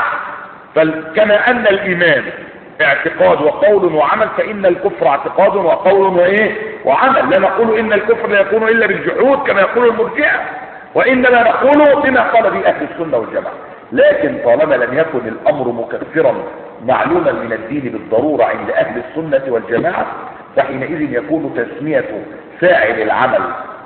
فكما أن الإيمان اعتقاد وقول وعمل، فإن الكفر اعتقاد وقول وعمل. لا نقول إن الكفر لا يكون إلا بالجحود كما يقول المرجئة، وإنما نقول بما قال به أهل السنة والجماعة. لكن طالما لم يكن الأمر مكفرا معلوما من الدين بالضرورة عند أهل السنة والجماعة، فحينئذ يكون تسمية فاعل العمل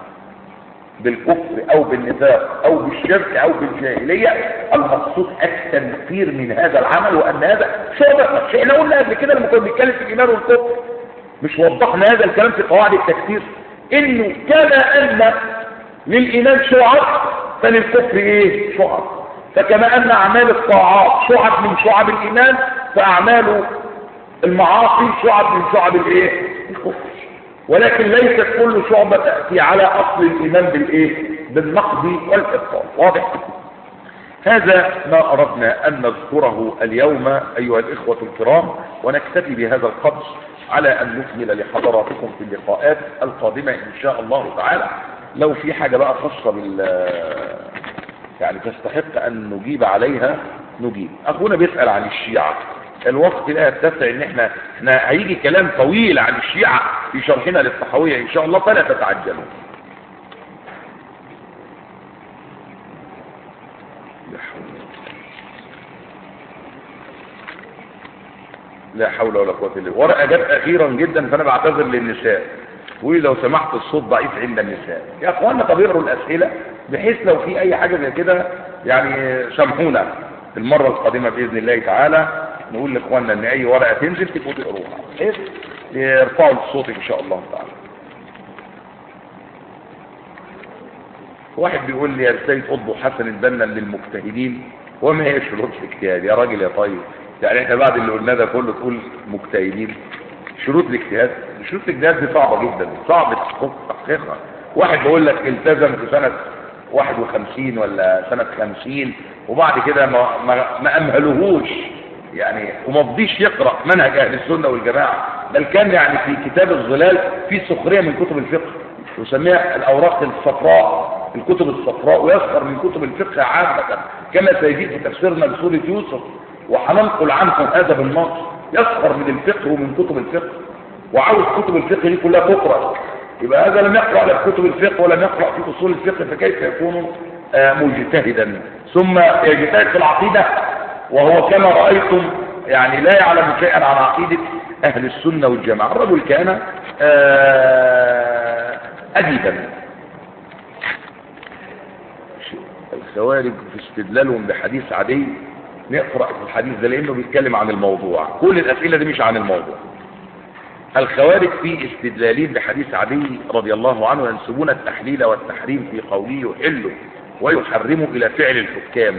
بالكفر أو بالنفاق أو بالشرك أو بالجاهلية المقصود التنفير من هذا العمل، وأن هذا شعبة. شيء قلنا قبل كده لما كنا بنتكلم في الإيمان والكفر، مش وضحنا هذا الكلام في قواعد التكفير، إنه كما أن للإيمان شعب فللكفر شعب، فكما أن أعمال الطاعات شعب من شعب الإيمان، فأعمال المعاصي شعب من شعب الإيه؟ الكفر. ولكن ليست كل شعبة تأتي على أصل الإيمان بالإيه؟ بالنقض والإبطال. واضح؟ هذا ما أردنا أن نذكره اليوم أيها الإخوة الكرام، ونكتفي بهذا القدر على أن نكمل لحضراتكم في اللقاءات القادمة إن شاء الله تعالى. لو في حاجة بقى خاصة يعني تستحق أن نجيب عليها نجيب. أخونا بيسأل عن الشيعة، الوقت لا يتسع ان احنا هيجي كلام طويل عن الشيعة في شرحنا للطحاوية ان شاء الله، فلا تتعجلوا. لا حول ولا قوة الا بالله. ورقة جت اخيرا جدا، فانا بعتذر للنساء، ولو سمحت الصوت ضعيف عند النساء يا اخوانا. طب اقروا الاسئلة بحيث لو في اي حاجة زي كده يعني سامحونا المرة القادمة باذن الله تعالى. نقول لاخواننا ان اي ورقة تنزل تبقوا تقروها بحيث يرفعوا الصوت ان شاء الله تعالى. واحد بيقول لي يا رسالة قطب حسن البنا للمجتهدين، وما هي شروط الاجتهاد يا راجل يا طيب؟ يعني احنا بعد اللي قلناه ده كله تقول مجتهدين؟ شروط الاجتهاد، شروط الاجتهاد دي صعبة جدا، صعب تحقيقها. واحد بيقول لك التزم في سنة 51 ولا سنة 50 وبعد كده ما امهلهوش يعني، وما فضيش يقرأ منهج اهل السنة والجماعة، بل كان يعني في كتاب الظلال في سخرية من كتب الفقه يسميها الاوراق الصفراء، الكتب الصفراء، ويسخر من كتب الفقه عامة كما سيجي في تفسيرنا لسورة يوسف، وهننقل عنكم هذا بالنص. يسخر من الفقه ومن كتب الفقه، وعاوز كتب الفقه دي كلها تقرأ. يبقى هذا لم يقرأ لا في كتب الفقه ولم يقرأ في اصول الفقه، فكيف يكون مجتهدا؟ ثم يجتهد في العقيدة وهو كما رأيتم يعني لا يعلم شيئا عن عقيدة أهل السنة والجماعة. الرجل كان أديبا. الخوارج في استدلالهم بحديث عدي، نقرأ في الحديث ده لأنه بيتكلم عن الموضوع، كل الأسئلة دي مش عن الموضوع. الخوارج في استدلالهم بحديث عدي رضي الله عنه ينسبون التحليل والتحريم في قوله يحل ويحرم إلى فعل الحكام،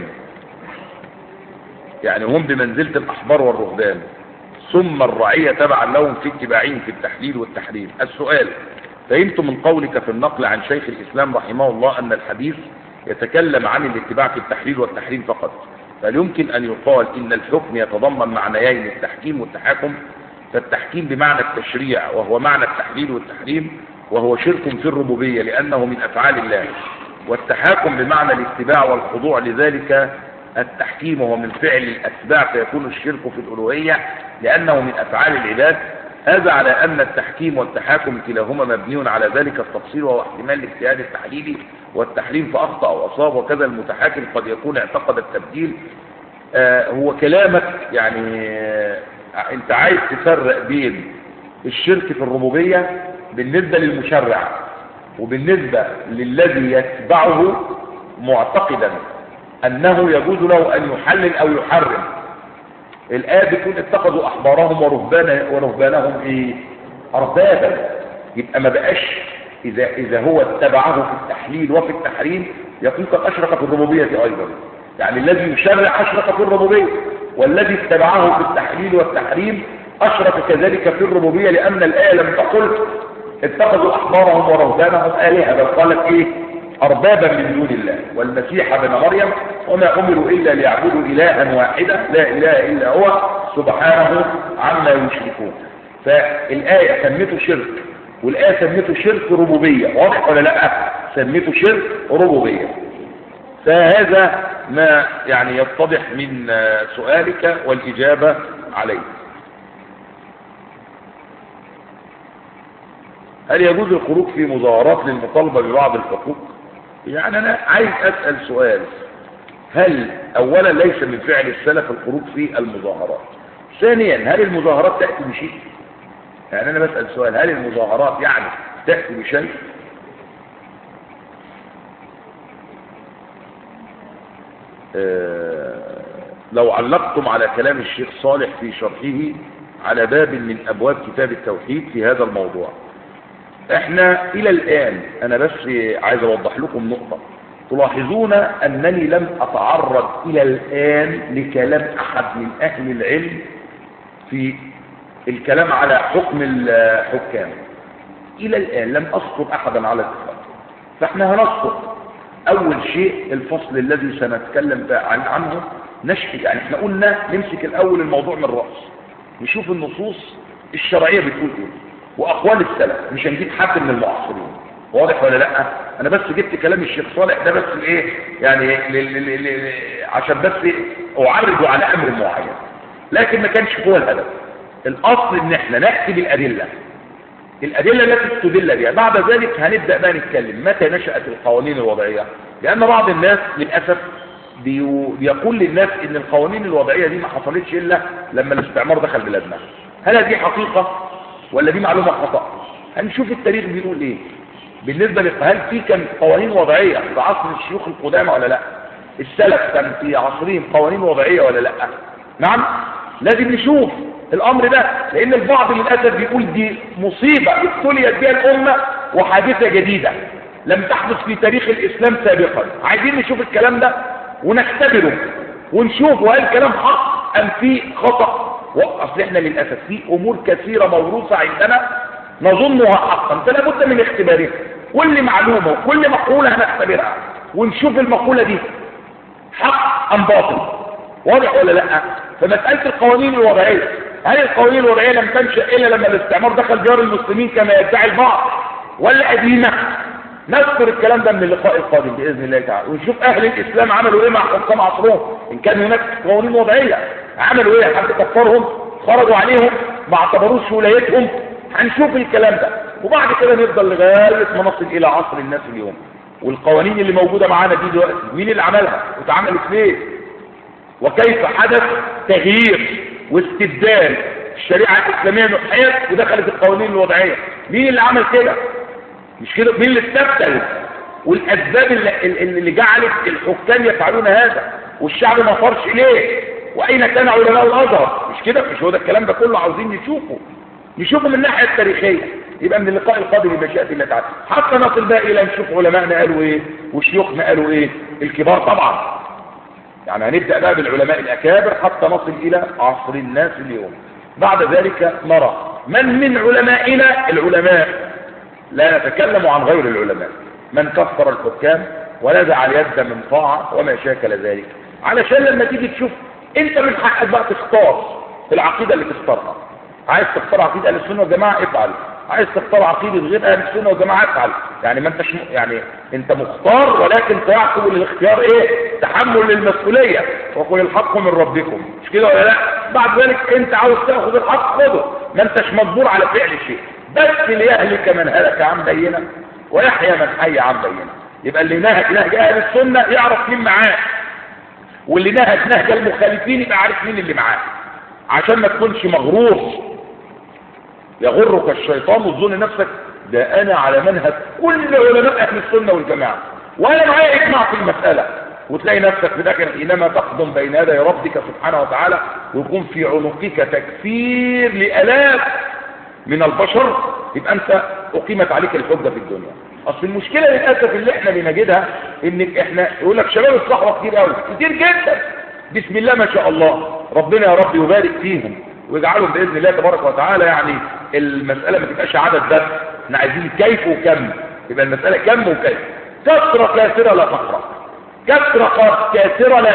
يعني هم بمنزلة الأحبار والرهبان، ثم الرعية تبعا لهم في اتباعهم في التحليل والتحريم. السؤال: فهمت من قولك في النقل عن شيخ الإسلام رحمه الله أن الحديث يتكلم عن الاتباع في التحليل والتحريم فقط، فهل يمكن أن يقال إن الحكم يتضمن معنيين التحكيم والتحاكم؟ فالتحكيم بمعنى التشريع وهو معنى التحليل والتحريم، وهو شرك في الربوبية لأنه من أفعال الله، والتحاكم بمعنى الاتباع والخضوع، لذلك التحكيم هو من فعل الأتباع فيكون الشرك في الألوهية لأنه من أفعال العباد. هذا على أن التحكيم والتحاكم كلاهما مبني على ذلك التفصيل، وهو احتمال الاجتهاد التحليلي والتحريم فأخطأ وأصاب، وكذا المتحاكم قد يكون اعتقد التبديل. هو كلامك يعني أنت عايز تفرق بين الشرك في الربوبية بالنسبة للمشرع وبالنسبة للذي يتبعه معتقدا أنه يجوز له أن يحلل أو يحرم. الآية بتقول اتخذوا أحبارهم ورهبانهم إيه؟ أربابا. يبقى ما بقاش إذا هو اتبعه في التحليل وفي التحريم يكون قد أشرك في الربوبية أيضا، يعني الذي يشرع أشرك في الربوبية، والذي اتبعه في التحليل والتحريم أشرك كذلك في الربوبية، لأن الآية لم تقل اتخذوا أحبارهم ورهبانهم آلهة، بل قالت إيه؟ أربابا من دون الله والمسيح ابن مريم وما أمروا إلا ليعبدوا إلها واحدا لا إله إلا هو سبحانه عما يشركون. فالآية سميته شرك، والآية سميته شرك ربوبية. واضح ولا لا؟ سميته شرك ربوبية. فهذا ما يعني يتضح من سؤالك والإجابة عليه. هل يجوز الخروج في مظاهرات للمطالبة ببعض الحقوق؟ يعني أنا عايز أسأل سؤال: هل أولا ليس من فعل السلف الخروج في المظاهرات؟ ثانيا هل المظاهرات تأتي بشيء؟ يعني أنا بسأل سؤال: هل المظاهرات يعني تأتي بشيء؟ لو علقتم على كلام الشيخ صالح في شرحه على باب من أبواب كتاب التوحيد في هذا الموضوع، احنا الى الان انا بس عايز اوضح لكم نقطة. تلاحظون أنني لم أتعرض إلى الآن لكلام أحد من أهل العلم في الكلام على حكم الحكام. إلى الآن لم أذكر أحدا على الإطلاق. فإحنا هنذكر أول شيء الفصل الذي سنتكلم عنه يعني إحنا قلنا نمسك الأول الموضوع من الرأس، نشوف النصوص الشرعية بتقول إيه وأقوال السلف، مش هنجيب حد من المعاصرين. واضح ولا لا؟ أنا بس جبت كلام الشيخ صالح ده بس إيه يعني عشان بس أعرضه على أمر معين، لكن ما كانش هو الهدف. الأصل إن إحنا نأتي بالأدلة التي تدل بها. بعد ذلك هنبدأ بقى نتكلم متى نشأت القوانين الوضعية، لأن بعض الناس للأسف بيقول للناس إن القوانين الوضعية دي ما حصلتش إلا لما الاستعمار دخل بلادنا. هل دي حقيقة ولا دي معلومة خطأ؟ هنشوف التاريخ بيقول إيه بالنسبة هل في كان قوانين وضعية في عصر الشيوخ القدامى ولا لا؟ السلف كان في عصرهم قوانين وضعية ولا لا؟ نعم، لازم نشوف الأمر ده، لأن البعض للأسف بيقول دي مصيبة ابتليت بها الأمة وحادثة جديدة لم تحدث في تاريخ الإسلام سابقا. عايزين نشوف الكلام ده ونختبره ونشوف هل الكلام حق أم في خطأ. أصل إحنا للأسف في أمور كثيرة موروثة عندنا نظنها حقا، فلا بد من اختبارها. كل معلومة وكل مقولة هنختبرها ونشوف المقولة دي حق أم باطل. واضح ولا لا؟ فمسألة القوانين الوضعية، هل القوانين الوضعية لم تنشأ إلا لما الاستعمار دخل ديار المسلمين كما يدعي البعض ولا قديمة؟ نذكر الكلام ده من اللقاء القادم بإذن الله تعالى، ونشوف أهل الإسلام عملوا إيه مع حكام عصرهم. إن كان هناك قوانين وضعية عملوا إيه؟ حد كفرهم؟ خرجوا عليهم؟ ما اعتبروش ولايتهم؟ هنشوف الكلام ده، وبعد كده نفضل لغاية ما نصل إلى عصر الناس اليوم. والقوانين اللي موجودة معانا دي دلوقتي مين اللي عملها؟ واتعملت ليه؟ وكيف حدث تغيير واستبدال الشريعة الإسلامية نحيت ودخلت القوانين الوضعية؟ مين اللي عمل كده؟ مش كده، مين اللي استبدل؟ والأسباب اللي جعلت الحكام يفعلون هذا والشعب ما فرش ليه؟ وأين كان علماء الأزهر؟ مش كده؟ مش هو ده الكلام ده كله عاوزين نشوفه من الناحية التاريخية. يبقى من اللقاء القادم بمشيئة الله تعالى حتى نصل بقى إلى نشوف علماءنا قالوا إيه وشيوخنا قالوا إيه، الكبار طبعا. يعني هنبدأ بقى بالعلماء الأكابر حتى نصل إلى عصر الناس اليوم. بعد ذلك نرى من علمائنا العلماء، لا نتكلم عن غير العلماء، من كفر الحكام ونزع اليد من طاعة وما شاكل ذلك، علشان لما تيجي تشوف انت من حقك بقى تختار في العقيدة اللي تختارها. عايز تختار عقيدة أهل السنة والجماعة افعل، عايز تختار عقيدة غير أهل السنة والجماعة افعل. يعني ما انتش يعني انت مختار، ولكن تعقب الاختيار ايه؟ تحمل للمسؤولية. وقل الحق من ربكم، مش كده ولا لا؟ بعد ذلك انت عاوز تاخذ الحق خذه، ما انتش مجبور على فعل شيء. بس ليهلك من هلك عن بينه ويحيى من حي عن بينه. يبقى اللي نهج اهل السنة يعرف مين معاه، واللي نهج المخالفين يبقى عارف مين اللي معاه، عشان ما تكونش مغرور يغرك الشيطان وتظن نفسك ده انا على منهج كل علماء اهل السنة والجماعة وانا معايا اجماع في المسألة، وتلاقي نفسك في ذاك حينما تقدم بين يدي ربك سبحانه وتعالى ويكون في عنقك تكفير لآلاف من البشر، يبقى انت اقيمت عليك الحجة في الدنيا. اصل المشكلة للأسف اللي احنا بنجدها ان احنا يقول لك شباب الصحوة كتير قوي، كتير جدا، بسم الله ما شاء الله، ربنا يا رب يبارك فيهم ويجعلهم بإذن الله تبارك وتعالى. يعني المسألة ما تبقاش عدد بس، احنا عايزين كيف وكم، يبقى المسألة كم وكيف. كثرة كاثرة لا تقرأ، كثرة كاثرة لا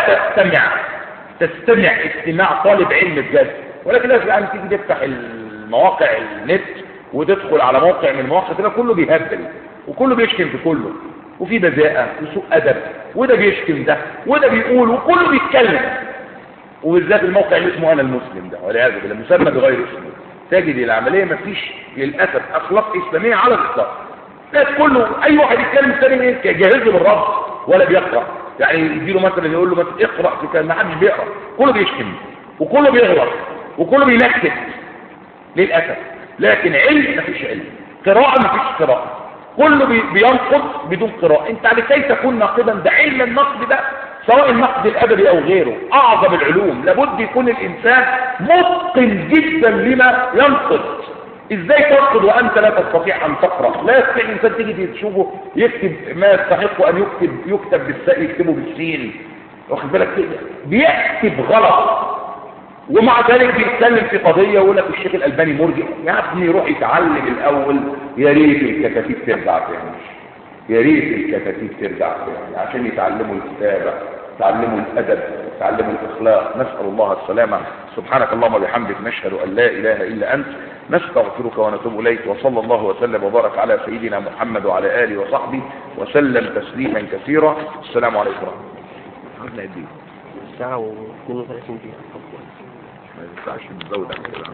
تستمع استماع طالب علم بجد. ولكن لازم يعني تيجي تفتح المواقع النت وتدخل على موقع من المواقع كده كله بيهبل وكله بيشتم في كله، وفي بذاءة وسوء أدب، وده بيشتم ده وده بيقول وكله بيتكلم. وبالذات الموقع اللي اسمه أنا المسلم ده والعياذ بالله مسمى بغير اسمه، تجد العملية ما فيش للأسف أخلاق إسلامية على الإطلاق. الناس كله أي واحد يتكلم ثاني جاهز له بالرد ولا بيقرأ. يعني يديله مثلا يقول له مثلا اقرأ في كلام، ما حدش بيقرأ، كله بيشتم وكله بيغلط وكله بينكت للأسف. لكن علم ما فيش علم، قراءة ما فيش قراءة، كله بينقض بدون قراءة. انت لكي تكون ناقدا، ده علم النقد ده سواء النقد الأدبي أو غيره أعظم العلوم، لابد يكون الإنسان متقن جدا لما ينقد، ازاي ترقد وانت لا تستطيع ان تقرأ؟ لا يستطيع الانسان تيجي تشوفه يكتب ما يستحق ان يكتب بالساء يكتبه بالسين، واخد بالك كده؟ بيكتب غلط، ومع ذلك بيتكلم في قضية ويقول لك الشيخ الألباني مرجع. يا ابني روح يتعلم الأول، يا ريت الكتاتيب ترجع تاني، يا ريت الكتاتيب ترجع تاني عشان يتعلموا الكتابة، يتعلموا الأدب، يتعلموا الإخلاق. نسأل الله السلامة. سبحانك اللهم وبحمدك، نشهد أن لا إله إلا أنت، نستغفرك ونتوب إليك. وصلى الله وسلم وبارك على سيدنا محمد وعلى آله وصحبه وسلم تسليما كثيرا. السلام عليكم ورحمة الله. ساعة و32 دقيقة. ما ينفعش نزود عن كده.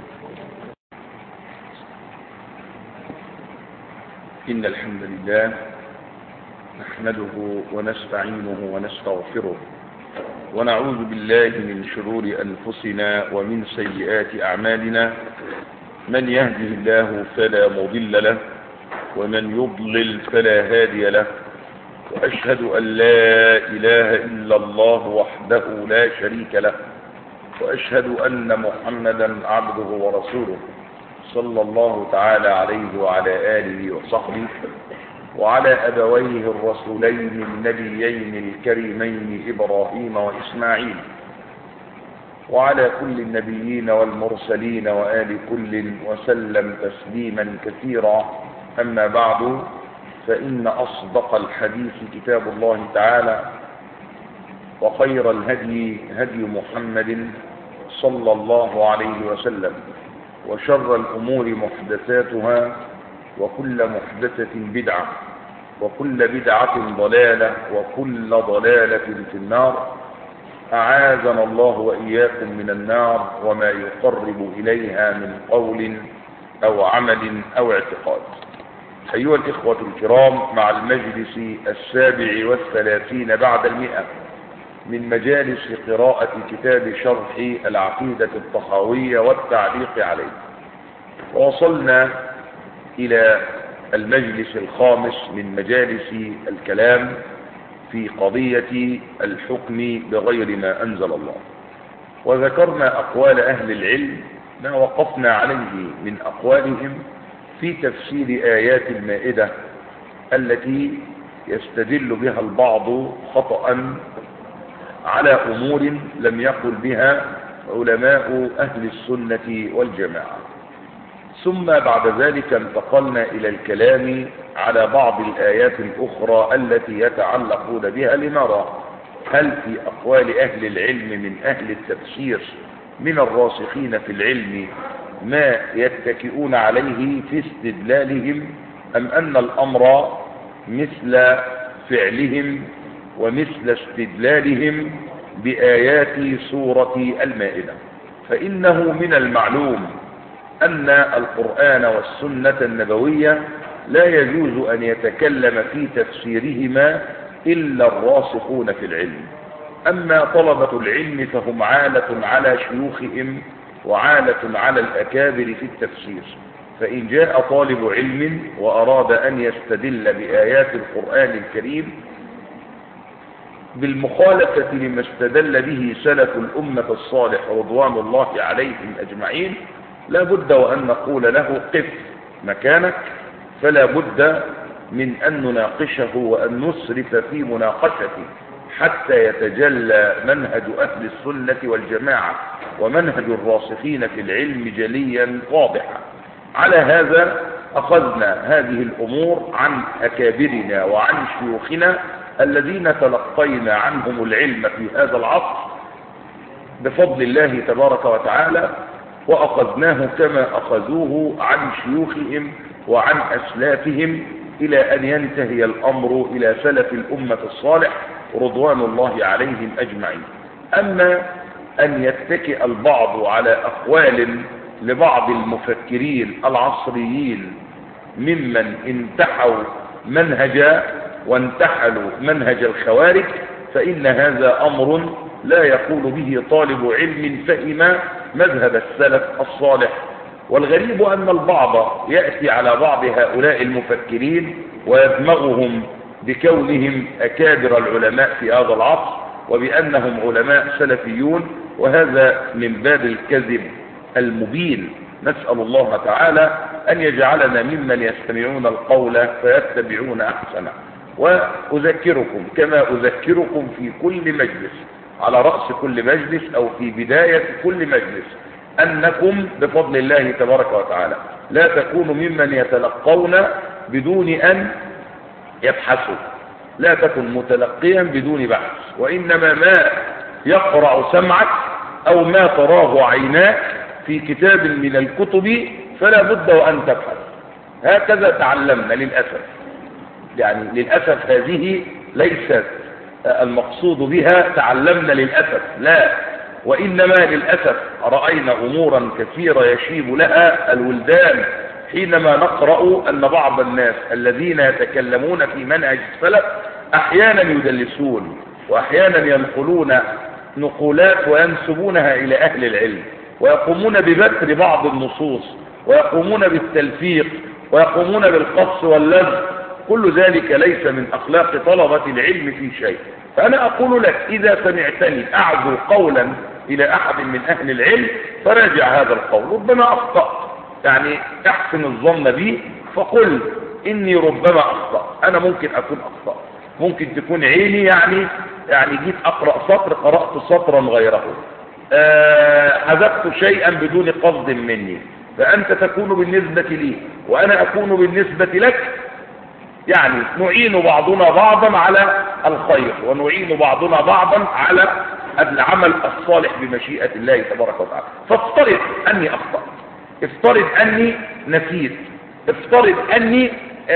إن الحمد لله نحمده ونستعينه ونستغفره ونعوذ بالله من شرور أنفسنا ومن سيئات أعمالنا. من يهده الله فلا مضل له ومن يضلل فلا هادي له، وأشهد أن لا إله إلا الله وحده لا شريك له، وأشهد أن محمدا عبده ورسوله صلى الله تعالى عليه وعلى آله وصحبه وعلى أبويه الرسولين النبيين الكريمين إبراهيم وإسماعيل، وعلى كل النبيين والمرسلين وآل كل وسلم تسليما كثيرا. أما بعد، فإن أصدق الحديث كتاب الله تعالى، وخير الهدي هدي محمد صلى الله عليه وسلم، وشر الأمور محدثاتها، وكل محدثة بدعة، وكل بدعة ضلالة، وكل ضلالة في النار. أعاذنا الله وإياكم من النار وما يقرب إليها من قول أو عمل أو اعتقاد. أيها الإخوة الكرام، مع المجلس 37 بعد 100 من مجالس قراءة كتاب شرح العقيدة الطحاوية والتعليق عليه، ووصلنا إلى المجلس الخامس من مجالس الكلام في قضية الحكم بغير ما أنزل الله، وذكرنا أقوال أهل العلم ما وقفنا عليه من أقوالهم في تفسير آيات المائدة التي يستدل بها البعض خطأ على أمور لم يقل بها علماء أهل السنة والجماعة. ثم بعد ذلك انتقلنا إلى الكلام على بعض الآيات الأخرى التي يتعلقون بها، لنرى هل في أقوال أهل العلم من أهل التفسير من الراسخين في العلم ما يتكئون عليه في استدلالهم، أم أن الأمر مثل فعلهم ومثل استدلالهم بآيات سورة المائدة. فإنه من المعلوم أن القرآن والسنة النبوية لا يجوز أن يتكلم في تفسيرهما إلا الراسخون في العلم. أما طلبة العلم فهم عالة على شيوخهم وعالة على الأكابر في التفسير. فإن جاء طالب علم وأراد أن يستدل بآيات القرآن الكريم بالمخالفة لما استدل به سلف الأمة الصالح رضوان الله عليهم أجمعين، لا بد وأن نقول له قف مكانك، فلا بد من أن نناقشه وأن نسرف في مناقشته حتى يتجلى منهج أهل السنة والجماعة ومنهج الراسخين في العلم جليا واضحا. على هذا أخذنا هذه الأمور عن أكابرنا وعن شيوخنا الذين تلقينا عنهم العلم في هذا العصر بفضل الله تبارك وتعالى، وأخذناه كما أخذوه عن شيوخهم وعن أسلافهم إلى أن ينتهي الأمر إلى سلف الأمة الصالح رضوان الله عليهم أجمعين. أما أن يتكئ البعض على أقوال لبعض المفكرين العصريين ممن انتحوا منهجا وانتحلوا منهج الخوارج، فإن هذا أمر لا يقول به طالب علم فهم مذهب السلف الصالح. والغريب أن البعض يأتي على بعض هؤلاء المفكرين ويدمغهم بكونهم أكابر العلماء في هذا العصر وبأنهم علماء سلفيون، وهذا من باب الكذب المبين. نسأل الله تعالى أن يجعلنا ممن يستمعون القول فيتبعون أحسنه. وأذكركم كما أذكركم في كل مجلس، على رأس كل مجلس أو في بداية كل مجلس، أنكم بفضل الله تبارك وتعالى لا تكونوا ممن يتلقون بدون أن يبحثوا، لا تكن متلقيا بدون بحث، وإنما ما يقرع سمعك أو ما تراه عيناك في كتاب من الكتب فلا بد وأن تبحث. هكذا تعلمنا للأسف، يعني للأسف هذه ليست المقصود بها تعلمنا للأسف، لا، وإنما للأسف رأينا أمورا كثيرة يشيب لها الولدان حينما نقرأ أن بعض الناس الذين يتكلمون في منهج السلف أحيانا يدلسون وأحيانا ينقلون نقولات وينسبونها إلى أهل العلم، ويقومون ببتر بعض النصوص، ويقومون بالتلفيق، ويقومون بالقص واللزق. كل ذلك ليس من أخلاق طلبة العلم في شيء. فأنا أقول لك إذا سمعتني أعزو قولا إلى أحد من أهل العلم فراجع هذا القول، ربما أخطأت، يعني احسن الظن بي فقل إني ربما أخطأ، أنا ممكن أكون أخطأ، ممكن تكون عيني يعني جيت أقرأ سطر قرأت سطرا غيره، حذفت شيئا بدون قصد مني، فأنت تكون بالنسبة لي وأنا أكون بالنسبة لك، يعني نعين بعضنا بعضا على الخير ونعين بعضنا بعضا على العمل الصالح بمشيئة الله تبارك وتعالى. فافترض أني أخطأت، افترض أني نسيت، افترض أني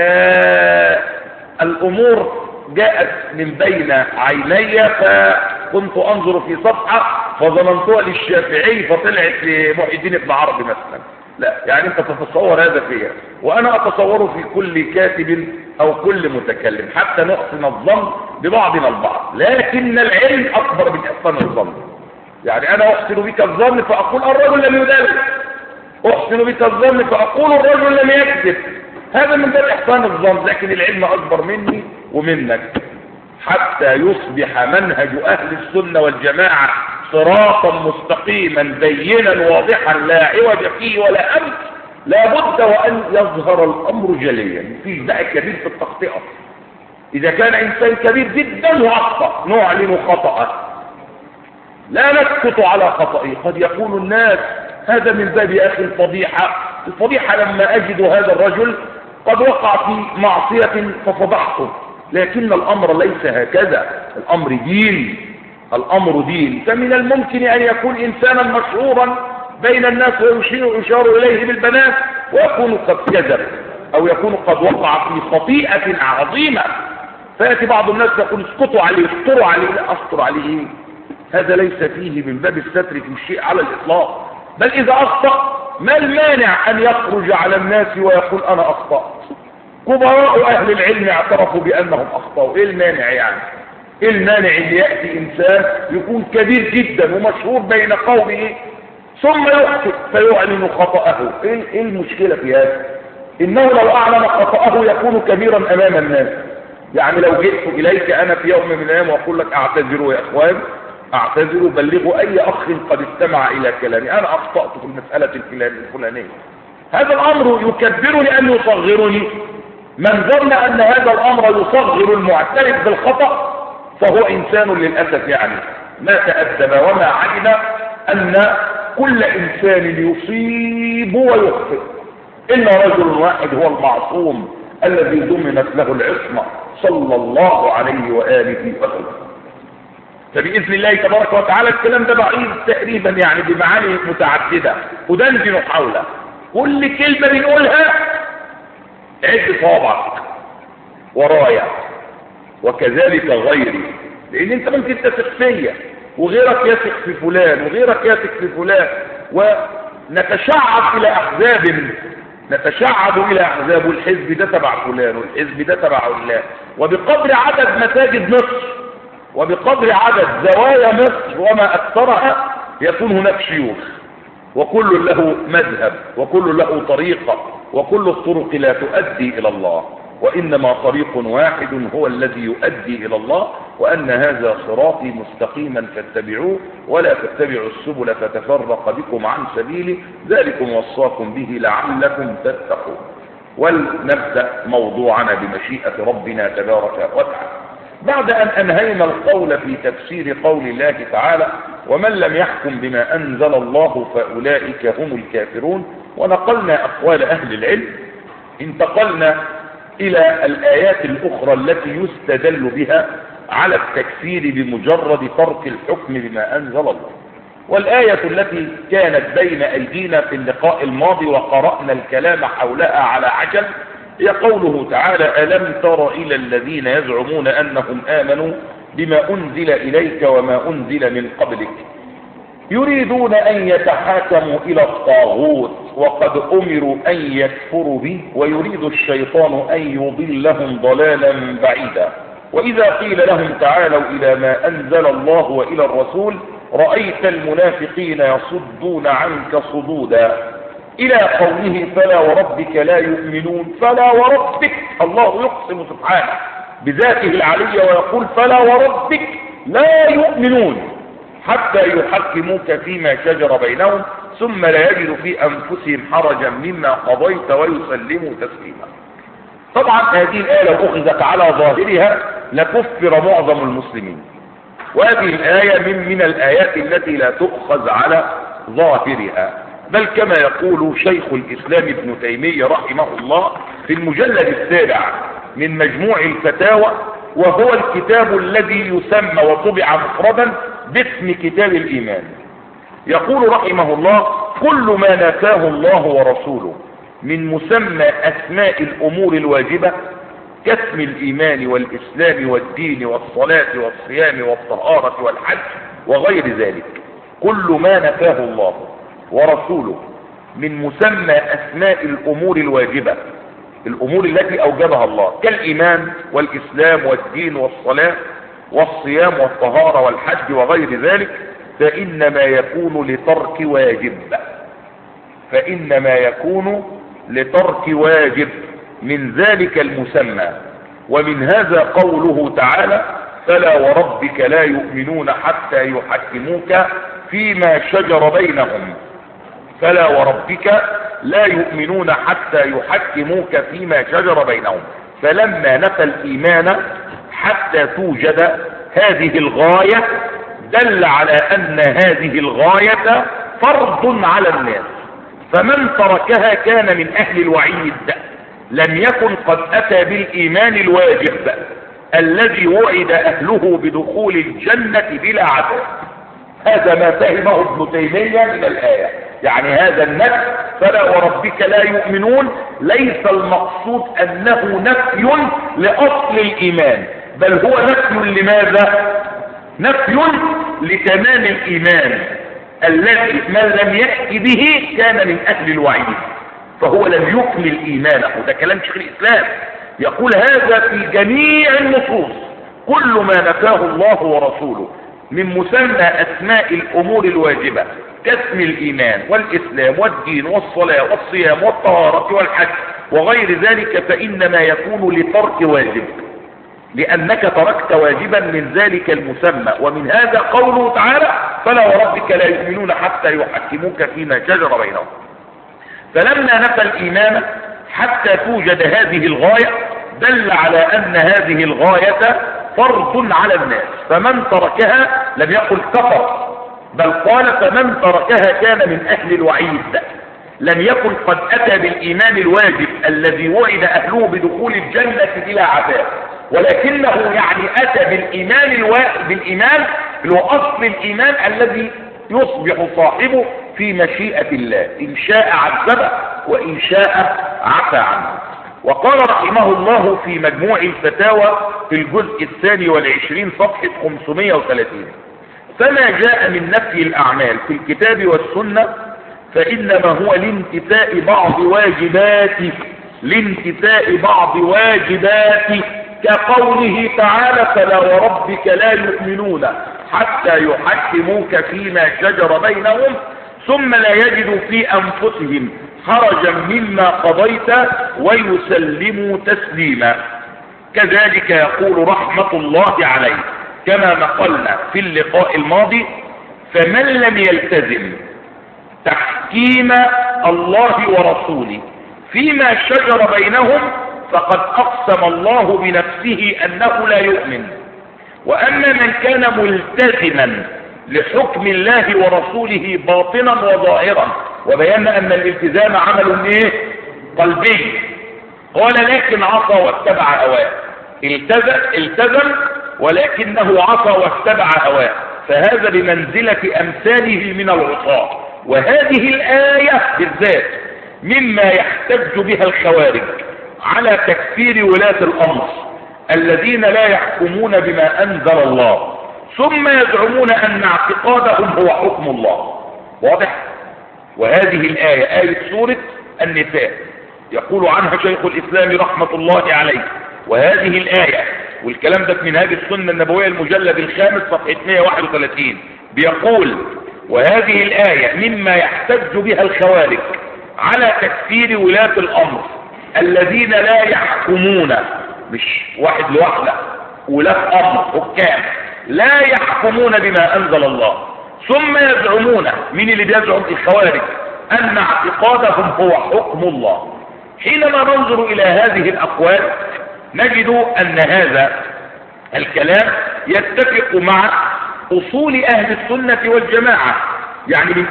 الأمور جاءت من بين عيني فكنت أنظر في صفحة فظننتها للشافعي فطلعت لمحي الدين ابن عربي مثلا، لا، يعني أنت تتصور هذا فيها وأنا أتصوره في كل كاتب أو كل متكلم حتى نحسن الظن ببعضنا البعض، لكن العلم أكبر من إحسان الظن. يعني أنا أحسن بك الظن فأقول الرجل لم يدلس، أحسن بك الظن فأقول الرجل لم يكذب، هذا من باب إحسان الظن، لكن العلم أكبر مني ومنك، حتى يصبح منهج أهل السنة والجماعة صراطا مستقيما بينا واضحا لا عوج فيه ولا أمس، لا بد وأن يظهر الأمر جليا، فيه داعي كبير في التخطئة. إذا كان إنسان كبير جدا وأخطأ نعلن خطأه، لا نسكت على خطئه. قد يقول الناس هذا من باب يا أخي الفضيحة لما أجد هذا الرجل قد وقع في معصية ففضحته، لكن الأمر ليس هكذا، الأمر دين، الأمر دين. فمن الممكن أن يكون إنسانا مشهورا بين الناس ويشار إليه بالبنات ويكون قد كذب أو يكون قد وقع في خطيئة عظيمة، فيأتي بعض الناس يقول اسكتوا عليه استروا عليه، لا أستر عليه، هذا ليس فيه من باب الستر في شيء على الإطلاق. بل إذا أخطأ ما المانع أن يخرج على الناس ويقول أنا أخطأت؟ كبراء أهل العلم اعترفوا بأنهم أخطأوا، إيه المانع يعني؟ إيه المانع اللي يأتي إنسان يكون كبير جدا ومشهور بين قومه ثم يخطئ فيعلن خطأه؟ إيه المشكلة في هذا؟ إنه لو أعلن خطأه يكون كبيرا أمام الناس. يعني لو جئت إليك أنا في يوم من الأيام وأقول لك اعتذروا يا إخوان، اعتذروا، بلغوا أي أخ قد استمع إلى كلامي، أنا أخطأت في المسألة الفلانية، هذا الأمر يكبرني أم يصغرني؟ من ظن أن هذا الأمر يصغر المعترف بالخطأ فهو إنسان للأسف يعني ما تأدب وما علم أن كل إنسان يصيب ويخطئ إلا رجل واحد هو المعصوم الذي ضمنت له العصمة صلى الله عليه وآله وسلم. فبإذن الله تبارك وتعالى الكلام ده ضعيف تقريبا يعني بمعاني متعددة ودندن حوله، كل كلمة بنقولها عد صوابعك ورايا وكذلك غيري، لأن أنت ممكن تثق فيا وغيرك يثق في فلان وغيرك يثق في فلان، ونتشعب إلى أحزاب، نتشعب إلى أحزاب، والحزب ده تبع فلان والحزب ده تبع فلان، وبقدر عدد مساجد مصر وبقدر عدد زوايا مصر وما أكثرها يكون هناك شيوخ، وكل له مذهب وكل له طريقة، وكل الطرق لا تؤدي إلى الله. وإنما طريق واحد هو الذي يؤدي إلى الله، وأن هذا صراطي مستقيما فاتبعوه ولا تتبعوا السبل فتفرق بكم عن سبيله، ذلكم وصاكم به لعلكم تتقون. ولنبدأ موضوعنا بمشيئة ربنا تبارك وتعالى. بعد أن أنهينا القول في تفسير قول الله تعالى ومن لم يحكم بما أنزل الله فأولئك هم الكافرون، ونقلنا أقوال أهل العلم، انتقلنا إلى الآيات الأخرى التي يستدل بها على التكفير بمجرد ترك الحكم بما أنزل الله. والآية التي كانت بين أيدينا في اللقاء الماضي وقرأنا الكلام حولها على عجل هي قوله تعالى ألم تر إلى الذين يزعمون أنهم آمنوا بما أنزل إليك وما أنزل من قبلك يريدون أن يتحاكموا إلى الطاغوت وقد أمروا أن يكفروا به ويريد الشيطان أن يضلهم ضلالا بعيدا. وإذا قيل لهم تعالوا إلى ما أنزل الله وإلى الرسول رأيت المنافقين يصدون عنك صدودا، إلى قوله فلا وربك لا يؤمنون. فلا وربك، الله يقسم سبحانه بذاته العلية ويقول فلا وربك لا يؤمنون حتى يحكموك فيما شجر بينهم ثم لا يجدوا في أنفسهم حرجا مما قضيت ويسلموا تسليما. طبعا هذه الآية لو أخذت على ظاهرها لكفر معظم المسلمين، وهذه الآية من الآيات التي لا تؤخذ على ظاهرها، بل كما يقول شيخ الإسلام ابن تيمية رحمه الله في المجلد السابع من مجموع الفتاوى، وهو الكتاب الذي يسمى وطبع مفردا باسم كتاب الإيمان، يقول رحمه الله كل ما نفاه الله ورسوله من مسمى أسماء الأمور الواجبة كاسم الإيمان والإسلام والدين والصلاة والصيام والطهارة والحج وغير ذلك، كل ما نفاه الله ورسوله من مسمى أسماء الأمور الواجبة، الأمور التي أوجبها الله كالإيمان والإسلام والدين والصلاة والصيام والطهارة والحج وغير ذلك، فإنما يكون لترك واجب، فإنما يكون لترك واجب من ذلك المسمى. ومن هذا قوله تعالى فلا وربك لا يؤمنون حتى يحكموك فيما شجر بينهم، فلا وربك لا يؤمنون حتى يحكموك فيما شجر بينهم، فلما نفى الإيمان حتى توجد هذه الغاية دل على أن هذه الغاية فرض على الناس، فمن تركها كان من أهل الوعيد، لم يكن قد أتى بالإيمان الواجب الذي وعد أهله بدخول الجنة بلا عذاب. هذا ما فهمه ابن تيمية من الآية، يعني هذا النفي فلا وربك لا يؤمنون ليس المقصود أنه نفي لأصل الإيمان، بل هو نفي لماذا؟ نفي لتمام الإيمان الذي من لم يأتي به كان من أهل الوعيد، فهو لم يكمل إيمانه. ده كلام شيخ الإسلام، يقول هذا في جميع النصوص، كل ما نفاه الله ورسوله من مسمى أسماء الأمور الواجبة كاسم الإيمان والإسلام والدين والصلاة والصيام والطهارة والحج وغير ذلك فإنما يكون لترك واجب، لأنك تركت واجبا من ذلك المسمى. ومن هذا قوله تعالى فلا وربك لا يؤمنون حتى يحكموك فيما شجر بينهم، فلما نفى الإيمان حتى توجد هذه الغاية دل على أن هذه الغاية فرض على الناس، فمن تركها لم يقل كفر، بل قال فمن تركها كان من أهل الوعيد، لم يكن قد أتى بالإيمان الواجب الذي وعد أهله بدخول الجنة بلا عذاب، ولكنه يعني أتى بالإيمان اللي هو أصل الإيمان الذي يصبح صاحبه في مشيئة الله، إن شاء عذبه وإن شاء عفى عنه. وقال رحمه الله في مجموع الفتاوى في الجزء 22 صفحة 530 فما جاء من نفي الأعمال في الكتاب والسنة فإنما هو لانتفاء بعض واجباته كقوله تعالى فلا وربك لا يؤمنون حتى يحكموك فيما شجر بينهم ثم لا يجدوا في أنفسهم حرجا مما قضيت ويسلموا تسليما. كذلك يقول رحمة الله عليه كما نقلنا في اللقاء الماضي: فمن لم يلتزم تحكيم الله ورسوله فيما شجر بينهم فقد أقسم الله بنفسه أنه لا يؤمن. وأما من كان ملتزما لحكم الله ورسوله باطنا وظاهرا، وبينا أن الالتزام عمل قلبي، قال لكن عصى واتبع هواه. التزم ولكنه عصى واتبع هواه، فهذا بمنزلة أمثاله من العصاة. وهذه الآية بالذات مما يحتج بها الخوارج على تكفير ولاة الأمر الذين لا يحكمون بما أنزل الله ثم يزعمون أن اعتقادهم هو حكم الله. واضح؟ وهذه الآية آية سورة النساء يقول عنها شيخ الإسلام رحمة الله عليه: وهذه الآية، والكلام ده في منهاج السنة النبوية المجلد الخامس صفحة 131، بيقول: وهذه الآية مما يحتج بها الخوارج على تكفير ولاة الأمر الذين لا يحكمون، مش واحد لوحده، ولاة أمر حكام لا يحكمون بما أنزل الله ثم يزعمون، من اللي بيزعم؟ الخوارج، أن اعتقادهم هو حكم الله. حينما ننظر إلى هذه الأقوال نجد أن هذا الكلام يتفق مع أصول أهل السنة والجماعة. يعني من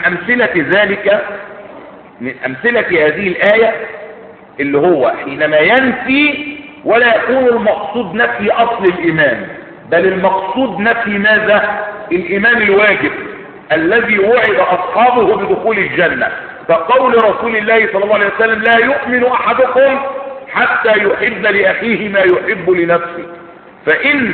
أمثلة هذه الآية اللي هو حينما ينفي ولا يكون المقصود نفي أصل الإيمان، بل المقصود نفي ماذا؟ الإيمان الواجب الذي وعد أصحابه بدخول الجنة. فقول رسول الله صلى الله عليه وسلم: لا يؤمن أحدكم حتى يحب لأخيه ما يحب لنفسه. فإن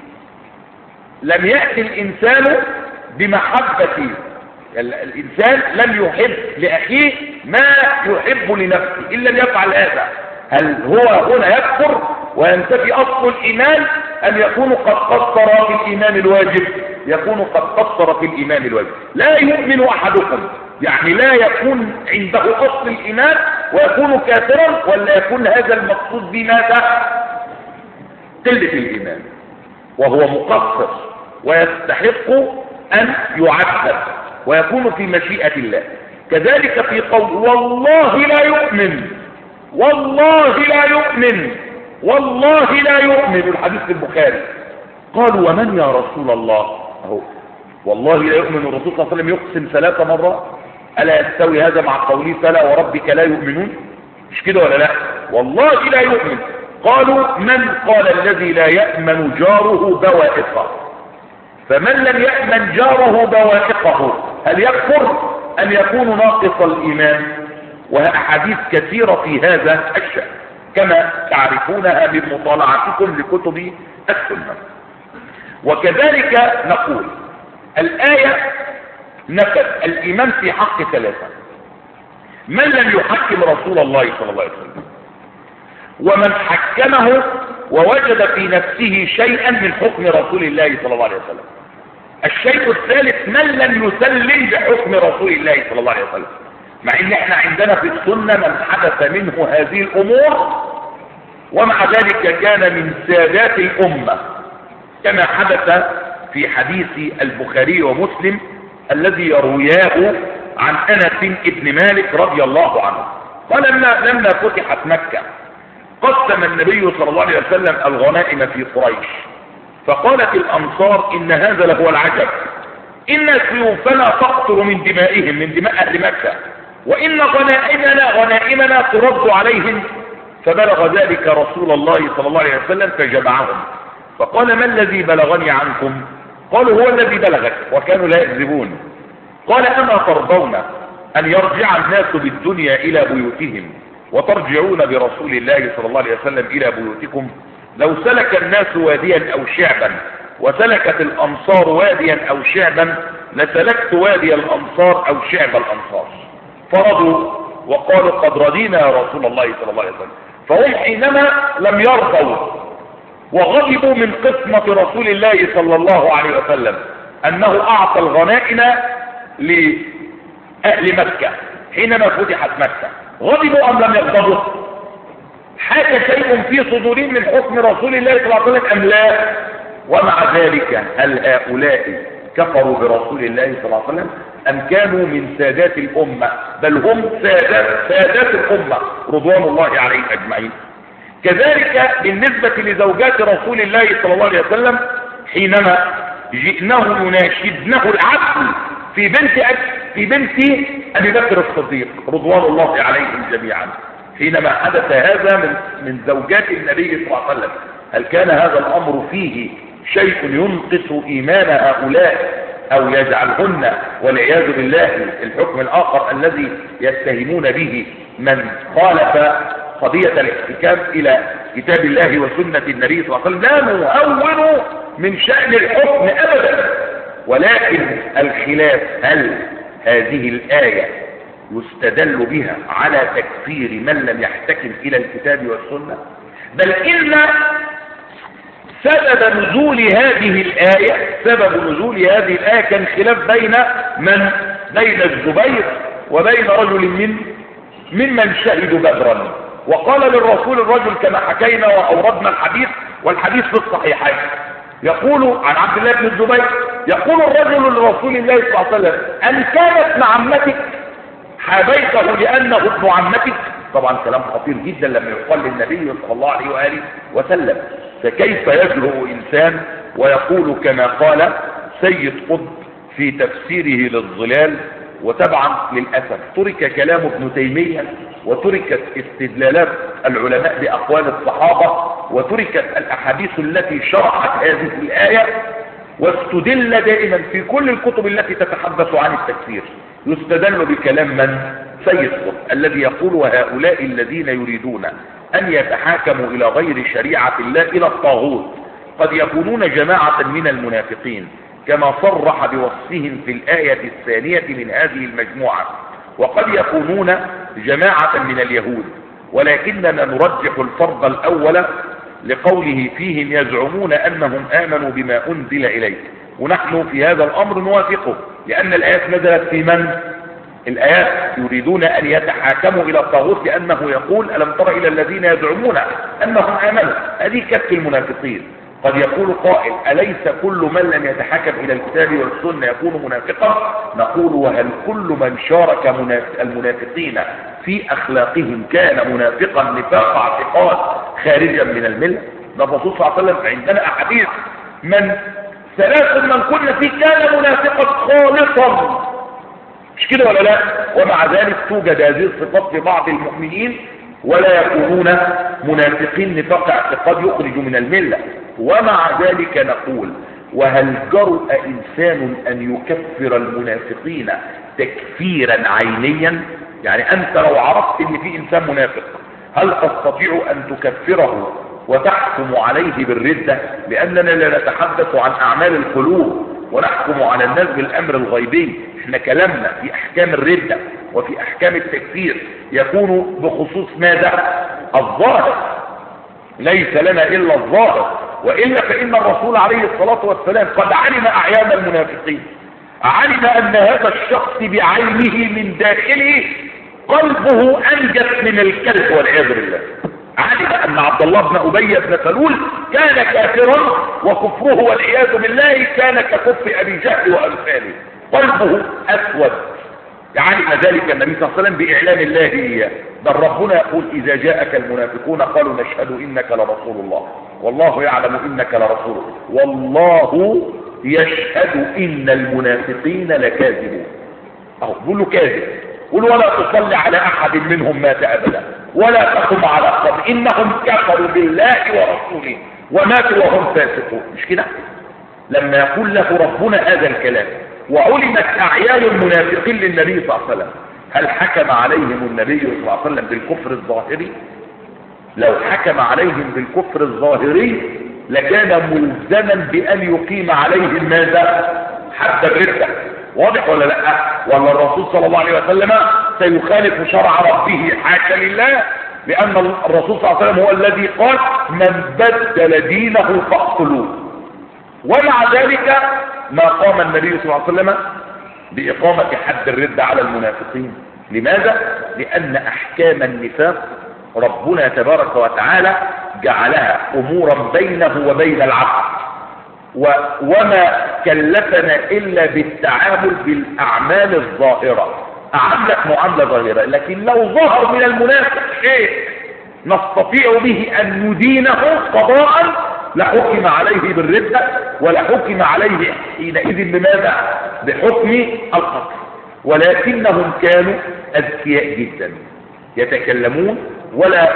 لم يأتي الإنسان بمحبة، الإنسان لم يحب لأخيه ما يحب لنفسه، إن لم يفعل هذا هل هو هنا يكفر وينتفي أصل الإيمان، أم يكون قد قصر في الإيمان الواجب؟ يكون قد قصر في الإيمان الواجب. لا يؤمن أحدكم يعني لا يكون عنده أصل الإيمان ويكون كافرا، ولا يكون هذا المقصود بماذا؟ قلة الإيمان، وهو مقصر ويستحق أن يعذب ويكون في مشيئة الله. كذلك في قول: والله لا يؤمن، والله لا يؤمن، والله لا يؤمن، الحديث في البخاري. قالوا: ومن يا رسول الله؟ اهو والله لا يؤمن الرسول صلى الله عليه وسلم يقسم 3 مرات، ألا يستوي هذا مع قوله: فلا وربك لا يؤمنون؟ مش كده ولا لا؟ والله لا يؤمن. قالوا: من قال الذي لا يأمن جاره بوائقه؟ فمن لم يأمن جاره بوائقه هل يكفر أن يكون ناقص الإيمان؟ وأحاديث كثيرة في هذا الشأن كما تعرفونها من مطالعتكم لكتب السنة. وكذلك نقول: الآية نفت الإيمان في حق 3: من لم يحكم رسول الله صلى الله عليه وسلم، ومن حكمه ووجد في نفسه شيئا من حكم رسول الله صلى الله عليه وسلم. الشيء الثالث: من لم يسلم بحكم رسول الله صلى الله عليه وسلم. مع ان احنا عندنا في السنة من حدث منه هذه الامور ومع ذلك كان من سادات الامة، كما حدث في حديث البخاري ومسلم الذي يروياه عن انس بن مالك رضي الله عنه. قال: لما فتحت مكة قسم النبي صلى الله عليه وسلم الغنائم في قريش، فقالت الأنصار: إن هذا لهو العجب، إن سيوفنا تقطر من دمائهم، من دماء أهل مكة، وإن غنائمنا ترد عليهم. فبلغ ذلك رسول الله صلى الله عليه وسلم فجمعهم فقال: ما الذي بلغني عنكم؟ قالوا: هو الذي بلغك، وكانوا لا يكذبون. قال: أما ترضون أن يرجع الناس بالدنيا إلى بيوتهم وترجعون برسول الله صلى الله عليه وسلم إلى بيوتكم؟ لو سلك الناس واديا أو شعبا وسلكت الأنصار واديا أو شعبا لسلكت وادي الأنصار أو شعب الأنصار. فرضوا وقالوا: قد رضينا يا رسول الله صلى الله عليه وسلم. فهم حينما لم يرضوا وغضبوا من قسمة رسول الله صلى الله عليه وسلم أنه أعطى الغنائم لأهل مكة حينما فتحت مكة، غضبوا أم لم يغضبوا؟ حاك شيء في صدورهم من حكم رسول الله صلى الله عليه وسلم أم لا؟ ومع ذلك هل هؤلاء كفروا برسول الله صلى الله عليه وسلم أم كانوا من سادات الأمة؟ بل هم سادات الأمة رضوان الله عليهم أجمعين. كذلك بالنسبة لزوجات رسول الله صلى الله عليه وسلم حينما جئناه يناشدنه العدل في بنت أبي بكر الصديق رضوان الله عليهم جميعا، حينما حدث هذا من زوجات النبي صلى الله عليه وسلم، هل كان هذا الأمر فيه شيء ينقص إيمان هؤلاء أو يجعلهن والعياذ بالله الحكم الآخر الذي يتهمون به من خالف قضية الاحتكام إلى كتاب الله وسنة النبي صلى الله عليه وسلم؟ لا نهون من شأن الحكم أبدا، ولكن الخلاف هل هذه الآية يستدل بها على تكفير من لم يحتكم إلى الكتاب والسنة؟ بل إن سبب نزول هذه الآية كان خلاف بين الزبير وبين رجل ممن شهدوا بدرا، وقال للرسول الرجل كما حكينا وأوردنا الحديث والحديث في الصحيحين، يقول عن عبد الله بن الزبير يقول الرجل لرسول الله صلى الله عليه وسلم أن كانت ابن عمتك حابيته لأنه ابن عمتك؟ طبعا كلام خطير جدا لما يقال للنبي صلى الله عليه وآله وسلم، فكيف يجرؤ إنسان ويقول كما قال سيد قطب في تفسيره للظلال؟ وطبعا للأسف ترك كلام ابن تيمية وتركت استدلالات العلماء بأقوال الصحابة وتركت الأحاديث التي شرحت هذه الآية، واستدل دائما في كل الكتب التي تتحدث عن التكفير يستدل بكلام من؟ سيد قطب الذي يقول وهؤلاء الذين يريدون أن يتحاكموا إلى غير شريعة الله إلى الطاغوت قد يكونون جماعة من المنافقين كما صرح بوصفهم في الآية الثانية من هذه المجموعة، وقد يكونون جماعة من اليهود، ولكننا نرجح الفرض الأول لقوله فيهم يزعمون أنهم آمنوا بما أنزل إليك، ونحن في هذا الأمر نوافقه لأن الآيات نزلت في من؟ الآيات يريدون أن يتحاكموا إلى الطاغوت لأنه يقول ألم تر إلى الذين يزعمون أنهم آمنوا، هذه كف المنافقين. قد يقول قائل أليس كل من لم يتحكم إلى الكتاب والسنة يكون منافقا؟ نقول وهل كل من شارك المنافقين في أخلاقهم كان منافقا نفاق اعتقاد خارجا من الملة؟ الرسول صلى الله عليه وسلم عندنا أحاديث من ثلاث من كن فيه كان منافقا خالصا، مش كده ولا لا؟ ومع ذلك توجد هذه الصفات في بعض المؤمنين ولا يكونون منافقين نفاق اعتقاد يخرج من الملة. ومع ذلك نقول وهل جرؤ إنسان أن يكفر المنافقين تكفيرا عينيا؟ يعني أنت لو عرفت أن في إنسان منافق هل تستطيع أن تكفره وتحكم عليه بالردة؟ لأننا لا نتحدث عن أعمال القلوب ونحكم على الناس بالأمر الغيبي، احنا كلامنا في أحكام الردة وفي أحكام التكفير يكون بخصوص ماذا؟ الظاهر، ليس لنا إلا الظاهر، وإلا فإن الرسول عليه الصلاة والسلام قد علم أعيان المنافقين، علم أن هذا الشخص بعينه من داخله قلبه أنجس من الكلب والعياذ بالله، علم أن عبد الله بن أبي بن سلول كان كافرا وكفره والعياذ بالله كان ككف أبي جهل وأمثاله، قلبه أسود، علم ذلك النبي صلى الله عليه وسلم بإعلان الله إياه. بل ربنا يقول إذا جاءك المنافقون قالوا نشهد إنك لرسول الله والله يعلم إنك لرسوله والله يشهد إن المنافقين لكاذبون. أهو بيقول له كاذب، قل ولا تصلي على أحد منهم مات أبدا ولا تقم على قبر إنهم كفروا بالله ورسوله وماتوا وهم فاسقون، مش كده؟ لما يقول له ربنا هذا الكلام وعلمت أعيان المنافقين للنبي صلى الله عليه وسلم، هل حكم عليهم النبي صلى الله عليه وسلم بالكفر الظاهري؟ لو حكم عليهم بالكفر الظاهري لكان ملزما بأن يقيم عليهم ماذا؟ حد الردة، واضح ولا لا؟ ولا الرسول صلى الله عليه وسلم سيخالف شرع ربه؟ حاشا لله، لأن الرسول صلى الله عليه وسلم هو الذي قال من بدل دينه فاقتلوه. ومع ذلك ما قام النبي صلى الله عليه وسلم بإقامة حد الردة على المنافقين، لماذا؟ لأن أحكام النفاق ربنا تبارك وتعالى جعلها أمورا بينه وبين العبد، وما كلفنا إلا بالتعامل بالأعمال الظاهرة. أعملك معاملة ظاهرة، لكن لو ظهر من المنافق شيء نستطيع به أن ندينه قضاء لحكم عليه بالردة، ولحكم عليه حينئذ بماذا؟ بحكم القتل. ولكنهم كانوا أذكياء جدا، يتكلمون ولا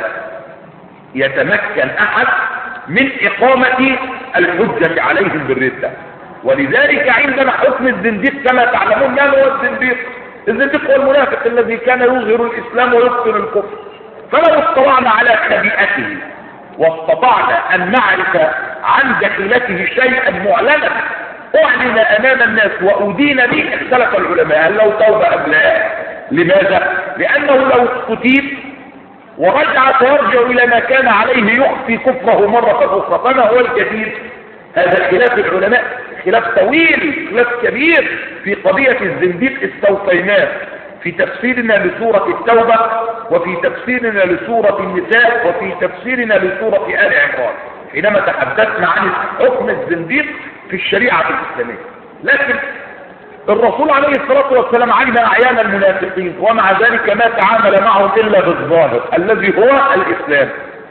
يتمكن أحد من إقامة الحجة عليهم بالردة. ولذلك عندنا حكم الزنديق كما تعلمون. من هو الزنديق؟ الزنديق هو المنافق الذي كان يظهر الإسلام ويبطن الكفر. فلو اطلعنا على خبيئته واستطعنا أن نعرف عن دخيلته شيئا معلنا أعلن أمام الناس وأدين به، اختلف العلماء هل له توبة أم لا. لماذا؟ لأنه لو استتيب ورجع سيرجع إلى ما كان عليه يخفي كفره مرة أخرى. فما هو الجديد؟ هذا خلاف العلماء، خلاف طويل، خلاف كبير في قضية الزنديق استوفيناه في تفسيرنا لسورة التوبة، وفي تفسيرنا لسورة النساء، وفي تفسيرنا لسورة آل عمران حينما تحدثنا عن حكم الزنديق في الشريعة الإسلامية. لكن الرسول عليه الصلاة والسلام علم أعيان المنافقين، ومع ذلك ما تعامل معهم إلا بالظاهر الذي هو الإسلام،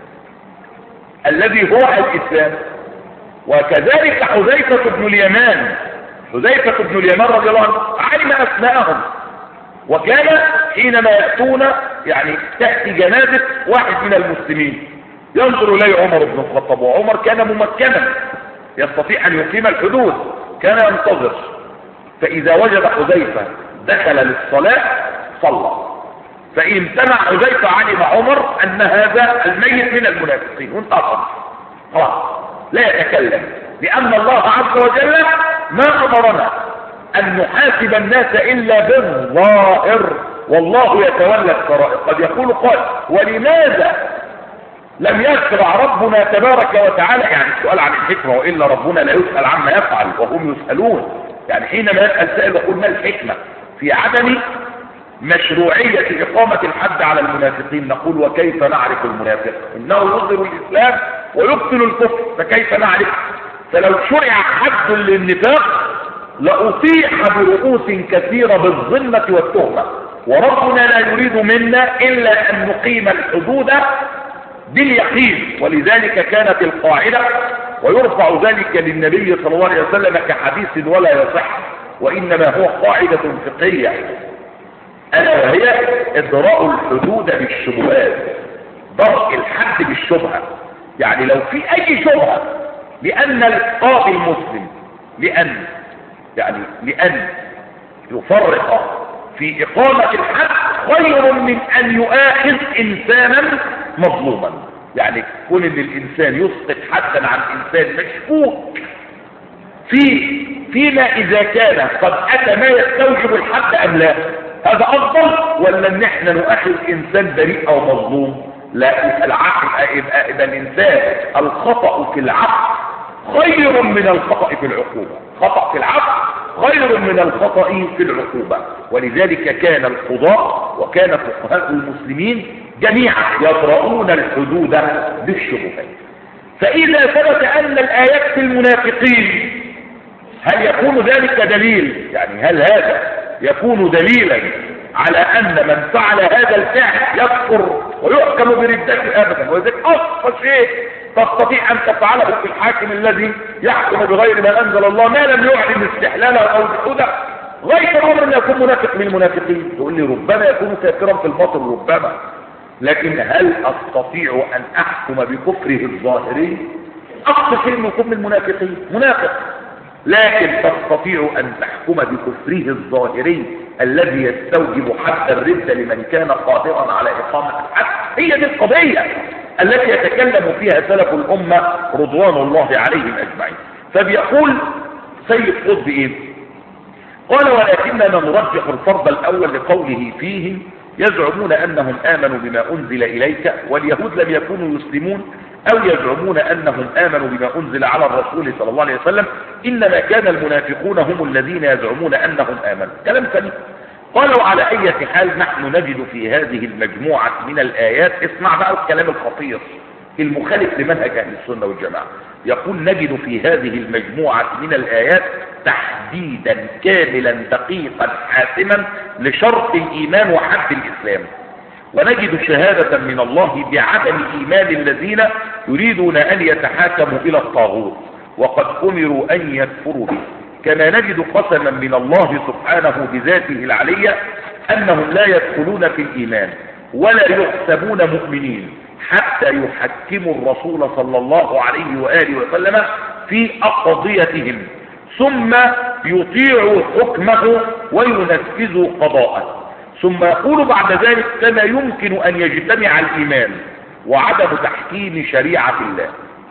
الذي هو الإسلام. وكذلك حذيفة بن اليمان، حذيفة بن اليمان رضي الله عنه علم أسماءهم، وكان حينما يأتون يعني تأتي جنازة واحد من المسلمين ينظر إليه عمر بن الخطاب، وعمر كان ممكنا يستطيع أن يقيم الحدود، كان ينتظر. فإذا وجد حذيفة دخل للصلاة صلى، فإن امتنع حذيفة علم عمر أن هذا الميت من المنافقين وانتهى خلاص لا يتكلم، لأن الله عز وجل ما أمرنا أن نحاسب الناس إلا بالظاهر، والله يتولى السرائر. قد يقول قال ولماذا لم يشرع ربنا تبارك وتعالى، يعني السؤال عن الحكمة، وإلا ربنا لا يسأل عما يفعل وهم يسألون. يعني حينما يسأل سائل يقول ما الحكمة في عدم مشروعية إقامة الحد على المنافقين؟ نقول وكيف نعرف المنافق؟ إنه يظهر الإسلام ويبطن الكفر، فكيف نعرف؟ فلو شرع حد للنفاق لأطيح برؤوس كثيرة بالظلمة والتهمة، وربنا لا يريد منا إلا أن نقيم الحدود باليقين. ولذلك كانت القاعدة، ويرفع ذلك للنبي صلى الله عليه وسلم كحديث ولا يصح، وإنما هو قاعدة فقهية، ألا وهي إدراء الحدود بالشبهات، درء الحد بالشبهة. يعني لو في أي شبهة لأن القاضي المسلم لأن يفرق في إقامة الحد خير من أن يؤاخذ إنسانا مظلوما. يعني كون ان الانسان يسقط حدا عن انسان مشكوك فيما اذا كان قد اتى ما يستوجب الحد ام لا، هذا افضل ولا ان احنا نؤاخذ انسان بريء او مظلوم؟ لا، العقل يبقى الانسان الخطأ في العقل خير من الخطأ في العقوبة، خطأ في العقل خير من الخطأ في العقوبة. ولذلك كان القضاء وكان فقهاء المسلمين جميعا يقرؤون الحدود بالشبهات. فإذا ثبت أن الآيات في المنافقين هل يكون ذلك دليل؟ يعني هل هذا يكون دليلا على أن من فعل هذا الفعل يكفر ويحكم بردته أبدا؟ وذلك أصل شيء تستطيع أن تفعله في الحاكم الذي يحكم بغير ما أنزل الله ما لم يعلن استحلاله أو جحوده، غير الأمر أن يكون منافق من المنافقين. تقول لي ربما يكون كافرا في الباطن، ربما، لكن هل أستطيع أن أحكم بكفره الظاهري؟ أقصى شيء من كفر المنافقين منافق، لكن تستطيع أن تحكم بكفره الظاهري الذي يستوجب حد الردة لمن كان قادرا على إقامة الحد. هي دي القضية التي يتكلم فيها سلف الأمة رضوان الله عليهم أجمعين. فبيقول سيد قطب إيه؟ قال ولكننا نرجح الفرض الأول لقوله فيه يزعمون أنهم آمنوا بما أنزل إليك، واليهود لم يكونوا يسلمون، أو يزعمون أنهم آمنوا بما أنزل على الرسول صلى الله عليه وسلم، إنما كان المنافقون هم الذين يزعمون أنهم آمنوا. كلام ثاني. قال وعلى أي حال نحن نجد في هذه المجموعة من الآيات، اسمع بقى الكلام الخطير المخالف لمنهج أهل السنة والجماعة، يقول نجد في هذه المجموعة من الآيات تحديدا كاملا دقيقا حاسما لشرط الإيمان وحد الإسلام، ونجد شهادة من الله بعدم إيمان الذين يريدون أن يتحاكموا إلى الطاغوت وقد أمروا أن يكفروا به، كما نجد قسما من الله سبحانه بذاته العلية أنهم لا يدخلون في الإيمان ولا يحسبون مؤمنين حتى يحكموا الرسول صلى الله عليه وآله وسلم في أقضيتهم ثم يطيعوا حكمه وينفذوا قضاءه. ثم يقول بعد ذلك كما يمكن أن يجتمع الإيمان وعدم تحكيم شريعة الله،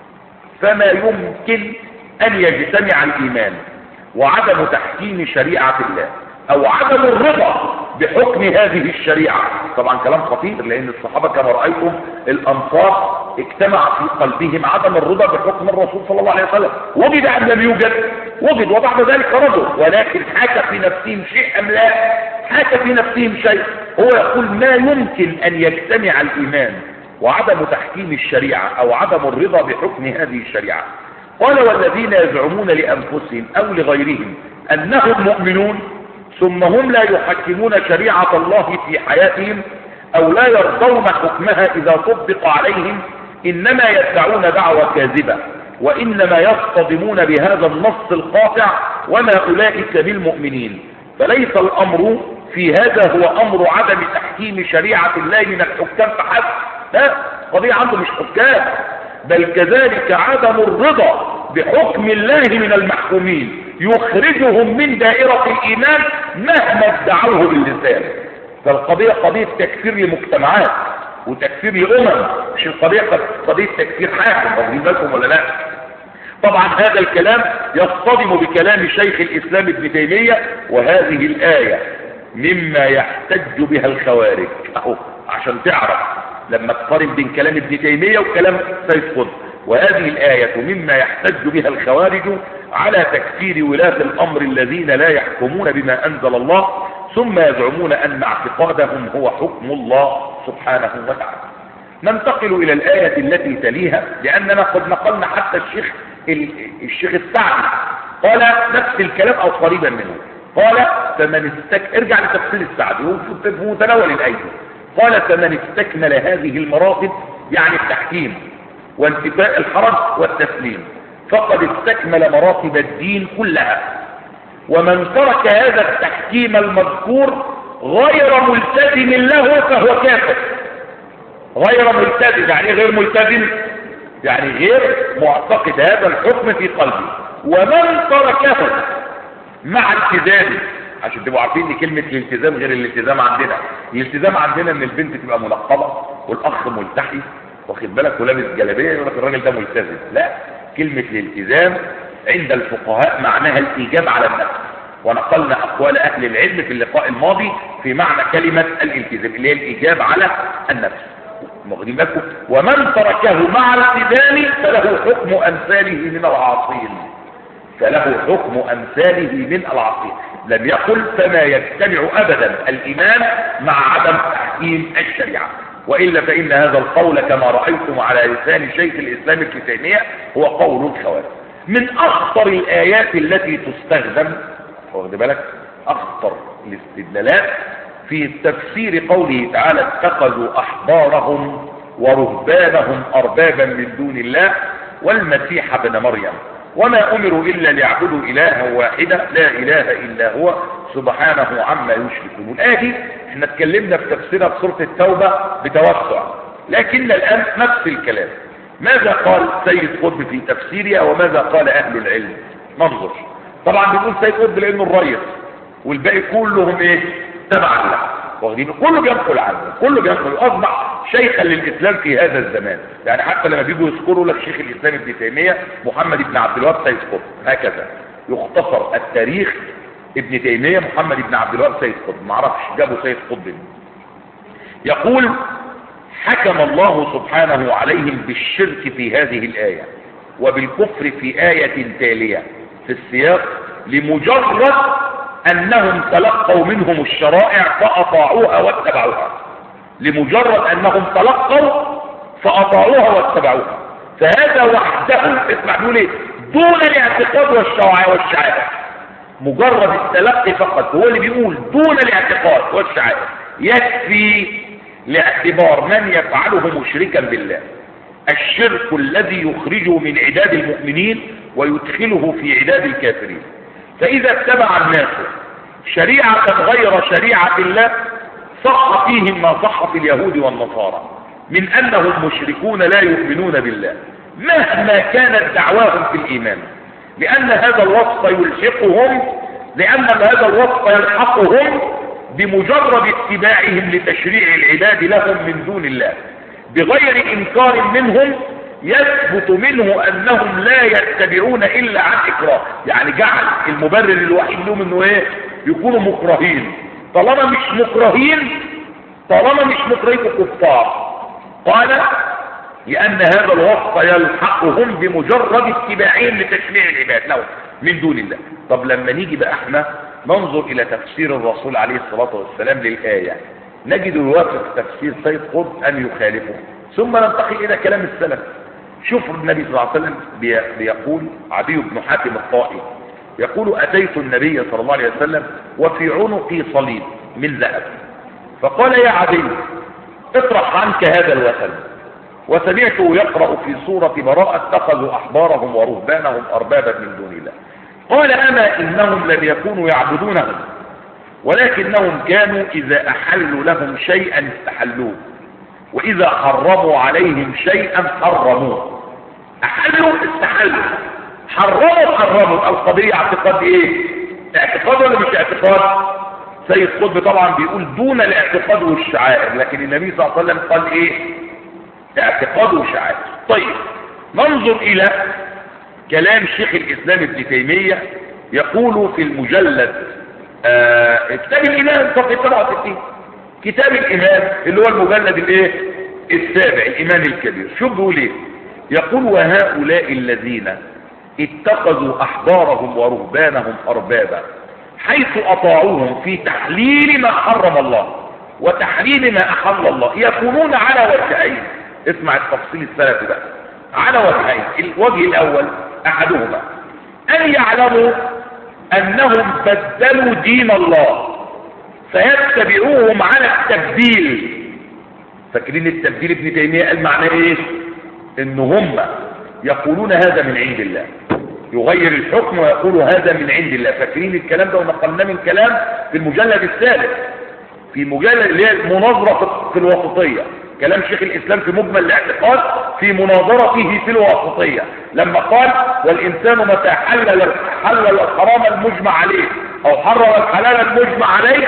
فما يمكن أن يجتمع الإيمان وعدم تحكيم شريعة الله أو عدم الرضا بحكم هذه الشريعة. طبعا كلام خطير، لأن الصحابة كما رأيتم الأنصار اجتمع في قلبهم عدم الرضا بحكم الرسول صلى الله عليه وسلم، وجد أم لم يوجد؟ وجد، وبعد ذلك رضوا، ولكن حاك في نفسهم شيء أم لا؟ حاك في نفسهم شيء. هو يقول ما يمكن أن يجتمع الإيمان وعدم تحكيم الشريعة أو عدم الرضا بحكم هذه الشريعة. قال والذين يزعمون لأنفسهم أو لغيرهم أنهم مؤمنون ثم هم لا يحكمون شريعة الله في حياتهم أو لا يرضون حكمها إذا طبق عليهم إنما يدعون دعوة كاذبة وإنما يصطدمون بهذا النص القاطع وما أولئك بالمؤمنين. فليس الأمر في هذا هو أمر عدم تحكيم شريعة الله من الحكام فحسب، لا، قضية عنده مش حكام، بل كذلك عدم الرضا بحكم الله من المحكومين يخرجهم من دائرة الإيمان مهما ادعوه باللسان. فالقضية قضية تكفير لمجتمعات وتكفير لأمم، مش القضية قضية تكفير حاكم، واخدين بالكم ولا لا؟ طبعا هذا الكلام يصطدم بكلام شيخ الإسلام ابن تيمية، وهذه الآية مما يحتج بها الخوارج. اهو عشان تعرف لما تقارن بين كلام ابن تيمية وكلام سيد قطب، وهذه الآية مما يحتج بها الخوارج على تكفير ولاة الأمر الذين لا يحكمون بما أنزل الله ثم يزعمون أن اعتقادهم هو حكم الله سبحانه وتعالى. ننتقل إلى الآية التي تليها، لأننا قد نقلنا حتى الشيخ السعدي قال نفس الكلام أو قريبا منه، قال فمن ارجع لتفسير السعدي وفي متناول الآية، قال فمن استكمل هذه المراتب يعني التحكيم وانتفاء الحرج والتسليم فقد استكمل مراتب الدين كلها، ومن ترك هذا التحكيم المذكور غير ملتزم له فهو كافر. غير ملتزم يعني غير ملتزم، يعني غير معتقد هذا الحكم في قلبه. ومن تركه مع التزامه، عشان تبقوا عارفين ان كلمه الالتزام غير الالتزام عندنا. الالتزام عندنا ان البنت تبقى منقبه والاخ ملتحي، واخد بالك، ولابس جلابيه، يقول لك الراجل ده ملتزم. لا، كلمه الالتزام عند الفقهاء معناها الايجاب على النفس، ونقلنا اقوال اهل العلم في اللقاء الماضي في معنى كلمه الالتزام اللي هي الايجاب على النفس، واخدين بالكم. ومن تركه مع الالتزام فله حكم امثاله من العاصين، فله حكم امثاله من العاصين. لم يقل فما يجتمع ابدا الايمان مع عدم تحكيم الشريعه، والا فان هذا القول كما رايتم على لسان شيخ الاسلام ابن تيميه هو قول الخوارج. من اخطر الايات التي تستخدم، واخد بالك، اخطر الاستدلالات في تفسير قوله تعالى اتخذوا احبارهم ورهبانهم اربابا من دون الله والمسيح ابن مريم وما امروا الا ليعبدوا الها واحدا لا اله الا هو سبحانه عما يشركون. والايه دي احنا اتكلمنا في تفسيرها في سوره التوبه بتوسع، لكن الان نفس الكلام. ماذا قال سيد قطب في تفسيرها وماذا قال اهل العلم؟ ننظر. طبعا بيقول سيد قطب لانه الرئيس والباقي كلهم ايه؟ تبعا له، واخدين، كله بينقل عنه، كله بينقل، اصبح شيخا للاسلام في هذا الزمان. يعني حتى لما بيجوا يذكروا لك شيخ الاسلام ابن تيميه محمد بن عبد الوهاب سيد قطب، هكذا يختصر التاريخ ابن تيميه محمد بن عبد الوهاب سيد قطب، ما اعرفش جابوا سيد قطب. يقول حكم الله سبحانه عليهم بالشرك في هذه الايه وبالكفر في ايه تاليه في السياق لمجرد أنهم تلقوا منهم الشرائع فأطاعوها واتبعوها، لمجرد أنهم تلقوا فأطاعوها واتبعوها. فهذا وحده، اسمع بيقول ايه، دون الاعتقاد والشعائر. مجرد التلقي فقط هو اللي بيقول دون الاعتقاد والشعائر يكفي لاعتبار من يفعله مشركا بالله، الشرك الذي يخرجه من عداد المؤمنين ويدخله في عداد الكافرين. فإذا اتبع الناس شريعة غير شريعة الله صح فيهم ما صح في اليهود والنصارى من أنهم مشركون لا يؤمنون بالله مهما كانت دعواهم في الإيمان، لأن هذا الوصف يلحقهم بمجرد اتباعهم لتشريع العباد لهم من دون الله بغير إنكار منهم، يثبت منه أنهم لا يتبعون إلا عن إكراه. يعني جعل المبرر الوحيد لهم أنه إيه؟ يكونوا مكرهين. طالما مش مكرهين كفار. قال لأن هذا الوصف يلحقهم بمجرد اتباعهم لتشريع العباد لهم من دون الله. طب لما نيجي بقى احنا ننظر إلى تفسير الرسول عليه الصلاة والسلام للآية، نجد يوافق تفسير سيد قطب أن يخالفه، ثم ننتقل إلى كلام السلف. شوف النبي صلى الله عليه وسلم بيقول، عدي بن حاتم الطائي يقول: أتيت النبي صلى الله عليه وسلم وفي عنقي صليب من ذهب، فقال: يا عدي اطرح عنك هذا الوثن. وسمعته يقرأ في سورة براءة: اتخذوا أحبارهم ورهبانهم أربابا من دون الله. قال: أما إنهم لم يكونوا يعبدونهم، ولكنهم كانوا إذا أحلوا لهم شيئا استحلوه، وإذا حرموا عليهم شيئا حرموه. أحلوا استحلوا، حرموا. القضية اعتقاد ايه؟ اعتقاد ولا مش اعتقاد؟ سيد قطب طبعا بيقول دون الاعتقاد والشعائر، لكن النبي صلى الله عليه وسلم قال ايه؟ اعتقاد وشعائر. طيب ننظر الى كلام شيخ الاسلام ابن تيمية، يقول في المجلد كتاب الإيمان صفحة 67، كتاب الإيمان اللي هو المجلد الايه؟ السابع، الإيمان الكبير. شوف بيقول ايه؟ يقول: وهؤلاء الذين اتخذوا أحبارهم ورهبانهم أربابا حيث أطاعوهم في تحليل ما حرم الله وتحريم ما أحل الله يكونون على وجهين. اسمع التفصيل السلفي بقى، على وجهين. الوجه الأول أحدهما أن يعلموا أنهم بدلوا دين الله فيتبعوهم على التبديل. فاكرين التبديل ابن تيمية قال معناه ايه؟ ان هم يقولون هذا من عند الله، يغير الحكم ويقول هذا من عند الله. فاكرين الكلام ده ونقلناه من كلام في المجلد الثالث، في مجلد اللي هي المناظرة في الوسطية، كلام شيخ الإسلام في مجمل الاعتقاد في مناظرته في الوسطية، لما قال: والإنسان متى حلل الحرام المجمع عليه أو حرم الحلال المجمع عليه.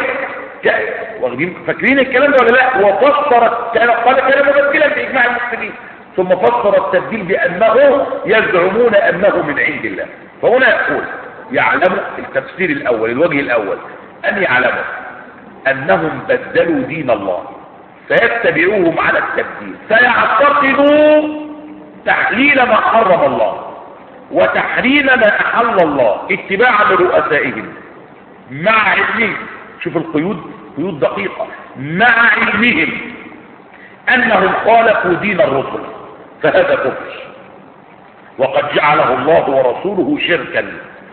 فاكرين الكلام ده ولا لا؟ وفسر قال كلام مبدلا بإجماع المسلمين، ثم فسر التبديل بأنه يزعمون أنه من عند الله. فهنا يقول: يعلم التفسير الأول، الوجه الأول أن يعلموا أنهم بدلوا دين الله فيتبعوهم على التبديل، فيعتقدوا تحليل ما حرم الله وتحريم ما أحل الله اتباعا لرؤسائهم مع علمهم. شوف القيود، قيود دقيقة. مع علمهم أنهم خالفوا دين الرسل، فهذا كفر، وقد جعله الله ورسوله شركا،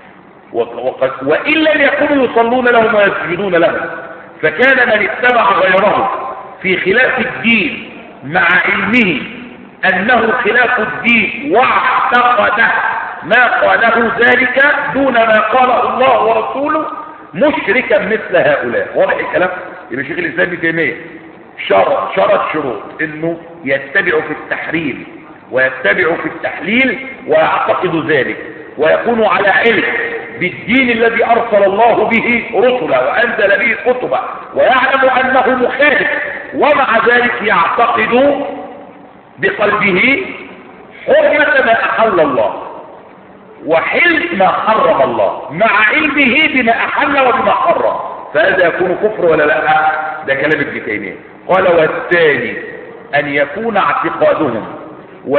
وإن لم يكونوا يصلون لهم ويسجدون لهم. فكان من اتبع غيره في خلاف الدين مع علمه أنه خلاف الدين واعتقد ما قاله ذلك دون ما قاله الله ورسوله مشركا مثل هؤلاء. واضح الكلام؟ يبقى شيخ الإسلام ابن تيمية شرط شروط انه يتبع في التحريم ويتبع في التحليل ويعتقد ذلك ويكون على علم بالدين الذي ارسل الله به رسله وانزل به كتبه، ويعلم انه مخالف، ومع ذلك يعتقد بقلبه حرمة ما احل الله وحل ما حرم الله مع علمه بما احل وبما حرم. فهذا يكون كفر ولا لا؟ ده كلام ابن تيمية. قال: والثاني أن يكون اعتقادهم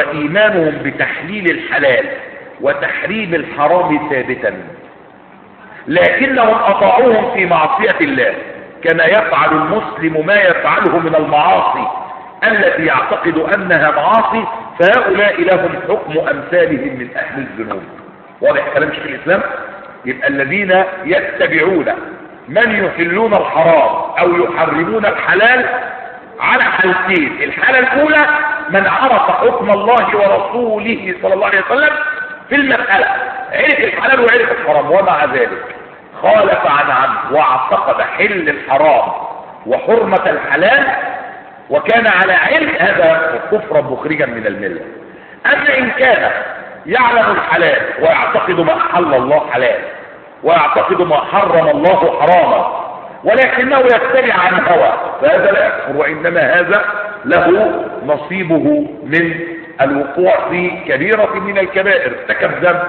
وإيمانهم بتحليل الحلال وتحريم الحرام ثابتا، لكنهم أطاعوهم في معصية الله كما يفعل المسلم ما يفعله من المعاصي التي يعتقد أنها معاصي، فهؤلاء لهم حكم أمثالهم من أهل الذنوب. واضح كلام شيخ الإسلام؟ يبقى الذين يتبعون من يحلون الحرام أو يحرمون الحلال على حالتين. الحالة الأولى من عرف حكم الله ورسوله صلى الله عليه وسلم في المسألة، عرف الحلال وعرف الحرام، ومع ذلك خالف عن عمد واعتقد حل الحرام وحرمة الحلال وكان على علم، هذا كفرا مخرجا من الملة. أما إن كان يعلم الحلال ويعتقد ما أحل الله حلال ويعتقد ما حرم الله حراما ولكنه يتبع عن هوى، فهذا لا يكفر، وإنما هذا له نصيبه من الوقوع في كبيرة من الكبائر، ارتكب ذنب،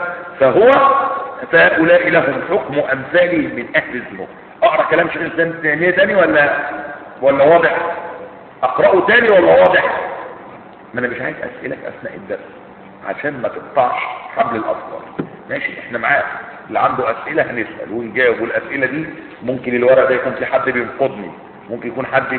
فهؤلاء لهم حكم أمثالهم من أهل الذنوب. أقرأ كلام شيخ الإسلام تيمية تاني ولا واضح؟ أقرأه تاني ولا واضح؟ ما أنا مش عايز أسئلك أثناء الدرس عشان ما تقطعش حبل الأفكار. ماشي، احنا معاك، اللي عنده أسئلة هنسأل ونجاوب، والأسئلة دي ممكن الورق ده يكون في حد بينقضني، ممكن يكون حد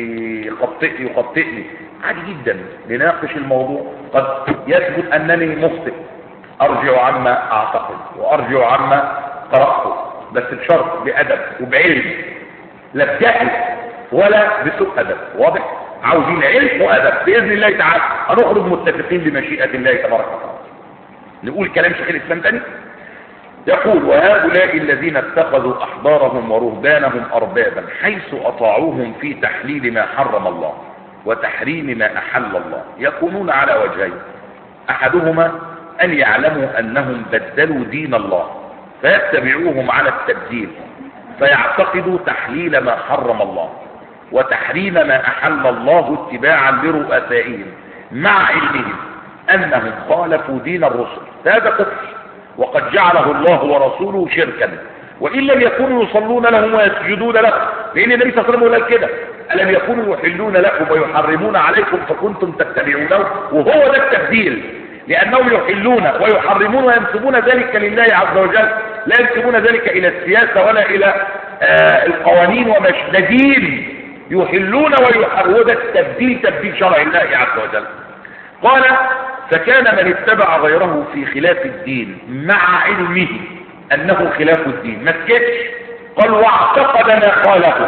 يخطئني، عادي جدا نناقش الموضوع. قد يثبت أنني مخطئ، أرجع عما أعتقد وأرجع عما قرأته، بس بشرط بأدب وبعلم، لا بجهل ولا بسوء أدب. واضح؟ عاوزين علم وأدب بإذن الله تعالى، هنخرج متفقين بمشيئة الله تبارك وتعالى. نقول كلام شيخ الإسلام تاني. يقول: وهؤلاء الذين اتخذوا أحبارهم ورهبانهم أربابا حيث أطاعوهم في تحليل ما حرم الله وتحريم ما أحل الله يكونون على وجهين: أحدهما أن يعلموا أنهم بدلوا دين الله فيتبعوهم على التبديل فيعتقدوا تحليل ما حرم الله وتحريم ما أحل الله اتباعا لرؤسائهم مع علمهم أنهم خالفوا دين الرسل، هذا كفر وقد جعله الله ورسوله شركا، وإن لم يكونوا يصلون لهم ويسجدون لهم، لأن النبي صلى الله عليه وسلم قال كده: ألم يكونوا يحلون لكم ويحرمون عليكم فكنتم تتبعونه؟ وهو ده التبديل، لأنهم يحلون ويحرمون وينسبون ذلك لله عز وجل، لا ينسبون ذلك إلى السياسة ولا إلى القوانين ومش ده دين، يحلون ويحرمون، ده التبديل، تبديل شرع الله عز وجل. قال: فكان من اتبع غيره في خلاف الدين مع علمه أنه خلاف الدين ما سكتش، قال: واعتقد ما قاله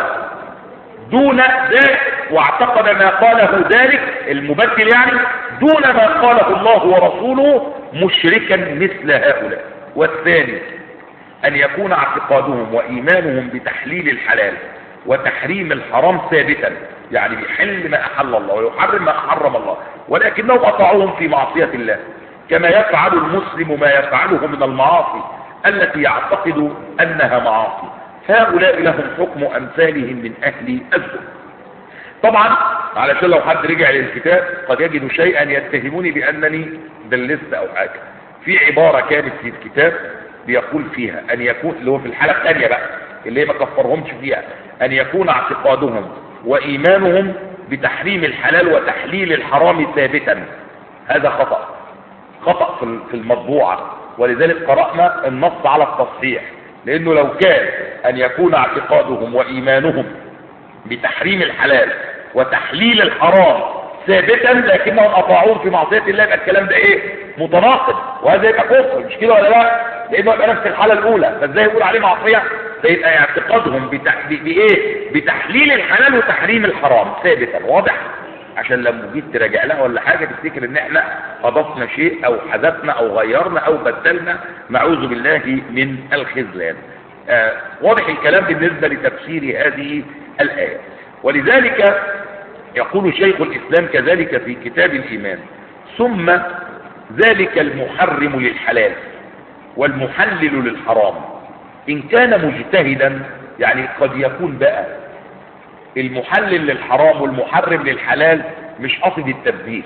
دون ذلك، واعتقد ما قاله ذلك المبدل يعني دون ما قاله الله ورسوله مشركا مثل هؤلاء. والثاني أن يكون اعتقادهم وإيمانهم بتحليل الحلال وتحريم الحرام ثابتا، يعني بيحل ما أحل الله ويحرم ما حرم الله، ولكنهم أطاعوهم في معصية الله كما يفعل المسلم ما يفعله من المعاصي التي يعتقد أنها معاصي، هؤلاء لهم حكم أمثالهم من أهل الذنوب. طبعا علشان لو حد رجع للكتاب قد يجد شيئا يتهموني بأنني دلست أو حاجة. في عبارة كانت في الكتاب بيقول فيها أن يكون، اللي هو في الحالة الثانية بقى اللي ما كفرهمش فيها، أن يكون اعتقادهم وإيمانهم بتحريم الحلال وتحليل الحرام ثابتا. هذا خطأ في المطبوعة، ولذلك قرأنا النص على التصحيح، لأنه لو كان أن يكون اعتقادهم وإيمانهم بتحريم الحلال وتحليل الحرام ثابتا لكنهم أطاعون في معصية الله، يبقى الكلام ده إيه؟ متناقض، وهذا يبقى كفر، مش كده ولا لا؟ لأنه يبقى نفس الحالة الأولى، فازاي يقول عليه معصية؟ ده يبقى اعتقادهم بإيه؟ بتحليل الحلال وتحريم الحرام ثابتا. واضح؟ عشان لما جيت تراجع لها ولا حاجة تفتكر ان احنا اضفنا شيء او حذفنا او غيرنا او بدلنا، نعوذ بالله من الخذلان. واضح الكلام بالنسبة لتفسير هذه الآية. ولذلك يقول شيخ الإسلام كذلك في كتاب الإيمان: ثم ذلك المحرم للحلال والمحلل للحرام إن كان مجتهدا، يعني قد يكون بقى المحلل للحرام والمحرم للحلال مش قصد التبديل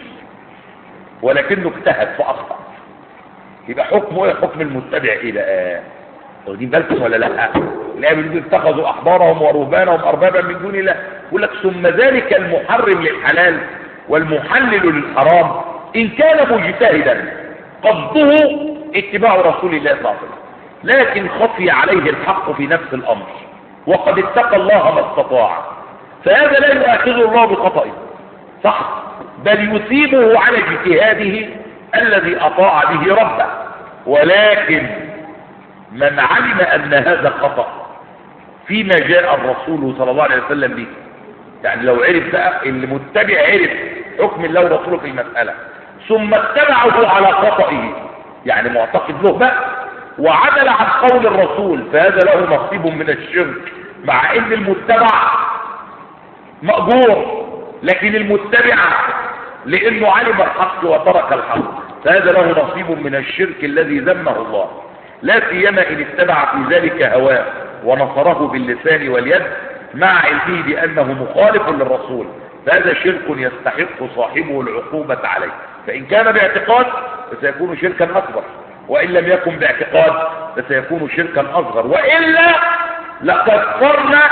ولكنه اجتهد فأخطأ، يبقى حكمه ايه؟ حكم المتبع ايه بقى؟ واخدين بالكم ولا لا؟ لا، بيقولوا اتخذوا احبارهم ورهبانهم اربابا من دون الله، يقول لك ثم ذلك المحرم للحلال والمحلل للحرام ان كان مجتهدا قصده اتباع رسول الله صلى الله عليه وسلم، لكن خفي عليه الحق في نفس الأمر وقد اتقى الله ما استطاع، فهذا لا يؤاخذه الله بخطئه، صح، بل يثيبه على اجتهاده الذي أطاع به ربه. ولكن من علم أن هذا خطأ فيما جاء الرسول صلى الله عليه وسلم به، يعني لو عرف بقى اللي متبع عرف حكم الله ورسوله في المسألة ثم اتبعه على خطئه، يعني معتقد له بقى وعدل عن قول الرسول، فهذا له نصيب من الشرك، مع ان المتبع مأجور، لكن المتبع لانه علم الحق وترك الحق فهذا له نصيب من الشرك الذي ذمه الله، لا سيما ان اتبع في ذلك هواه ونصره باللسان واليد مع علمه بانه مخالف للرسول، فهذا شرك يستحق صاحبه العقوبة عليه، فان كان باعتقاد فسيكون شركا اكبر، وان لم يكن باعتقاد فسيكون شركا اصغر، والا لكفرنا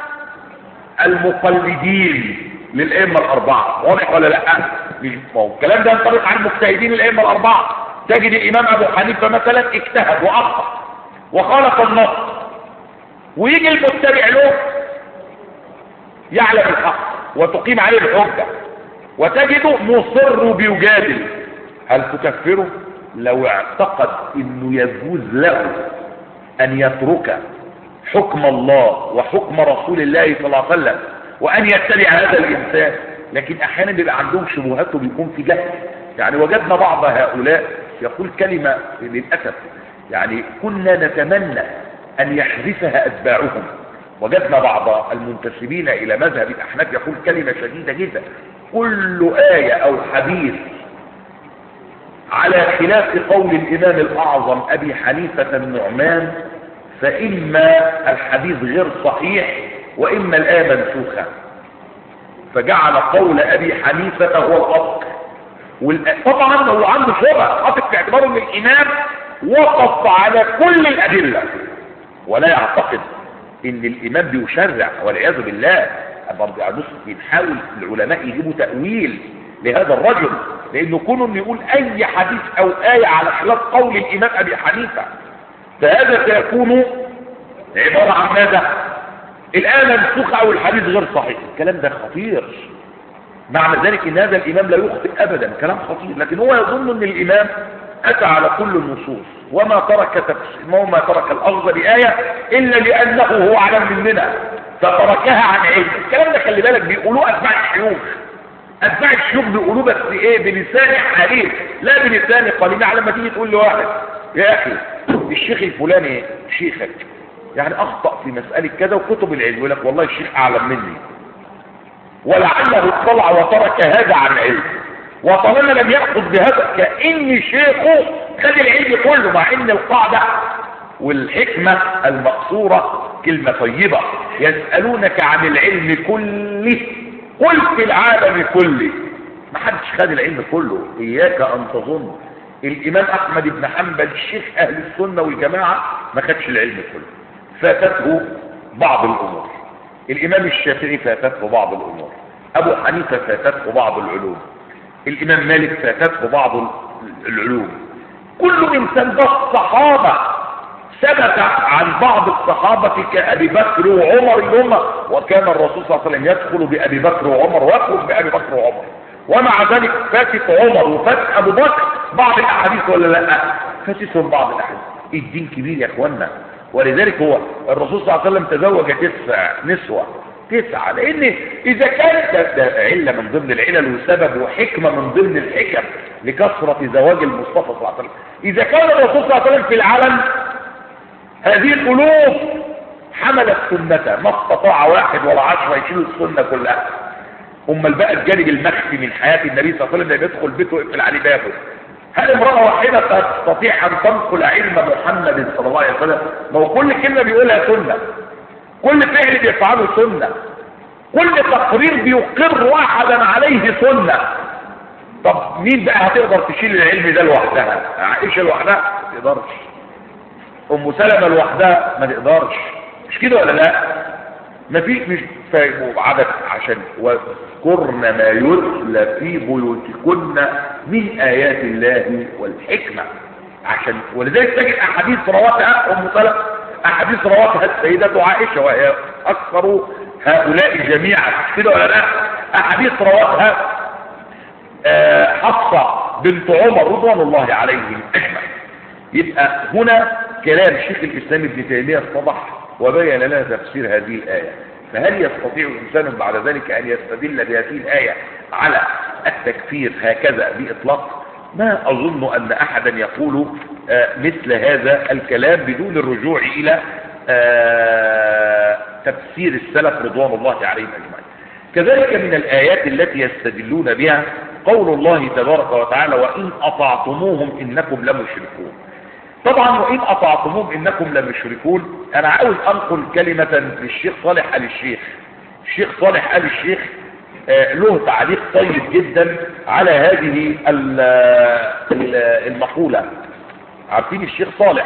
المقلدين للائمه الاربعه. واضح ولا لا؟ الكلام ده ينطبق على المجتهدين الائمه الاربعه. تجد الامام ابو حنيفه مثلا اجتهد واخطا وخالف النص، ويجي المتبع له يعلم الحق وتقيم عليه الحجه وتجده مصر بيجادل، هل تكفره؟ لو اعتقد انه يجوز له ان يترك حكم الله وحكم رسول الله صلى الله عليه وسلم وان يتبع هذا الانسان، لكن احيانا بيبقى عندهم شبهات وبيكون في جهل. يعني وجدنا بعض هؤلاء يقول كلمة للأسف يعني كنا نتمنى ان يحذفها اتباعهم. وجدنا بعض المنتسبين الى مذهب الاحناف يقول كلمة شديدة جدا: كل آية او حديث على خلاف قول الامام الاعظم ابي حنيفة النعمان فاما الحديث غير صحيح واما الآية منسوخة، فجعل قول ابي حنيفة هو الاصل. طبعا هو عنده شبهة، حاطط في اعتباره ان الامام وقف على كل الادلة ولا يعتقد ان الامام بيشرع والعياذ بالله. بنحاول العلماء يجيبوا تأويل لهذا الرجل، لانه كونه انه يقول اي حديث او آية على خلاف قول الامام ابي حنيفة فهذا سيكون عبارة عن ماذا؟ الآية منسوخة او الحديث غير صحيح. الكلام ده خطير، معنى ذلك ان هذا الامام لا يخطئ ابدا، كلام خطير. لكن هو يظن ان الامام اتى على كل النصوص وما ترك الاخذ بآية الا لانه هو اعلم مننا فتركها عن علم. الكلام ده خلي بالك بيقولوه اتباع الشيوخ. اتباع الشيوخ بيقولوه بس ايه؟ بلسان حليف لا بلسان قليل. يعني لما تيجي تقول لواحد يا اخي الشيخ الفلاني شيخك يعني اخطأ في مسألة كذا وكتب العلم، يقول لك والله الشيخ اعلم مني ولعله اطلع وترك هذا عن علم، وطالما لم يأخذ بهذا كأن شيخه خد العلم كله، مع ان القاعدة والحكمة المقصورة كلمة طيبة: يسألونك عن العلم كله قل في العالم كله. ما حدش خد العلم كله، اياك ان تظن. الامام احمد بن حنبل شيخ اهل السنة والجماعة ما خدش العلم كله، فاتته بعض الامور. الامام الشافعي فاتته بعض الامور، ابو حنيفة فاتته بعض العلوم، الامام مالك فاتته بعض العلوم. كل انسان ده الصحابة ثبت عن بعض الصحابة كأبي بكر وعمر اللي هم، وكان الرسول صلى الله عليه وسلم يدخل بأبي بكر وعمر ويخرج بأبي بكر وعمر، ومع ذلك فاتت عمر وفاتت أبو بكر بعض الأحاديث ولا لا؟ فاتتهم بعض الأحاديث. الدين كبير يا اخوانا، ولذلك هو الرسول صلى الله عليه وسلم تزوج 9 نسوة، 9، لأن إذا كانت ده علة من ضمن العلل وسبب وحكمة من ضمن الحكم لكثرة زواج المصطفى صلى الله عليه وسلم. إذا كان الرسول صلى الله عليه وسلم في العالم هذه القلوب حملت سنته، ما استطاع 1 ولا 10 يشيلوا السنة كلها. امال بقى الجانب المخفي من حياة النبي صلى الله عليه وسلم لما يدخل بيته ويقفل عليه بابه، هل امرأة واحدة تستطيع ان تنقل علم محمد صلى الله عليه وسلم؟ ما هو كل كلمة بيقولها سنة، كل فعل بيفعله سنة، كل تقرير بيقر احدا عليه سنة. طب مين بقى هتقدر تشيل العلم ده لوحدها؟ عائشة لوحدها ما تقدرش، ام سلمة لوحدها ما تقدرش، مش كده ولا لا؟ ما فيش، مش عدد عشان واذكرن ما يتلى في بيوتكن من ايات الله والحكمة. ولذلك تجد احاديث رواتها ام سلمة، احاديث رواتها السيدة عائشة وهي اكثر هؤلاء جميعا، كده ولا لا؟ احاديث رواتها حفصة بنت عمر رضوان الله عليهم اجمعين. يبقى هنا كلام شيخ الاسلام ابن تيمية اتضح وبين لنا تفسير هذه الآية. فهل يستطيع إنسان بعد ذلك أن يستدل بهذه الآية على التكفير هكذا بإطلاق؟ ما أظن أن أحدا يقول مثل هذا الكلام بدون الرجوع إلى تفسير السلف رضوان الله عليهم أجمعين. كذلك من الآيات التي يستدلون بها قول الله تبارك وتعالى وإن أطعتموهم إنكم لمشركون. طبعا وإن أطعتموهم إنكم لمشركون، أنا عاوز أنقل كلمة للشيخ صالح آل الشيخ. الشيخ صالح آل الشيخ له تعليق طيب جدا على هذه المقولة. عارفين الشيخ صالح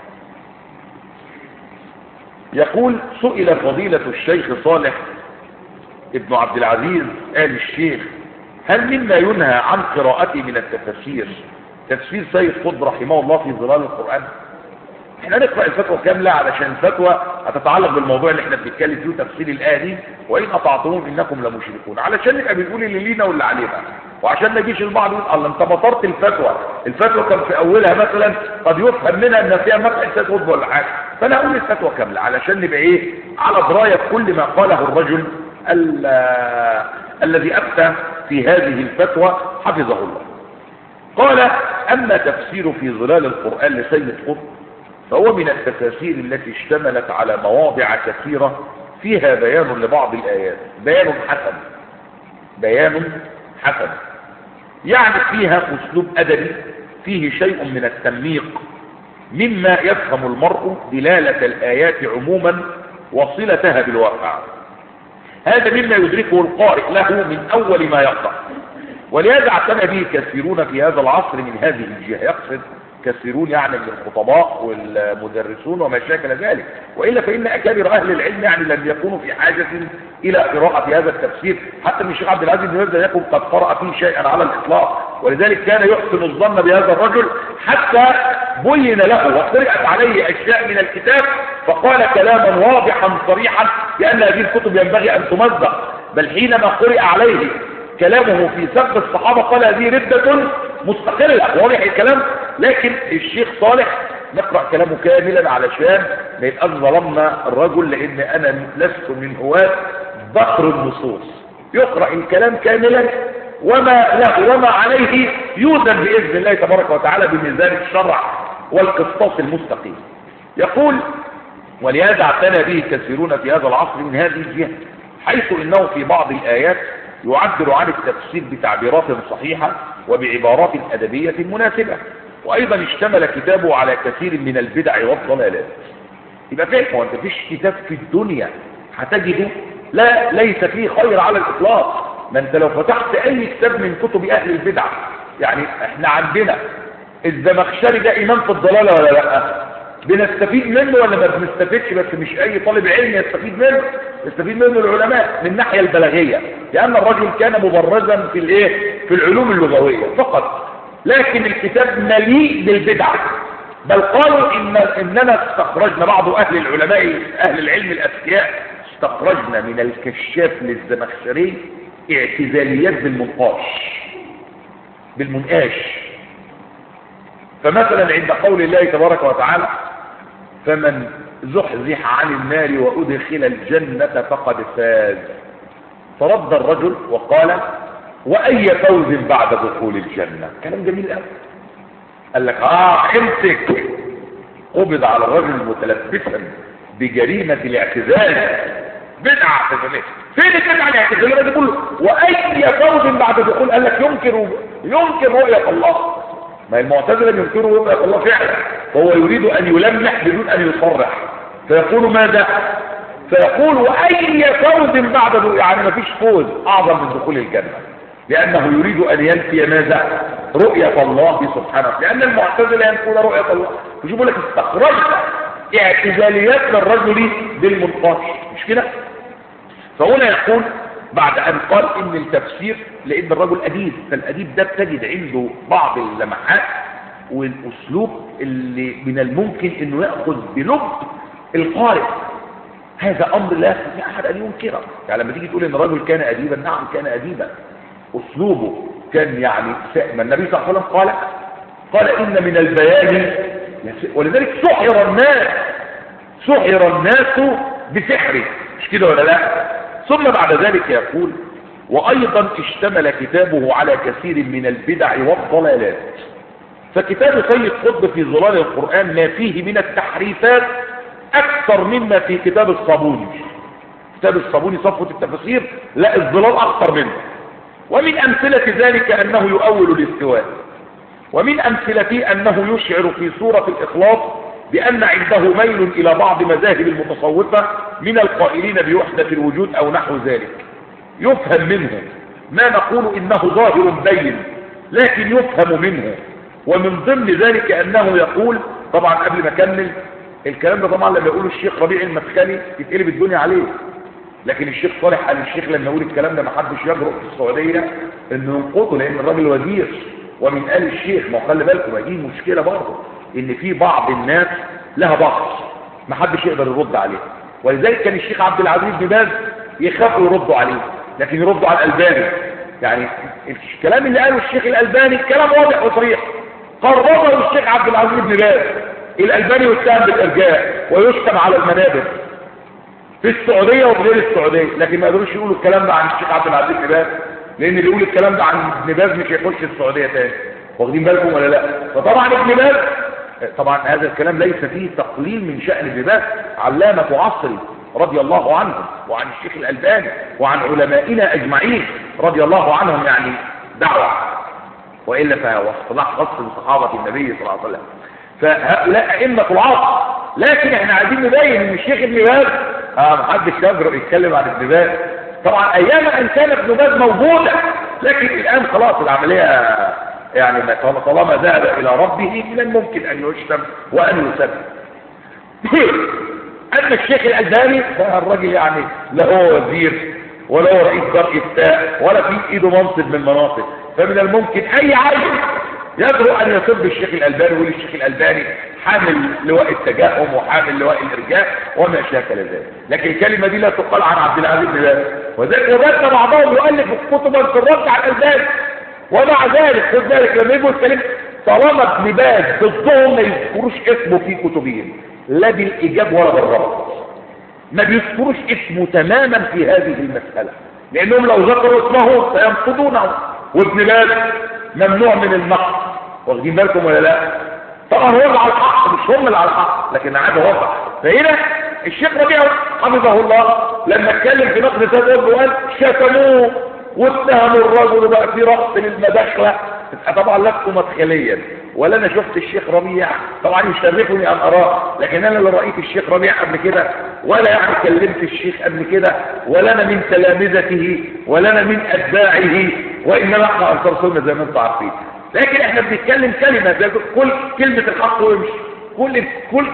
يقول سئل فضيلة الشيخ صالح ابن عبد العزيز آل الشيخ هل مما ينهى عن قراءته من التفسير تفسير سيد قطب رحمه الله في ظلال القرآن؟ احنا نقرأ الفتوى كاملة علشان الفتوى هتتعلق بالموضوع اللي احنا بنتكلم فيه تفسير الآية دي وإن أطعتموهم إنكم لمشركون، علشان نبقى بنقول اللي لينا واللي علينا، وعشان ما يجيش البعض يقول الله انت بطرت الفتوى كان في أولها مثلا قد يفهم منها ان فيها مدح سيد قطب ولا حاجة، فأنا أقول الفتوى كاملة علشان نبقى ايه على دراية كل ما قاله الرجل الذي أفتى في هذه الفتوى حفظه الله. قال أما تفسير في ظلال القرآن لسيد قطب فهو من التفاسير التي اشتملت على مواضع كثيرة فيها بيان لبعض الآيات، بيان حسن يعني فيها أسلوب أدبي فيه شيء من التنميق مما يفهم المرء دلالة الآيات عموما وصلتها بالواقع. هذا مما يدركه القارئ له من أول ما يقرأ، ولهذا اعتنى به كثيرون في هذا العصر من هذه الجهة، يقصد كثيرون يعني من الخطباء والمدرسون وما شاكل ذلك، وإلا فإن أكابر أهل العلم يعني لم يكونوا في حاجة إلى قراءة هذا التفسير، حتى من الشيخ عبد العزيز بن باز يكون قد قرأ فيه شيئا على الإطلاق، ولذلك كان يحسن الظن بهذا الرجل حتى بين له وقرأت عليه أشياء من الكتاب فقال كلاما واضحا صريحا لأن هذه الكتب ينبغي أن تمزق، بل حينما قرأ عليه كلامه في سب الصحابة قال هذه ردة مستقلة، واضح الكلام. لكن الشيخ صالح نقرأ كلامه كاملا علشان ما يبقى ظلمنا الرجل، لأن أنا لست من هواة بحر النصوص، يقرأ الكلام كاملا وما له وما عليه يوزن بإذن الله تبارك وتعالى بميزان الشرع والقسطاس المستقيم. يقول ولهذا اعتنى به كثيرون في هذا العصر من هذه الجهة، حيث إنه في بعض الآيات يعبر عن التفسير بتعبيرات صحيحة وبعبارات أدبية مناسبة، وأيضا اشتمل كتابه على كثير من البدع والضلالات. يبقى فيه وانت فيش كتاب في الدنيا هتجده ليس فيه خير على الإطلاق. ما انت لو فتحت أي كتاب من كتب أهل البدع، يعني احنا عندنا الزمخشري ده إمام في الضلالة ولا لا؟ بنستفيد منه ولا ما بنستفيدش؟ بس مش أي طالب علم يستفيد منه، يستفيد منه العلماء من الناحية البلاغية، لأن الرجل كان مبرزا في العلوم اللغوية فقط، لكن الكتاب مليء بالبدع. بل قالوا إننا استخرجنا بعض أهل العلماء أهل العلم الأذكياء استخرجنا من الكشاف للزمخشري اعتزاليات بالمنقاش. فمثلا عند قول الله تبارك وتعالى فمن زحزح عن النار وأدخل الجنة فقد فاز، فرد الرجل وقال وأي فوز بعد دخول الجنة. كلام جميل قوي. قال لك امسك، قبض على الرجل متلبسا بجريمة الاعتزال، بدعة اعتزالية. فين البدعة الاعتزالية دي كله؟ وأي فوز بعد دخول، قال لك ينكر رؤية الله. ما المعتزلة ينكروا رؤية الله فعلا، فهو يريد أن يلمح بدون أن يصرح، فيقول ماذا؟ فيقول وأي فوز بعد، يعني ما فيش فوز أعظم من دخول الجنة، لأنه يريد أن ينفي ماذا؟ رؤية الله سبحانه، لأن المعتزلة ينفون رؤية الله. يجيبوا لك استخرجت اعتزاليات للرجل بالمنقاش، مش كده؟ فهنا يقول بعد أن قال إن التفسير، لأن الرجل أديب، فالأديب ده بتجد عنده بعض اللمحات والأسلوب اللي من الممكن أنه يأخذ بلب القارئ. هذا أمر لا يستطيع أحد أن ينكره. يعني لما تيجي تقول إن الرجل كان أديبا، نعم كان أديبا، أسلوبه كان يعني ما النبي صلى الله عليه وسلم قال إن من البيان، ولذلك سحر الناس بسحره، مش كده ولا لا؟ ثم بعد ذلك يقول وأيضا اشتمل كتابه على كثير من البدع والضلالات. فكتاب سيد قطب في ظلال القرآن ما فيه من التحريفات أكثر مما في كتاب الصابوني. كتاب الصابوني صفوة التفسير لا الظلال أكثر منه. ومن أمثلة ذلك أنه يؤول الاستواء، ومن أمثلته أنه يشعر في سورة الإخلاص بأن عنده ميل إلى بعض مذاهب المتصوفة من القائلين بوحدة الوجود أو نحو ذلك. يفهم منه ما نقول إنه ظاهر بين، لكن يفهم منه. ومن ضمن ذلك أنه يقول، طبعا قبل ما أكمل الكلام ده، طبعا لما يقول الشيخ ربيع المدخلي تتقلب الدنيا عليه، لكن الشيخ صالح قال الشيخ لما يقول الكلام ده ما حدش يجرؤ في السعودية انه ينقضه، لان الراجل وزير ومن آل الشيخ. ما خلي بالكم دي مشكلة برضه، ان في بعض الناس لها بحث ما حدش يقدر يرد عليه، ولذلك كان الشيخ عبد العزيز بن باز يخافوا يردوا عليه، لكن يردوا على الألباني. يعني الكلام اللي قاله الشيخ الألباني كلام واضح وصريح، قرره الشيخ عبد العزيز بن باز. الألباني يتهم بالإرجاء ويشتم على المنابر في السعودية وغير السعودية، لكن ما يقدروش يقولوا الكلام ده عن الشيخ عبد العزيز بن باز، لأن اللي يقول الكلام ده عن ابن باز مش هيخش السعودية تاني. واخدين بالكم ولا لا؟ فطبعا ابن باز، طبعا هذا الكلام ليس فيه تقليل من شأن ابن باز، علامة عصري رضي الله عنه، وعن الشيخ الألباني، وعن علمائنا أجمعين رضي الله عنهم، يعني دعوة، وإلا فهو اصطلاح خاص بصحابة النبي صلى الله عليه وسلم. فهؤلاء أئمة العصر، لكن احنا عايزين نبين ان الشيخ ابن باز محدش يجرؤ يتكلم عن ابن باز. طبعا ايام ان كان ابن باز موجودا، لكن الان خلاص العملية يعني طالما ذهب الى ربه من الممكن ان يشتم وان يسب. اما الشيخ الألباني فالراجل يعني لا هو وزير ولا هو رئيس دار افتاء ولا في ايده منصب من المناصب، فمن الممكن اي عايز يجرؤ ان يسب الشيخ الألباني ويقول الشيخ الألباني حامل لواء التجاؤم وحامل لواء الارجاء وما شاكل ذلك. لكن الكلمه دي لا تقال عن عبد العزيز بن باز، وذلك بعضهم يؤلف كتبا في الرد على الألباني. ومع ذلك خد بالك لما يجوا الكلام طالما ابن باز ضدهم ما يذكروش اسمه في كتبهم، لا بالايجاب ولا بالرفض، ما بيذكروش اسمه تماما في هذه المساله، لانهم لو ذكروا اسمه سينقضونه، وابن باز ممنوع من النقد. واخدين بالكم ولا لا؟ طبعا هو اللي على الحق، مش هم اللي على الحق، لكن عاد وضع. فهنا الشيخ ربيع حفظه الله لما اتكلم في نقد تدرب وقال شتموه واتهموا الرجل بقى في رأس للمداخله. طبعا لست مدخليا ولا انا شفت الشيخ ربيع، طبعا يشرفني ان اراه، لكن انا لا رايت الشيخ ربيع قبل كده، ولا يعني كلمت الشيخ قبل كده، ولا انا من تلامذته ولا انا من اتباعه، وانما احنا انصار سنه زي ما انتم عارفين. لكن احنا بنتكلم كلمه زي كل كلمه الحق ويمشي،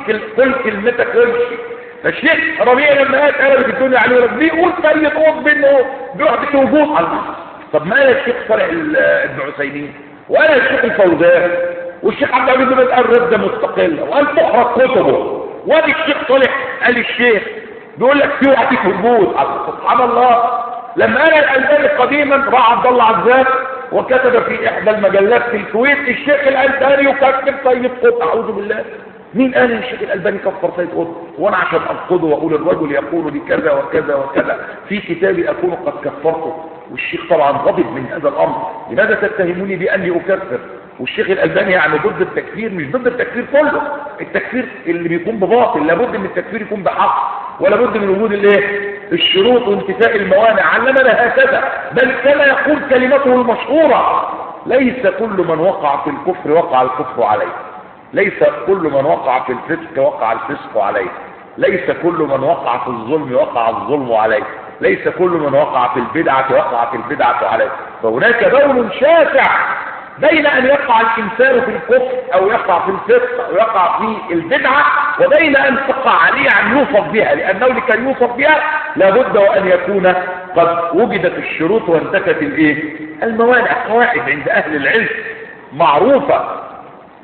كل كلمتك ويمشي. فالشيخ ربيع لما قلبت الدنيا عليه بيقول سيد قطب انه بوحدة وجود الله. طب ما قال الشيخ صالح ابن عثيمين وقال الشيخ الفوزان والشيخ عبد العزيز بن قال رده مستقله وقال تحرق كتبه، وادي الشيخ صالح قال الشيخ بيقول لك في وحدة وجود. سبحان الله. لما قال الألباني قديما راح عبد الله عزام وكتب في احدى المجلات في الكويت الشيخ الألباني يكفر سيد قطب. اعوذ بالله، مين قال ان الشيخ الألباني كفر سيد قطب؟ وانا عشان انقضه واقول الرجل يقول لي كذا وكذا وكذا في كتابي اكون قد كفرته؟ والشيخ طبعا غضب من هذا الامر. لماذا تتهموني باني اكفر؟ والشيخ الألباني يعني ضد التكفير، مش ضد التكفير كله. التكفير اللي بيكون بباطل لابد من التكفير يكون بحق، ولا بد من وجود الايه؟ الشروط وانتفاء الموانع. علمنا هكذا، بل كما يقول كلمته المشهورة: ليس كل من وقع في الكفر وقع الكفر عليه، ليس كل من وقع في الفسق وقع الفسق عليه، ليس كل من وقع في الظلم وقع الظلم عليه، ليس كل من وقع في البدعة وقع في البدعة عليه. فهناك بون شاسع بين أن يقع الإنسان في الكفر أو يقع في الفسق أو يقع في البدعة، وبين أن تقع عليه أن يوصف بها، لأنه لكي يوصف بها لابد وأن يكون قد وجدت الشروط وانتفت الموانع. قواعد عند أهل العلم معروفة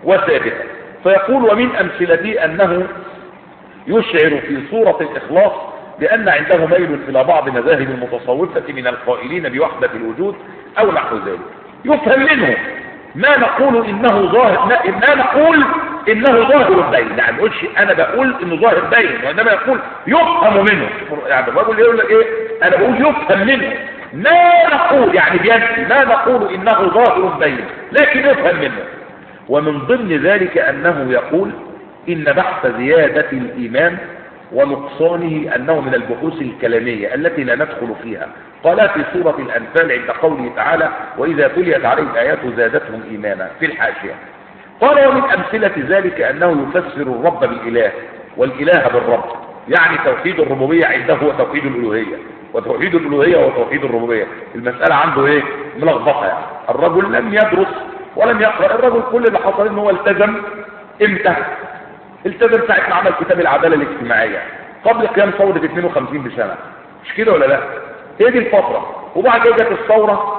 وثابتة. فيقول ومن أمثلته أنه يشعر في سورة الإخلاص بأن عنده ميل إلى بعض مذاهب المتصوفة من القائلين بوحدة الوجود أو نحو ذلك. يفهم منه ما نقول إنه ظاهر، ما نقول إنه ظاهر باين، يعني نقولش أنا بقول إنه ظاهر باين، وإنما يقول يفهم منه. يعني بقول يقول لك إيه؟ أنا بقول يفهم منه ما نقول، يعني بينفي ما نقول إنه ظاهر باين، لكن يفهم منه. ومن ضمن ذلك أنه يقول إن بحث زيادة الإيمان ونقصانه أنه من البحوث الكلامية التي لا ندخل فيها. قال في سورة الأنفال عند قوله تعالى وإذا تليت عليهم آيات زادتهم إيمانا في الحاشية. قال ومن أمثلة ذلك أنه يفسر الرب بالإله والإله بالرب، يعني توحيد الربوبية عنده هو توحيد الألوهية، وتوحيد الألوهية هو توحيد الربوبية. المسألة عنده إيه؟ ملخبطة. يعني الرجل لم يدرس ولم يقرأ، الرجل كل اللي حصل إنه هو التزم. إمتى؟ التزم ساعة ما عمل كتاب العدالة الاجتماعية قبل قيام ثورة 52 بسنة، مش كده ولا لا؟ هي دي الفترة. وبعد كده جت الثورة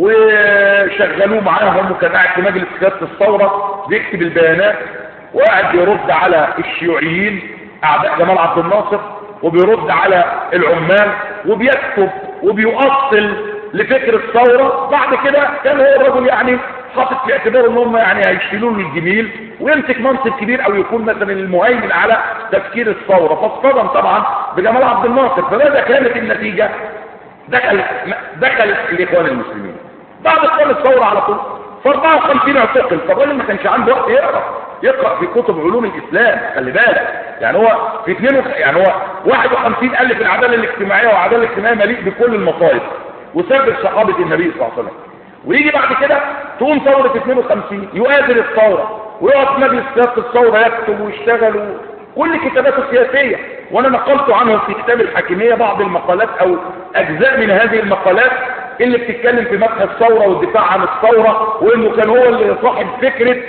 وشغلوه معاهم، وكان قاعد في مجلس قيادة الثورة بيكتب البيانات وقاعد يرد على الشيوعيين أعداء جمال عبد الناصر، وبيرد على العمال، وبيكتب وبيؤصل لفكر الثورة. بعد كده كان هو الرجل يعني حاطط في اعتباره ان هم يعني هيشيلوا له الجميل ويمسك منصب كبير او يكون مثلا المهيمن على تفكير الثوره، فاصطدم طبعا بجمال عبد الناصر. فماذا كانت النتيجه؟ دخل الاخوان المسلمين بعد قيام الثوره على طول. ف 54 اعتقل. طب الراجل ما كانش عنده وقت يقرا في كتب علوم الاسلام، خلي بالك. يعني هو في 51 الف العداله الاجتماعيه، والعداله الاجتماعيه مليء بكل المصائب وسبب صحابه النبي صلى الله عليه وسلم. ويجي بعد كده تقوم ثورة 52 يؤازر الثورة ويقعد في مجلس قيادة الثورة يكتب ويشتغل كل كتاباته السياسية. وانا نقلت عنه في كتاب الحاكمية بعض المقالات او اجزاء من هذه المقالات اللي بتتكلم في مدح الثورة والدفاع عن الثورة، وانه كان هو اللي صاحب فكرة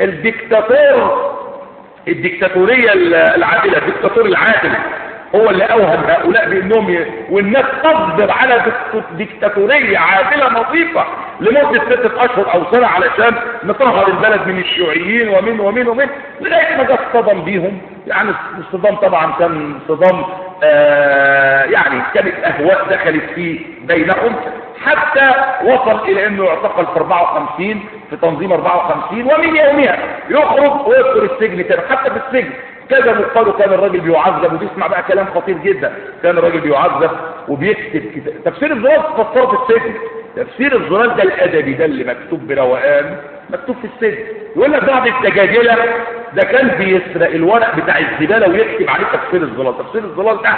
الديكتاتورية العادلة، الديكتاتور العادل، هو اللي اوهم هؤلاء بانهم والناس تصبر على ديكتاتورية عادلة نظيفة لمدة 6 اشهر او سنة علشان نطهر البلد من الشيوعيين ومن لغاية ما جاء اصطدم بيهم. يعني الصدام طبعا كان صدام يعني كانت اهواء دخلت فيه بينهم، حتى وصل الى انه يعتقل في 54 في تنظيم 54، ومن يومها يخرج ويدخل السجن تاني. حتى في السجن كذا مقالوا كان الراجل بيعذب، وبيسمع بقى كلام خطير جدا. كان الراجل بيعذب وبيكتب تفسير الظلال فسره في السجن. تفسير الظلال ده الادبي ده اللي مكتوب بروقان مكتوب في السجن. يقول لك بعض الدجاجله ده كان بيسرق الورق بتاع الزباله ويكتب عليه تفسير الظلال. تفسير الظلال ده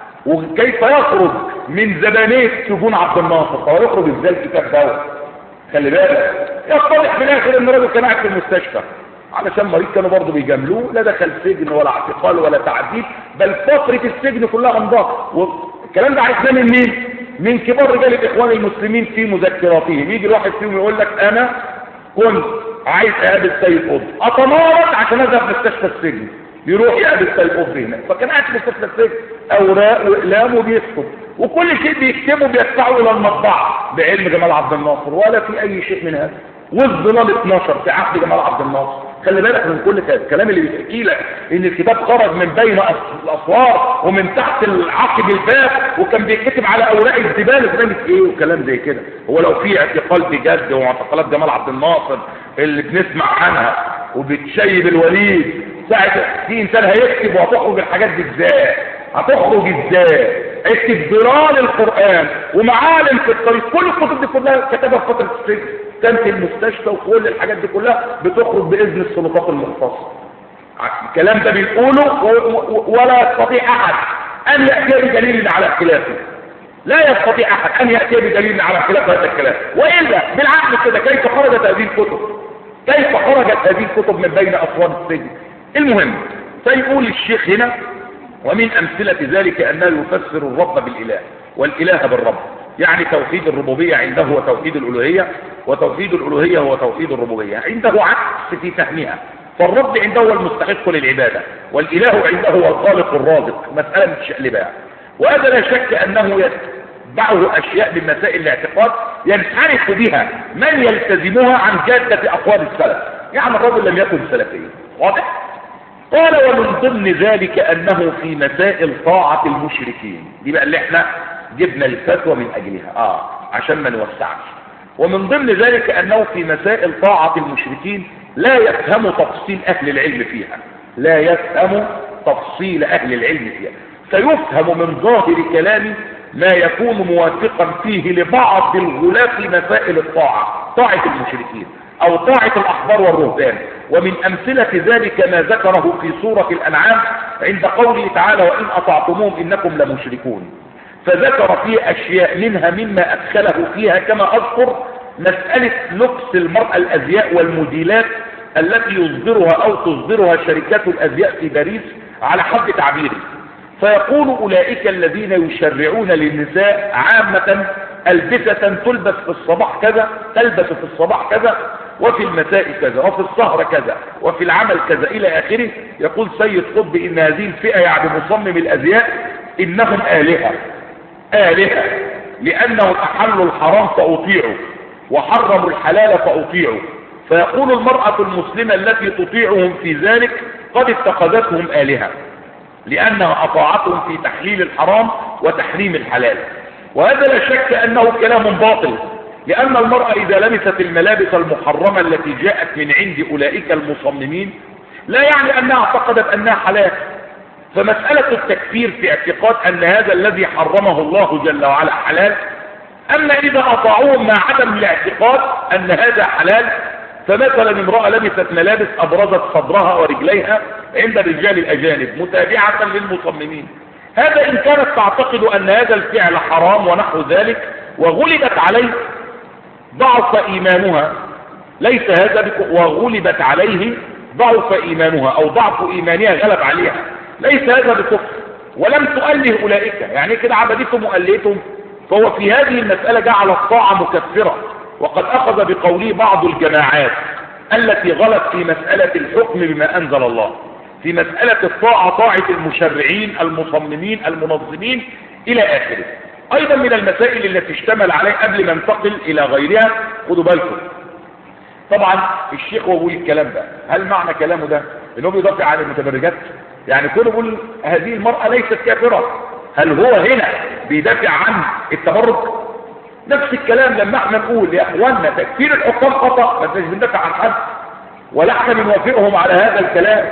وكيف يخرج من زبانيه سجون عبد الناصر، هو يخرج ازاي الكتاب ده؟ خلي بالك. يتضح في الاخر ان الراجل كان قاعد في المستشفى علشان مريض كانوا برضه بيجاملوه، لا دخل سجن ولا اعتقال ولا تعذيب، بل فتره السجن كلها انضاف. والكلام ده عرفناه من مين؟ من كبار رجال الاخوان المسلمين في مذكراتهم. يجي الواحد فيهم يقول لك انا كنت عايز اقابل سيد قطب، اتمارض عشان اذهب مستشفى السجن، يروح يقابل سيد قطب هناك. فكان قاعد في مستشفى السجن اوراق واقلام وبيكتب، وكل شيء بيكتبه بيدفعه الى المطبعه بعلم جمال عبد الناصر، ولا في اي شيء من هذا. والظلال 12 في عهد جمال عبد الناصر. خلي بالك من كل الكلام اللي بيحكي لك ان الكتاب خرج من بين الاسوار ومن تحت العقب الباب، وكان بيتكتب على اوراق الزباله زباله ايه وكلام زي كده. هو لو في اعتقال بجد ومعتقلات جمال عبد الناصر اللي بنسمع عنها وبتشيب الوليد، ساعه في انسان هيكتب وهتخرج الحاجات دي ازاي؟ هتخرج ازاي؟ اكتب ظلال القران ومعالم في الطريق، كل الكتب دي كلها كتبها في فتره السجن، كان في المستشفى، وكل الحاجات دي كلها بتخرج باذن السلطات المختصه. الكلام ده بنقوله ولا يستطيع احد ان ياتي بدليل على خلافه. لا يستطيع احد ان ياتي بدليل على خلاف هذا الكلام، والا بالعقل كده كيف خرجت هذه الكتب؟ كيف خرجت هذه الكتب من بين اسوار السجن؟ المهم سيقول الشيخ هنا ومن امثله ذلك انه يفسر الرب بالاله والاله بالرب، يعني توحيد الربوبيه عنده هو توحيد الالوهيه، وتوحيد الالوهيه هو توحيد الربوبيه. عنده عكس في فهمها، فالرب عنده هو المستحق للعباده، والاله عنده هو الخالق الرازق، مساله متشقلبه. وهذا لا شك انه يتبعه اشياء من مسائل الاعتقاد ينحرف بها من يلتزمها عن جاده اقوال السلف. يعني الرجل لم يكن سلفيا. واضح؟ قال ومن ضمن ذلك أنه في مسائل طاعة المشركين، دي بقى اللي احنا جبنا الفتوى من أجلها عشان ما نوسعش. ومن ضمن ذلك أنه في مسائل طاعة المشركين لا يفهم تفصيل أهل العلم فيها، لا يفهم تفصيل أهل العلم فيها، فيفهم من ظاهر كلامه ما يكون موافقا فيه لبعض الغلاة في مسائل الطاعة، طاعة المشركين أو طاعة الأحبار والرهبان. ومن أمثلة ذلك ما ذكره في سورة الأنعام عند قوله تعالى وإن أطعتموهم إنكم لمشركون، فذكر فيه أشياء منها مما أدخله فيها كما أذكر مسألة لبس المرأة الأزياء والموديلات التي يصدرها أو تصدرها شركات الأزياء في باريس على حد تعبيره. فيقول أولئك الذين يشرعون للنساء عامة ألبسة تلبس في الصباح كذا، تلبس في الصباح كذا، وفي المساء كذا، وفي السهر كذا، وفي العمل كذا إلى آخره. يقول سيد قطب إن هذه الفئة يعني مصمم الأزياء إنهم آلهة لأنهم أحلوا الحرام فأطيعوا وحرموا الحلال فأطيعوا. فيقول المرأة المسلمة التي تطيعهم في ذلك قد اتخذتهم آلهة لأنها أطاعتهم في تحليل الحرام وتحريم الحلال. وهذا لا شك أنه كلام باطل، لأن المرأة إذا لبست الملابس المحرمة التي جاءت من عند أولئك المصممين لا يعني أنها اعتقدت أنها حلال. فمسألة التكفير في اعتقاد أن هذا الذي حرمه الله جل وعلا حلال. أما إذا أطاعوهم مع عدم الاعتقاد أن هذا حلال، فمثلا امرأة لبست ملابس أبرزت صدرها ورجليها عند الرجال الأجانب متابعة للمصممين، هذا إن كانت تعتقد أن هذا الفعل حرام ونحو ذلك وغلبت عليه ضعف إيمانها، ليس هذا وغلبت عليه ضعف إيمانها أو ضعف إيمانها غلب عليها، ليس هذا بكفر ولم تؤله أولئك، يعني كده عبدتهم وأليتهم. فهو في هذه المسألة جعل الطاعة مكفرة، وقد أخذ بقوله بعض الجماعات التي غلط في مسألة الحكم بما أنزل الله، في مسألة الطاعة طاعة المشرعين المصممين المنظمين إلى آخره. أيضا من المسائل التي اشتمل عليه قبل ما ننتقل إلى غيرها، خدوا بالكم طبعا الشيخ وهو الكلام ده، هل معنى كلامه ده انه بيدافع عن المتبرجات؟ يعني كله بيقول هذه المرأة ليست كافرة، هل هو هنا بيدافع عن التبرج؟ نفس الكلام لما احنا نقول يا اخواننا تكفير الحكام خطأ، ما انتش بندافع عن حد ولا احنا بنوافقهم على هذا الكلام،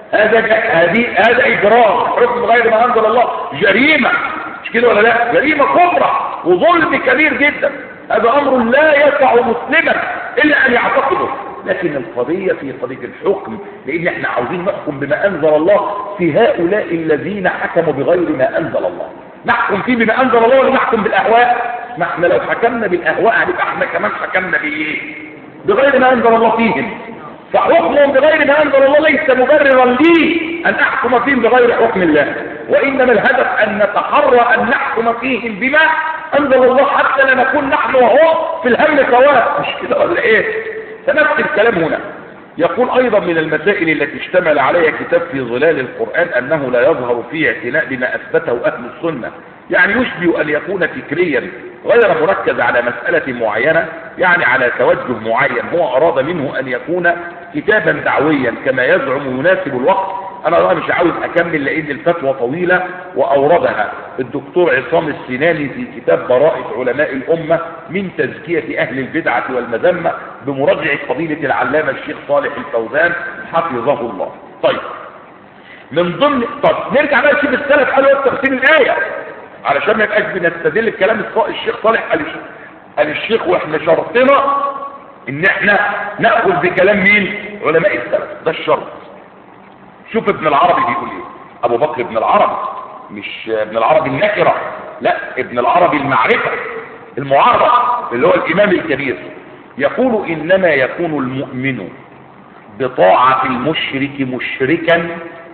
هذا اجرام حكم غير ما انزل الله، جريمة، مش كده ولا لا؟ جريمة كبرى وظلم كبير جدا، هذا امر لا يسع مسلما الا ان يعتقده. لكن القضية في قضية الحكم، لان احنا عاوزين نحكم بما انزل الله في هؤلاء الذين حكموا بغير ما انزل الله. نحكم فيه بما انزل الله ولا نحكم بالاهواء؟ ما احنا لو حكمنا بالاهواء هنبقى احنا كمان حكمنا بايه؟ بغير ما انزل الله فيهم. فحكمهم بغير ما انزل الله ليس مبررا لي ان احكم فيهم بغير حكم الله، وانما الهدف ان نتحرى ان نحكم فيهم بما انزل الله حتى لا نكون نحن وهو في الهم سواء، مش كده ولا ايه؟ فنفس الكلام هنا. يقول ايضا من المسائل التي اشتمل عليها كتاب في ظلال القرآن انه لا يظهر فيه اعتناء بما اثبته اهل السنة، يعني يشبه ان يكون فكريا غير مركز على مسألة معينة، يعني على توجه معين، هو اراد منه ان يكون كتابا دعويا كما يزعم يناسب الوقت. انا مش عاوز اكمل لان الفتوى طويلة، واوردها الدكتور عصام السناني في كتاب براءة علماء الامة من تزكية اهل البدعة والمذمة بمراجعة فضيلة العلامة الشيخ صالح الفوزان حفظه الله. طيب من ضمن نرجع بقى نشوف السلف قالوا ايه تفسير الايه علشان ما يبقاش بنستدل بكلام الشيخ صالح. قال الشيخ واحنا شرطنا ان احنا ناخذ بكلام مين؟ علماء السلف، ده الشرط. شوف ابن العربي بيقول ايه، ابو بكر ابن العربي، مش ابن العربي النكره، لا ابن العربي المعرفه المعرف اللي هو الامام الكبير. يقول انما يكون المؤمن بطاعة المشرك مشركا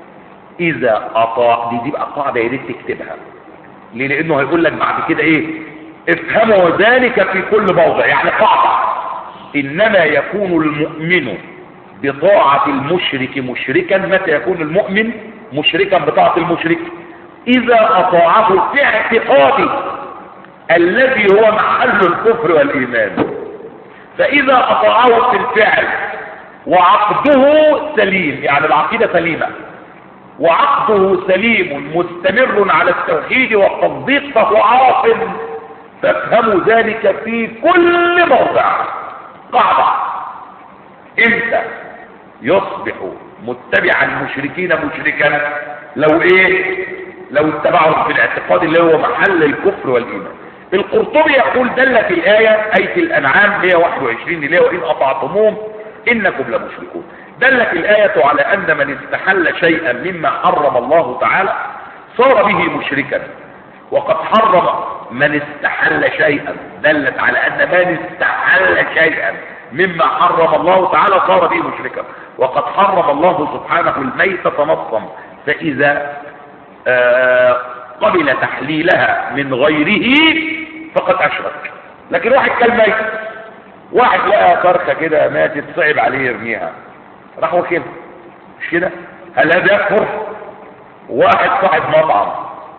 اذا اطاع. دي بقى قاعدة يريد تكتبها، ليه؟ لانه هيقول لك بعد كده ايه، افهموا ذلك في كل موضع. يعني قاعدة انما يكون المؤمن بطاعة المشرك مشركا. متى يكون المؤمن مشركا بطاعة المشرك؟ اذا اطاعه في اعتقاده الذي هو محل الكفر والايمان. فاذا اطاعه في الفعل وعقده سليم، يعني العقيدة سليمة، وعقده سليم مستمر على التوحيد والتصديق فهو عاصم. فافهموا ذلك في كل موضع. قاعدة: امتى يصبح متبع المشركين مشركا؟ لو اتبعهم في الاعتقاد اللي هو محل الكفر والايمان. القرطبي يقول دلت الآية آية الأنعام 121 اللي هي وإن أطعتموهم إنكم لمشركون، دلت الآية على أن من استحل شيئا مما حرم الله تعالى صار به مشركا. وقد حرم من استحل شيئا، دلت على أن من استحل شيئا مما حرم الله تعالى صار به مشركا. وقد حرم الله سبحانه الميتة نصا، فإذا قبل تحليلها من غيره فقد أشرك. لكن واحد كان ميت، واحد لقى فرخة كده ماتت صعب عليه يرميها، راح وكلها، مش كده؟ هل هذا يكفر؟ واحد صاحب مطعم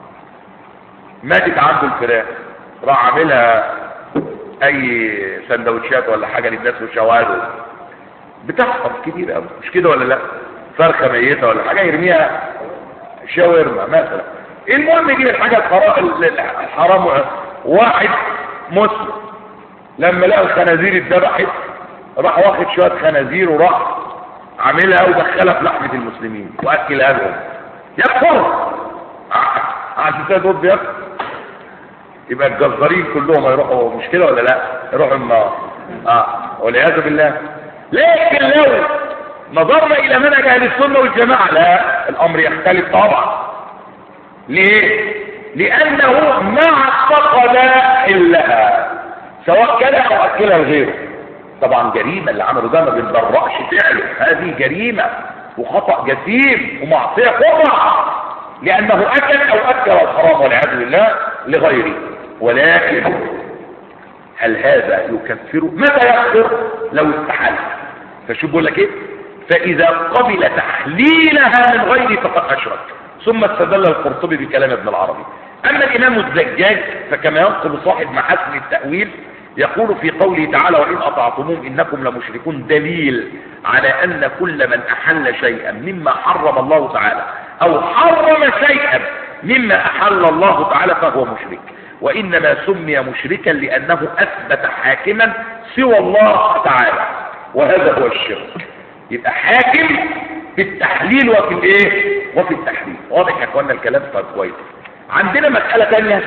ماتت عنده الفراخ، راح عاملها اي سندوتشات ولا حاجة للناس وشواله، بتحصل كتير قوي، مش كده ولا لا؟ فرخة ميتة ولا حاجة يرميها شاورما مثلا. المهم يجيب الحاجة الحرام. واحد مسلم لما لقى الخنازير اتذبحت راح واخد شوية خنازير وراح عاملها ودخلها في لحمة المسلمين واكلها لهم، يكفر عشان كده دول بيكفر. يبقى الجزارين كلهم هيروحوا، مش كده ولا لا؟ يروحوا النار والعياذ بالله. لكن لو نظرنا الى منهج اهل السنه والجماعه لا، الامر يختلف طبعا. ليه؟ لانه ما اعتقد الا سواء كان او اكلها لغيره. طبعا جريمه اللي عمله ده، ما بنبرأش فعله، هذه جريمه وخطأ جسيم ومعصيه كبرى، لانه اكل او اكل الحرام والعياذ بالله لغيره. ولكن هل هذا يكفره؟ متى يكفر؟ لو استحل. فشوف بقول لك ايه؟ فاذا قبل تحليلها من غيره فقد اشرك. ثم استدل القرطبي بكلام ابن العربي. اما الامام الزجاج فكما ينقل صاحب محاسن التأويل يقول في قوله تعالى وإن أطعتموهم إنكم لمشركون دليل على أن كل من أحل شيئا مما حرم الله تعالى أو حرم شيئا مما أحل الله تعالى فهو مشرك. وإنما سمي مشركا لأنه أثبت حاكما سوى الله تعالى، وهذا هو الشرك. يبقى حاكم في التحليل وفي الايه وفي التحريم. واضح يا اخوانا الكلام؟ طيب كويس. عندنا مسألة تانية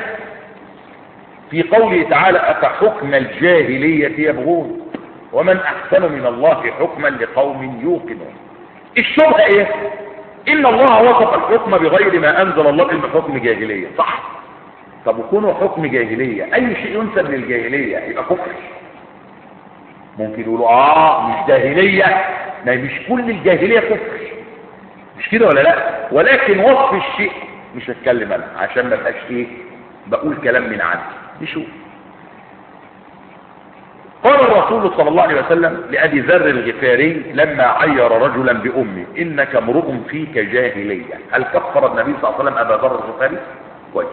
في قوله تعالى أفحكم الجاهلية يبغون ومن أحسن من الله حكما لقوم يوقنون. الشبهة ايه؟ إن الله وصف الحكم بغير ما أنزل الله إلا حكم جاهلية، صح؟ طب وكونه حكم جاهلية أي شيء ينسب للجاهلية يبقى كفر. ممكن يقولوا مش جاهلية، ما مش كل الجاهلية كفر، مش كده ولا لا؟ ولكن وصف الشيء مش هتكلم انا عشان ما بقاش ايه بقول كلام من عندي. نشوف. قال الرسول صلى الله عليه وسلم لأبي ذر الغفاري لما عير رجلا بأمه إنك امرؤ فيك جاهلية. هل كفر النبي صلى الله عليه وسلم أبا ذر الغفاري؟ كويس.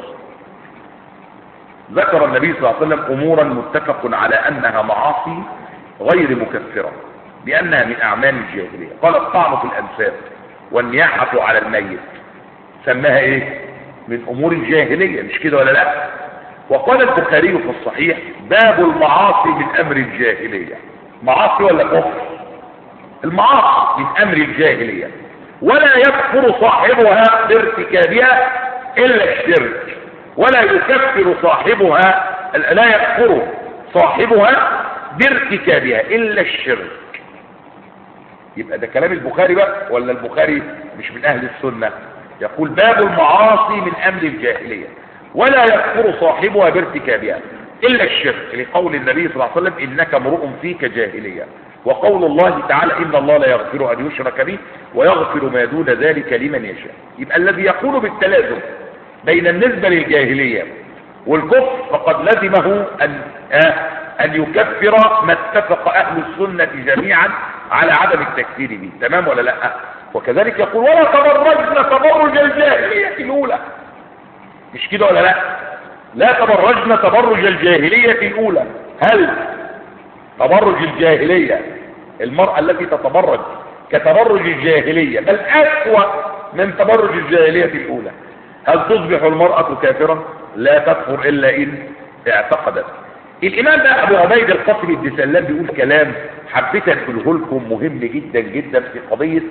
ذكر النبي صلى الله عليه وسلم أمورا متفق على أنها معاصي غير مكفرة بأنها من أعمال الجاهلية. قال الطعن في الأنساب والنياحة على الميت، سماها ايه؟ من أمور الجاهلية، مش كده ولا لا؟ وقال البخاري في الصحيح باب المعاصي من أمر الجاهلية. معاصي ولا كفر؟ المعاصي من أمر الجاهلية، ولا يكفر صاحبها بارتكابها إلا الشرك، ولا يكفر صاحبها، لا يكفر صاحبها بارتكابها إلا الشرك. يبقى ده كلام البخاري بقى ولا البخاري مش من أهل السنة؟ يقول باب المعاصي من أمر الجاهلية ولا يكفر صاحبها بارتكابها إلا الشرك، لقول النبي صلى الله عليه وسلم إنك امرؤ فيك جاهلية، وقول الله تعالى إن الله لا يغفر أن يشرك به ويغفر ما دون ذلك لمن يشاء. يبقى الذي يقول بالتلازم بين النسبة للجاهلية والكفر فقد لزمه أن يكفر ما اتفق أهل السنة جميعا على عدم التكفير به. تمام ولا لا؟ وكذلك يقول ولا تبرجنا تبرج الجاهلية الأولى، مش كده ولا لا؟ لا تبرجنا تبرج الجاهلية الأولى. هل تبرج الجاهلية المرأة التي تتبرج كتبرج الجاهلية بل أسوأ من تبرج الجاهلية الأولى، هل تصبح المرأة كافرة؟ لا تكفر إلا إن اعتقدت. الإمام بقى أبو عبيد القاسم بن سلام بيقول كلام حبيت أقوله لكم مهم جدا جدا في قضية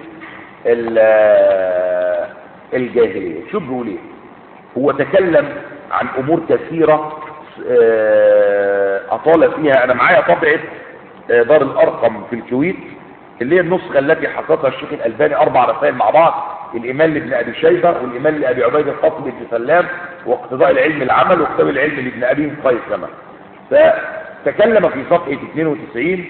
الجاهلية. شو بيقول ايه؟ هو تكلم عن أمور كثيرة أطال فيها. أنا معايا طبعة دار الأرقم في الكويت اللي هي النسخة التي حققها الشيخ الألباني 4 رسائل مع بعض، الإيمان لابن أبي شيبة والإيمان لأبي عبيد القاسم بن سلام واقتضاء العلم العمل وكتاب العلم لابن أبي قيثمة. فتكلم في صفحة 92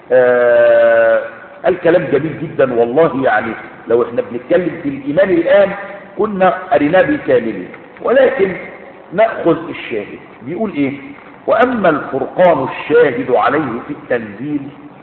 قال كلام جميل جدا والله. يعني لو احنا بنتكلم في الإيمان الآن كنا قريناه بالكامل، ولكن نأخذ الشاهد. بيقول ايه؟ وأما الفرقان الشاهد عليه في التنزيل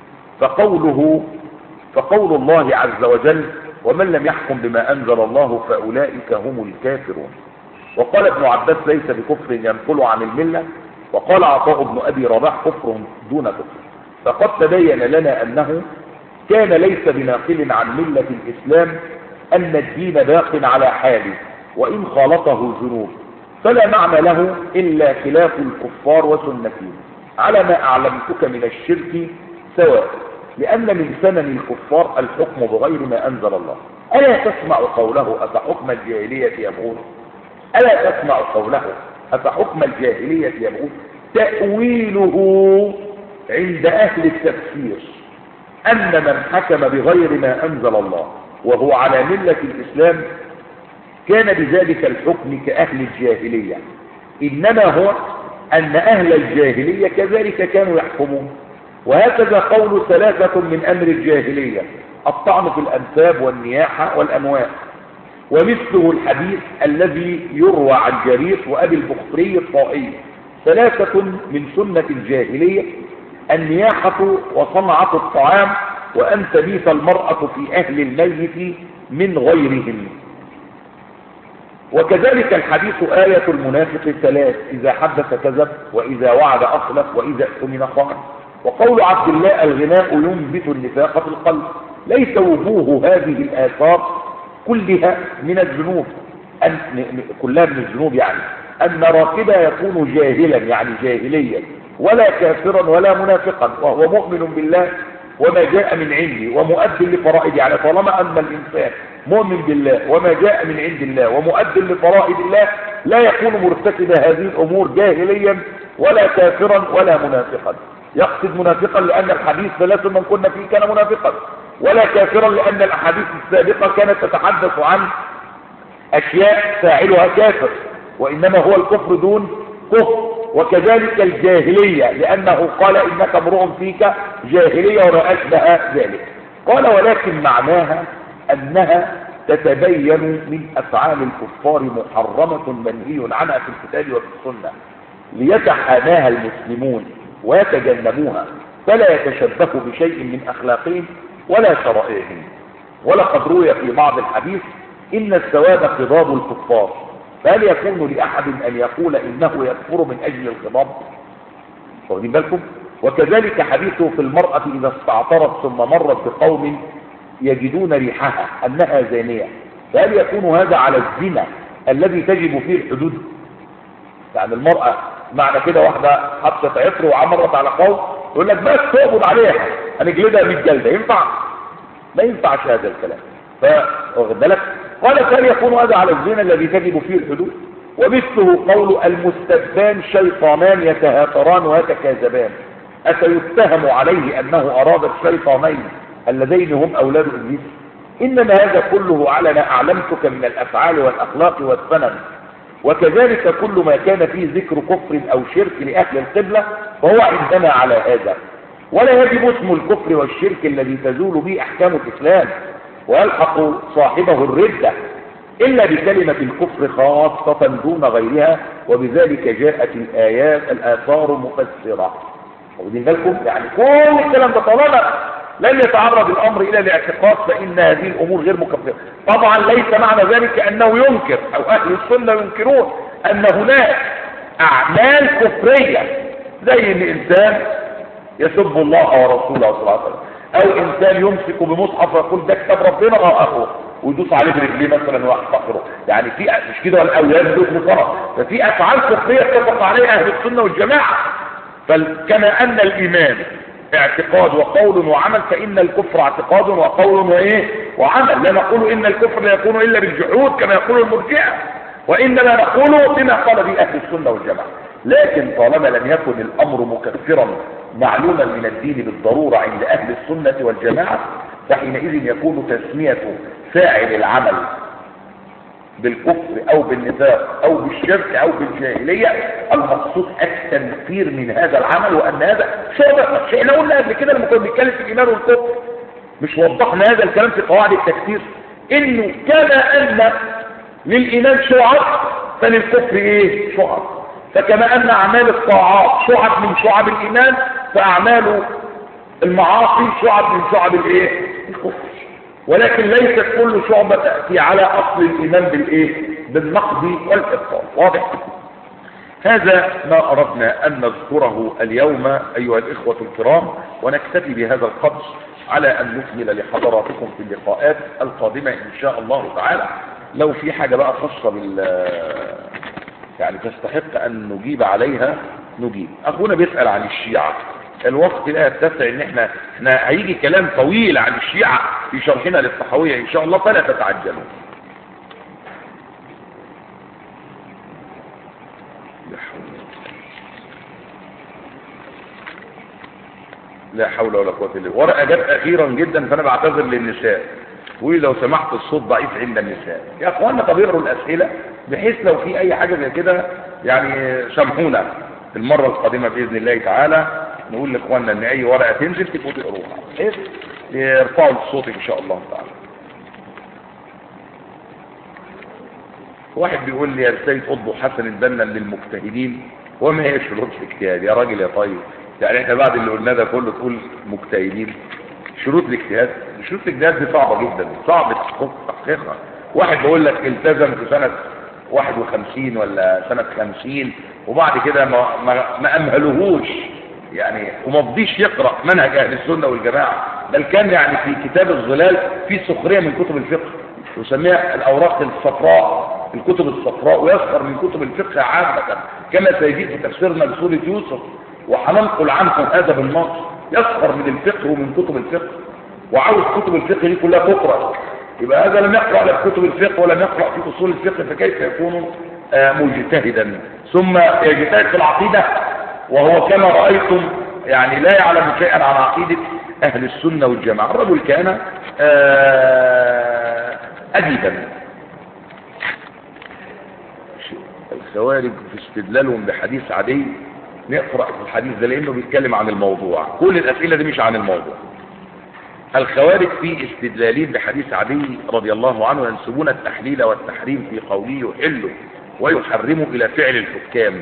فقول الله عز وجل ومن لم يحكم بما أنزل الله فأولئك هم الكافرون. وقال ابن عباس ليس بكفر ينقل عن الملة، وقال عطاء بن أبي رباح كفر دون كفر. فقد تبين لنا أنه كان ليس بناقل عن ملة الإسلام، أن الدين باق على حاله وإن خالطه ذنوب، فلا معنى له إلا خلاف الكفار وسنتهم على ما أعلمتك من الشرك سواء، لأن من سنن الكفار الحكم بغير ما أنزل الله. ألا تسمع قوله أفحكم الجاهلية يبغون؟ ألا تسمع قوله أفحكم الجاهلية يبغون؟ تأويله عند أهل التفسير أن من حكم بغير ما أنزل الله وهو على ملة الإسلام كان بذلك الحكم كأهل الجاهلية، إنما هو أن أهل الجاهلية كذلك كانوا يحكمون. وهكذا قول 3 من أمر الجاهلية الطعن في الأنساب والنياحة والأموال. ومثله الحديث الذي يروى عن جرير وأبي البخاري الطائي 3 من سنة الجاهلية النياحة وصنعة الطعام وأن تبيت المرأة في أهل الميت من غيرهم. وكذلك الحديث آية المنافق 3 إذا حدث كذب وإذا وعد أخلف وإذا اؤتمن خان. وقول عبد الله الغناء ينبت النفاق في القلب. ليس وجوه هذه الآثار كلها من الذنوب، كلها من الذنوب، يعني أن راكبا يكون جاهلا يعني جاهليا ولا كافرا ولا منافقا وهو مؤمن بالله وما جاء من عندي ومؤد لفرائض. يعني طالما أن الإنسان مؤمن بالله وما جاء من عند الله ومؤد لفرائض الله لا يكون مرتكب هذه الأمور جاهليا ولا كافرا ولا منافقا. يقصد منافقا لأن الحديث 3 من كنا فيه كان منافقا، ولا كافرا لأن الأحاديث السابقة كانت تتحدث عن أشياء فاعلها كافر، وإنما هو الكفر دون كفر. وكذلك الجاهلية لأنه قال إنك امرؤ فيك جاهلية وما أشبه ذلك. قال ولكن معناها أنها تتبين من أفعال الكفار محرمة منهي عنها في الكتاب وفي السنة ليتحاناها المسلمون ويتجنبوها فلا يتشبهوا بشيء من أخلاقهم ولا شرائعهم. ولقد روي في بعض الحديث إن الثواب خضاب الكفار، فهل يكون لأحد أن يقول إنه يكفر من أجل الخضاب؟ واخدين بالكم؟ وكذلك حديثه في المرأة إذا استعطرت ثم مرت بقوم يجدون ريحها أنها زانية، فهل يكون هذا على الزنا الذي تجب فيه الحدود؟ يعني المرأة معنى كده واحدة حطت عطر وعمرت على قوم يقول لك بس تقبض عليها هنجلدها 100 جلدة، ينفع؟ ما ينفعش هذا الكلام. فواخد بالك؟ قال فهل يكون هذا على الزنا الذي تجب فيه الحدود؟ ومثله قول المستبان شيطانان يتهاتران ويتكاذبان، أفيتهم عليه أنه أراد الشيطانين اللذين هم أولاد إبليس؟ إنما هذا كله على ما أعلمتك من الأفعال والأخلاق والسنن. وكذلك كل ما كان فيه ذكر كفر أو شرك لأهل القبلة فهو عندنا على هذا، ولا يجب اسم الكفر والشرك الذي تزول به أحكام الإسلام ويلحق صاحبه الردة إلا بكلمة الكفر خاصة دون غيرها، وبذلك جاءت الآثار مفسرة. واخدين بالكم؟ يعني كل الكلام ده طالما لن يتعرض الأمر إلى الاعتقاد فإن هذه الأمور غير مكفرة. طبعا ليس معنى ذلك أنه ينكر أو أهل السنة ينكرون أن هناك أعمال كفرية زي أن الإنسان يسب الله ورسوله صلى الله عليه وسلم او انسان يمسك بمصحف ويقول ده كتاب ربنا اخره ويدوس عليه برجليه مثلا ويحتقره، يعني في مش كده ولا اولاد يدوس بصرف. ففي افعال كفريه اتفق عليها اهل السنه والجماعه. فكما ان الايمان اعتقاد وقول وعمل، فان الكفر اعتقاد وقول وايه وعمل. لا نقول ان الكفر لا يكون الا بالجحود كما يقول المرجئه، وانما نقول بما قال به اهل السنه والجماعه. لكن طالما لم يكن الامر مكفرا معلوما من الدين بالضروره عند اهل السنه والجماعه، فحينئذ يكون تسميه فاعل العمل بالكفر او بالنفاق او بالشرك او بالجاهليه المقصود التنفير من هذا العمل، وان هذا شعبه. احنا قلنا قبل كده لما كنا بنتكلم في الايمان والكفر، مش وضحنا هذا الكلام في قواعد التكفير، انه كما ان للايمان شعب فللكفر ايه شعب. فكما ان اعمال الطاعات شعب من شعب الايمان، فاعمال المعاصي شعب من شعب الايه الكفر. ولكن ليست كل شعبة تأتي على أصل الإيمان بالإيه؟ بالنقض والإبطال. واضح؟ هذا ما أردنا أن نذكره اليوم أيها الإخوة الكرام، ونكتفي بهذا القدر على أن نكمل لحضراتكم في اللقاءات القادمة إن شاء الله تعالى. لو في حاجة بقى خاصة يعني تستحق أن نجيب عليها نجيب. أخونا بيسأل عن الشيعة، الوقت لا يتسع ان احنا هيجي كلام طويل عن الشيعة في شرحنا للطحاوية ان شاء الله، فلا تتعجلوا. لا حول ولا قوة الا بالله. ورقة جت اخيرا جدا، فانا بعتذر للنساء، ولو سمحت الصوت ضعيف عند النساء يا اخوانا. طب اقروا الاسئلة بحيث لو في اي حاجة زي كده يعني سامحونا المرة القادمة باذن الله تعالى. نقول لاخواننا ان اي ورقه تنزل تبقوا تقروها، يرفعوا الصوت ان شاء الله تعالى. واحد بيقول لي يا سيد قطب حسن البنا للمجتهدين، وما هي شروط الاجتهاد يا راجل يا طيب؟ يعني احنا بعد اللي قلناه ده كله تقول مجتهدين؟ شروط الاجتهاد، شروط الاجتهاد دي صعبه جدا، صعب تحقيقها. واحد بيقول لك التزم في سنه 51 ولا سنه 50، وبعد كده ما امهلهوش يعني، وما فضيش يقرأ منهج اهل السنة والجماعة، بل كان يعني في كتاب الظلال في سخرية من كتب الفقه، يسميها الاوراق الصفراء، الكتب الصفراء، ويسخر من كتب الفقه عامة كما سيجي في تفسيرنا لسورة يوسف، وهننقل عنكم هذا بالنص. يسخر من الفقه ومن كتب الفقه، وعاوز كتب الفقه دي كلها تقرأ. يبقى هذا لم يقرأ لا في كتب الفقه ولم يقرأ في اصول الفقه، فكيف يكون مجتهدا؟ ثم يجتهد في العقيدة وهو كما رأيتم يعني لا يعلم شيئا عن عقيدة أهل السنة والجماعة. الرجل كان أديبا. الخوارج في استدلالهم بحديث عدي، نقرأ في الحديث ده لأنه بيتكلم عن الموضوع، كل الأسئلة دي مش عن الموضوع. الخوارج في استدلالهم بحديث عدي رضي الله عنه ينسبون التحليل والتحريم في قوله يحل ويحرم إلى فعل الحكام،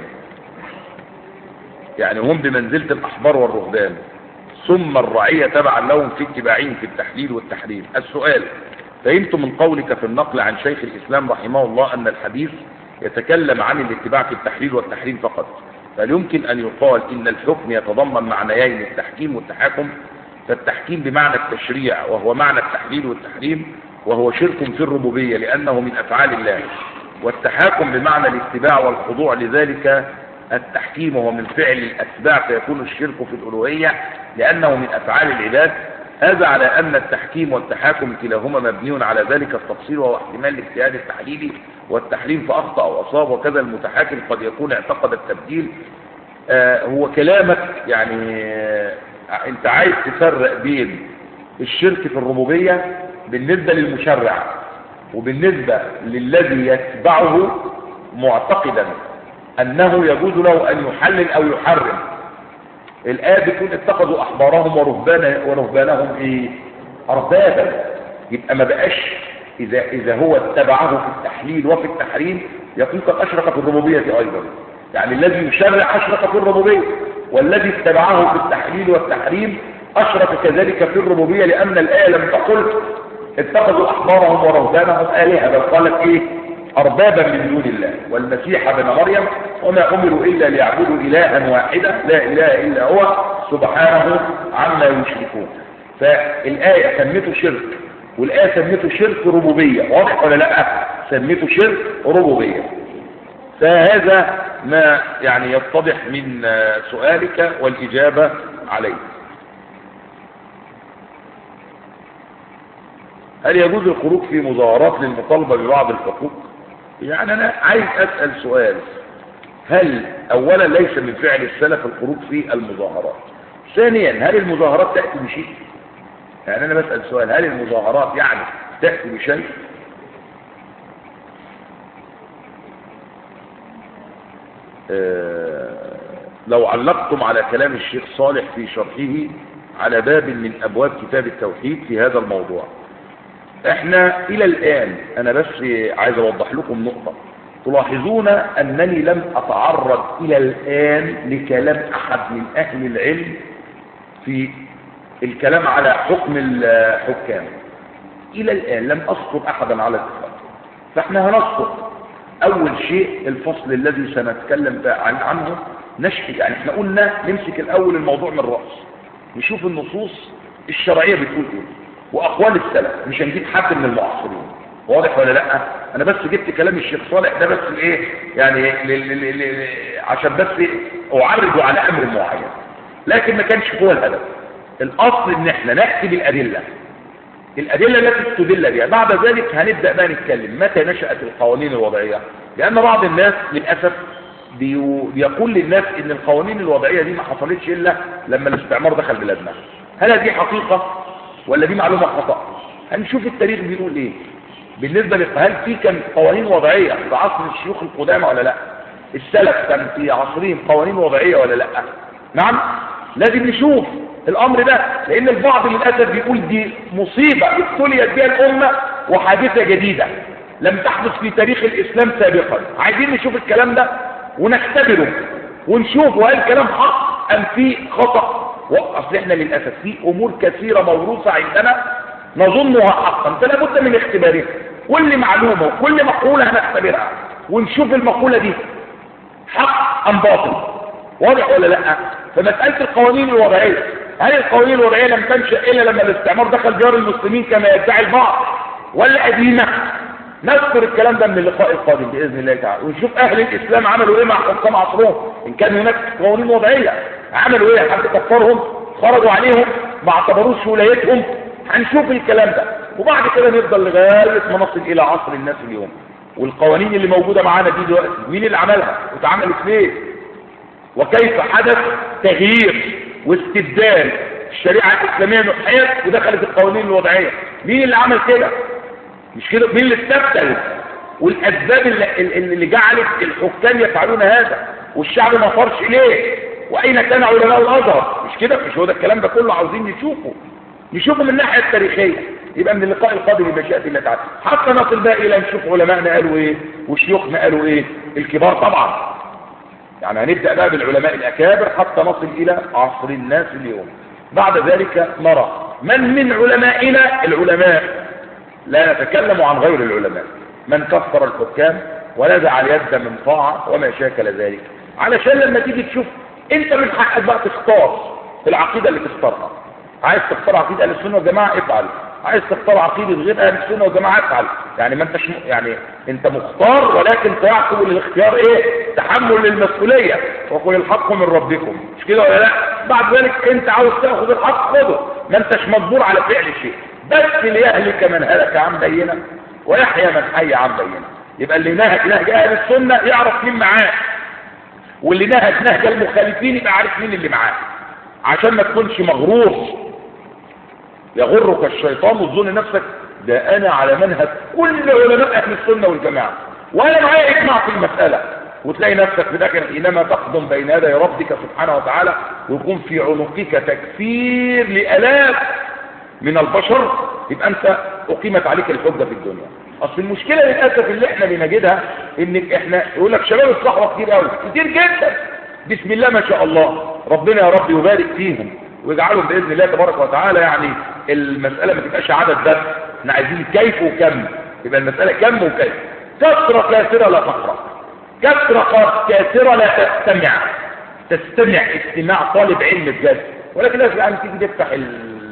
يعني هم بمنزلة الأحبار والرهبان، ثم الرعية تبعا لهم في اتباعهم في التحليل والتحريم. السؤال: فهمت من قولك في النقل عن شيخ الإسلام رحمه الله أن الحديث يتكلم عن الاتباع في التحليل والتحريم فقط، فهل يمكن أن يقال إن الحكم يتضمن معنيين التحكيم والتحاكم؟ فالتحكيم بمعنى التشريع وهو معنى التحليل والتحريم، وهو شرك في الربوبية لأنه من أفعال الله، والتحاكم بمعنى الاتباع والخضوع، لذلك التحكيم هو من فعل الأتباع فيكون الشرك في الألوهية لأنه من أفعال العباد. هذا على أن التحكيم والتحاكم كلاهما مبني على ذلك التفصيل، وهو احتمال الاجتهاد التحليلي والتحريم فأخطأ وأصاب، وكذا المتحاكم قد يكون اعتقد التبديل. هو كلامك يعني أنت عايز تفرق بين الشرك في الربوبية بالنسبة للمشرع وبالنسبة للذي يتبعه معتقدا أنه يجوز له أن يحلل أو يحرم. الآية بتقول اتخذوا أحبارهم ورهبانهم إيه؟ أربابا. يبقى ما بقاش إذا هو اتبعه في التحليل وفي التحريم يكون قد أشرك في الربوبية أيضا، يعني الذي يشرع أشرك في الربوبية، والذي اتبعه في التحليل والتحريم أشرك كذلك في الربوبية، لأن الآية لم تقل اتخذوا أحبارهم ورهبانهم آلهة، بل قالت إيه؟ أربابا من دون الله والمسيح ابن مريم، وما أمروا إلا ليعبدوا إلها واحدا لا إله إلا هو سبحانه عما يشركون. فالآية سميته شرك والآية سميته شرك ربوبية، واضح ولا لا؟ سميته شرك ربوبية. فهذا ما يعني يتضح من سؤالك والإجابة عليه. هل يجوز الخروج في مظاهرات للمطالبة ببعض الحقوق؟ يعني أنا عايز أسأل سؤال، هل أولا ليس من فعل السلف الخروج في المظاهرات؟ ثانيا هل المظاهرات تأتي بشيء؟ يعني أنا بسأل سؤال، هل المظاهرات يعني تأتي بشيء؟ لو علقتم على كلام الشيخ صالح في شرحه على باب من أبواب كتاب التوحيد في هذا الموضوع، احنا إلى الآن أنا بس عايز أوضح لكم نقطة، تلاحظون أنني لم أتعرض إلى الآن لكلام أحد من أهل العلم في الكلام على حكم الحكام. إلى الآن لم أذكر أحدا على الإطلاق. فإحنا هنذكر أول شيء الفصل الذي سنتكلم عنه نشفي، يعني إحنا قلنا نمسك الأول الموضوع من الرأس، نشوف النصوص الشرعية بتقول إيه وأقوال السلف، مش هنجيب حد من المعاصرين، واضح ولا لا؟ أنا بس جبت كلام الشيخ صالح ده بس إيه يعني عشان بس أعرض على أمر معين، لكن ما كانش هو الهدف. الأصل إن إحنا نأتي بالأدلة، الأدلة التي تدل بها. بعد ذلك هنبدأ بقى نتكلم متى نشأت القوانين الوضعية، لأن بعض الناس للأسف بيقول للناس إن القوانين الوضعية دي ما حصلتش إلا لما الاستعمار دخل بلادنا. هل دي حقيقة ولا دي معلومة خطأ؟ هنشوف التاريخ بيقول إيه بالنسبة هل في كان قوانين وضعية في عصر الشيوخ القدامى ولا لا؟ السلف كان في عصرهم قوانين وضعية ولا لا؟ نعم، لازم نشوف الأمر ده، لأن البعض للأسف بيقول دي مصيبة ابتليت بها الأمة وحادثة جديدة لم تحدث في تاريخ الإسلام سابقا. عايزين نشوف الكلام ده ونختبره ونشوف هل الكلام حق أم في خطأ. وأصل احنا للأسف في أمور كثيرة موروثة عندنا نظنها حقا، فلا بد من اختبارها. كل معلومة وكل مقولة هنختبرها ونشوف المقولة دي حق أم باطل، واضح ولا لا؟ فمسألة القوانين الوضعية، هل القوانين الوضعية لم تنشأ إلا لما الاستعمار دخل ديار المسلمين كما يدعي البعض ولا قديمة؟ نذكر الكلام ده من اللقاء القادم بإذن الله تعالى، ونشوف أهل الإسلام عملوا إيه مع حكام عصرهم. إن كان هناك قوانين وضعية عملوا إيه؟ حد كفرهم؟ خرجوا عليهم؟ ما اعتبروش ولايتهم؟ هنشوف الكلام ده، وبعد كده نفضل لغاية ما نصل إلى عصر الناس اليوم. والقوانين اللي موجودة معانا دي دلوقتي مين اللي عملها؟ واتعملت ليه؟ وكيف حدث تغيير واستبدال الشريعة الإسلامية نحيت ودخلت القوانين الوضعية؟ مين اللي عمل كده؟ مش كده، مين اللي استبدل؟ والأسباب اللي جعلت الحكام يفعلون هذا والشعب ما فرش ليه؟ وأين كان علماء الأزهر؟ مش كده، مش هو ده الكلام ده كله عاوزين نشوفه من الناحية التاريخية. يبقى من اللقاء القادم بمشيئة الله تعالى حتى نصل بقى إلى نشوف علماءنا قالوا إيه وشيوخنا قالوا إيه، الكبار طبعا. يعني هنبدأ بقى بالعلماء الأكابر حتى نصل إلى عصر الناس اليوم. بعد ذلك نرى من علمائنا العلماء، لا نتكلم عن غير العلماء، من كفر الحكام ونزع اليد من طاعة وما شاكل ذلك، علشان لما تيجي تشوف انت من حقك بقى تختار في العقيدة اللي تختارها. عايز تختار عقيدة أهل السنة والجماعة افعل، عايز تختار عقيدة غير أهل السنة والجماعة افعل. يعني ما انتش يعني انت مختار، ولكن تعقب الاختيار ايه؟ تحمل للمسؤولية، وقل الحق من ربكم، مش كده ولا لا؟ بعد ذلك انت عاوز تاخذ الحق خذه، ما انتش مجبور على فعل شيء. بس ليهلك من هلك عن بينه ويحيى من حي عن بينه. يبقى اللي نهج نهج اهل السنة يعرف مين معاه، واللي نهج نهج المخالفين يبقى عارف مين اللي معاه، عشان ما تكونش مغرور يغرك الشيطان وتظن نفسك ده انا على منهج كل علماء اهل السنة والجماعة وانا معايا اجماع في المسألة، وتلاقي نفسك في الاخر حينما تقدم بين يدي ربك سبحانه وتعالى ويكون في عنقك تكفير لآلاف من البشر، يبقى انت اقيمت عليك الحجة في الدنيا. اصل المشكلة للأسف اللي احنا بنجدها ان احنا يقول لك شباب الصحوة كتير قوي، كتير جدا، بسم الله ما شاء الله، ربنا يا رب يبارك فيهم ويجعلهم بإذن الله تبارك وتعالى. يعني المسألة ما تبقاش عدد بس، احنا عايزين كيف وكم، يبقى المسألة كم وكيف. كثرة كاثرة لا تقرأ، كثرة كاثرة لا تستمع استماع طالب علم بجد، ولكن لازم يعني تيجي تفتح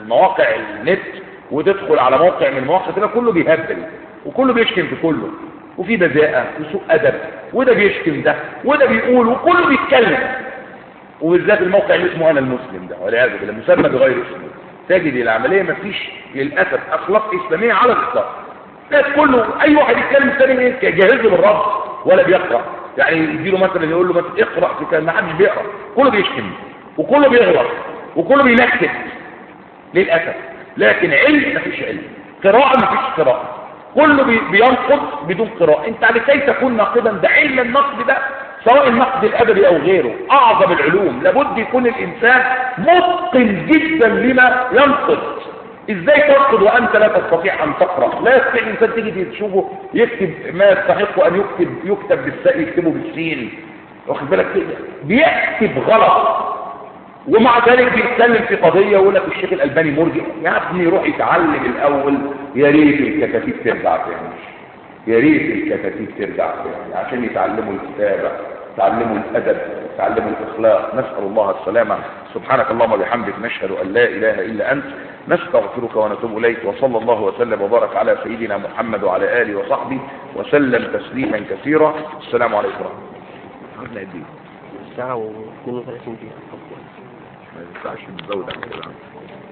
مواقع النت وتدخل على موقع من المواقع كده كله بيهبل وكله بيشتم في كله، وفي بذاءة وسوء أدب، وده بيشتم ده وده بيقول وكله بيتكلم، وبالذات الموقع اللي اسمه أنا المسلم ده والعياذ بالله مسمى بغير اسمه. تجد العملية مفيش للأسف أخلاق إسلامية على الإطلاق. الناس كله أي واحد يتكلم ثاني جاهزه بالرد ولا بيقرأ، يعني يديله مثلا يقول له مثلا اقرأ في كلام، ما حدش بيقرأ، كله بيشتم وكله بيغلط وكله بينكت للأسف. لكن علم مفيش علم، قراءة مفيش قراءة، كله بينقد بدون قراءة. انت لكي تكون ناقدا، ده علم النقد ده سواء النقد الأدبي أو غيره أعظم العلوم، لابد يكون الإنسان متقن جدا لما ينقد. ازاي تنقد وأنت لا تستطيع أن تقرأ؟ لا يستطيع الإنسان تيجي تشوفه يكتب ما يستحق أن يكتب بالساء يكتبه بالسين، واخد بالك كده بيكتب غلط، ومع ذلك بيتكلم في قضية ويقول لك الشيخ الألباني مرجع. يا ابني روح يتعلم الأول، يا ريت الكتاتيب ترجع تاني، يا ريت الكتاتيب ترجع تاني عشان يتعلموا الكتابة، يتعلموا الأدب، يتعلموا الأخلاق. نسأل الله السلامة. سبحانك اللهم وبحمدك نشهد أن لا إله إلا أنت نستغفرك ونتوب إليك. وصلى الله وسلم وبارك على سيدنا محمد وعلى آله وصحبه وسلم تسليما كثيرا. السلام عليكم ورحمة الله وبركاته. الساعة و32 دقيقة. ما ينفعش نزود عن كده.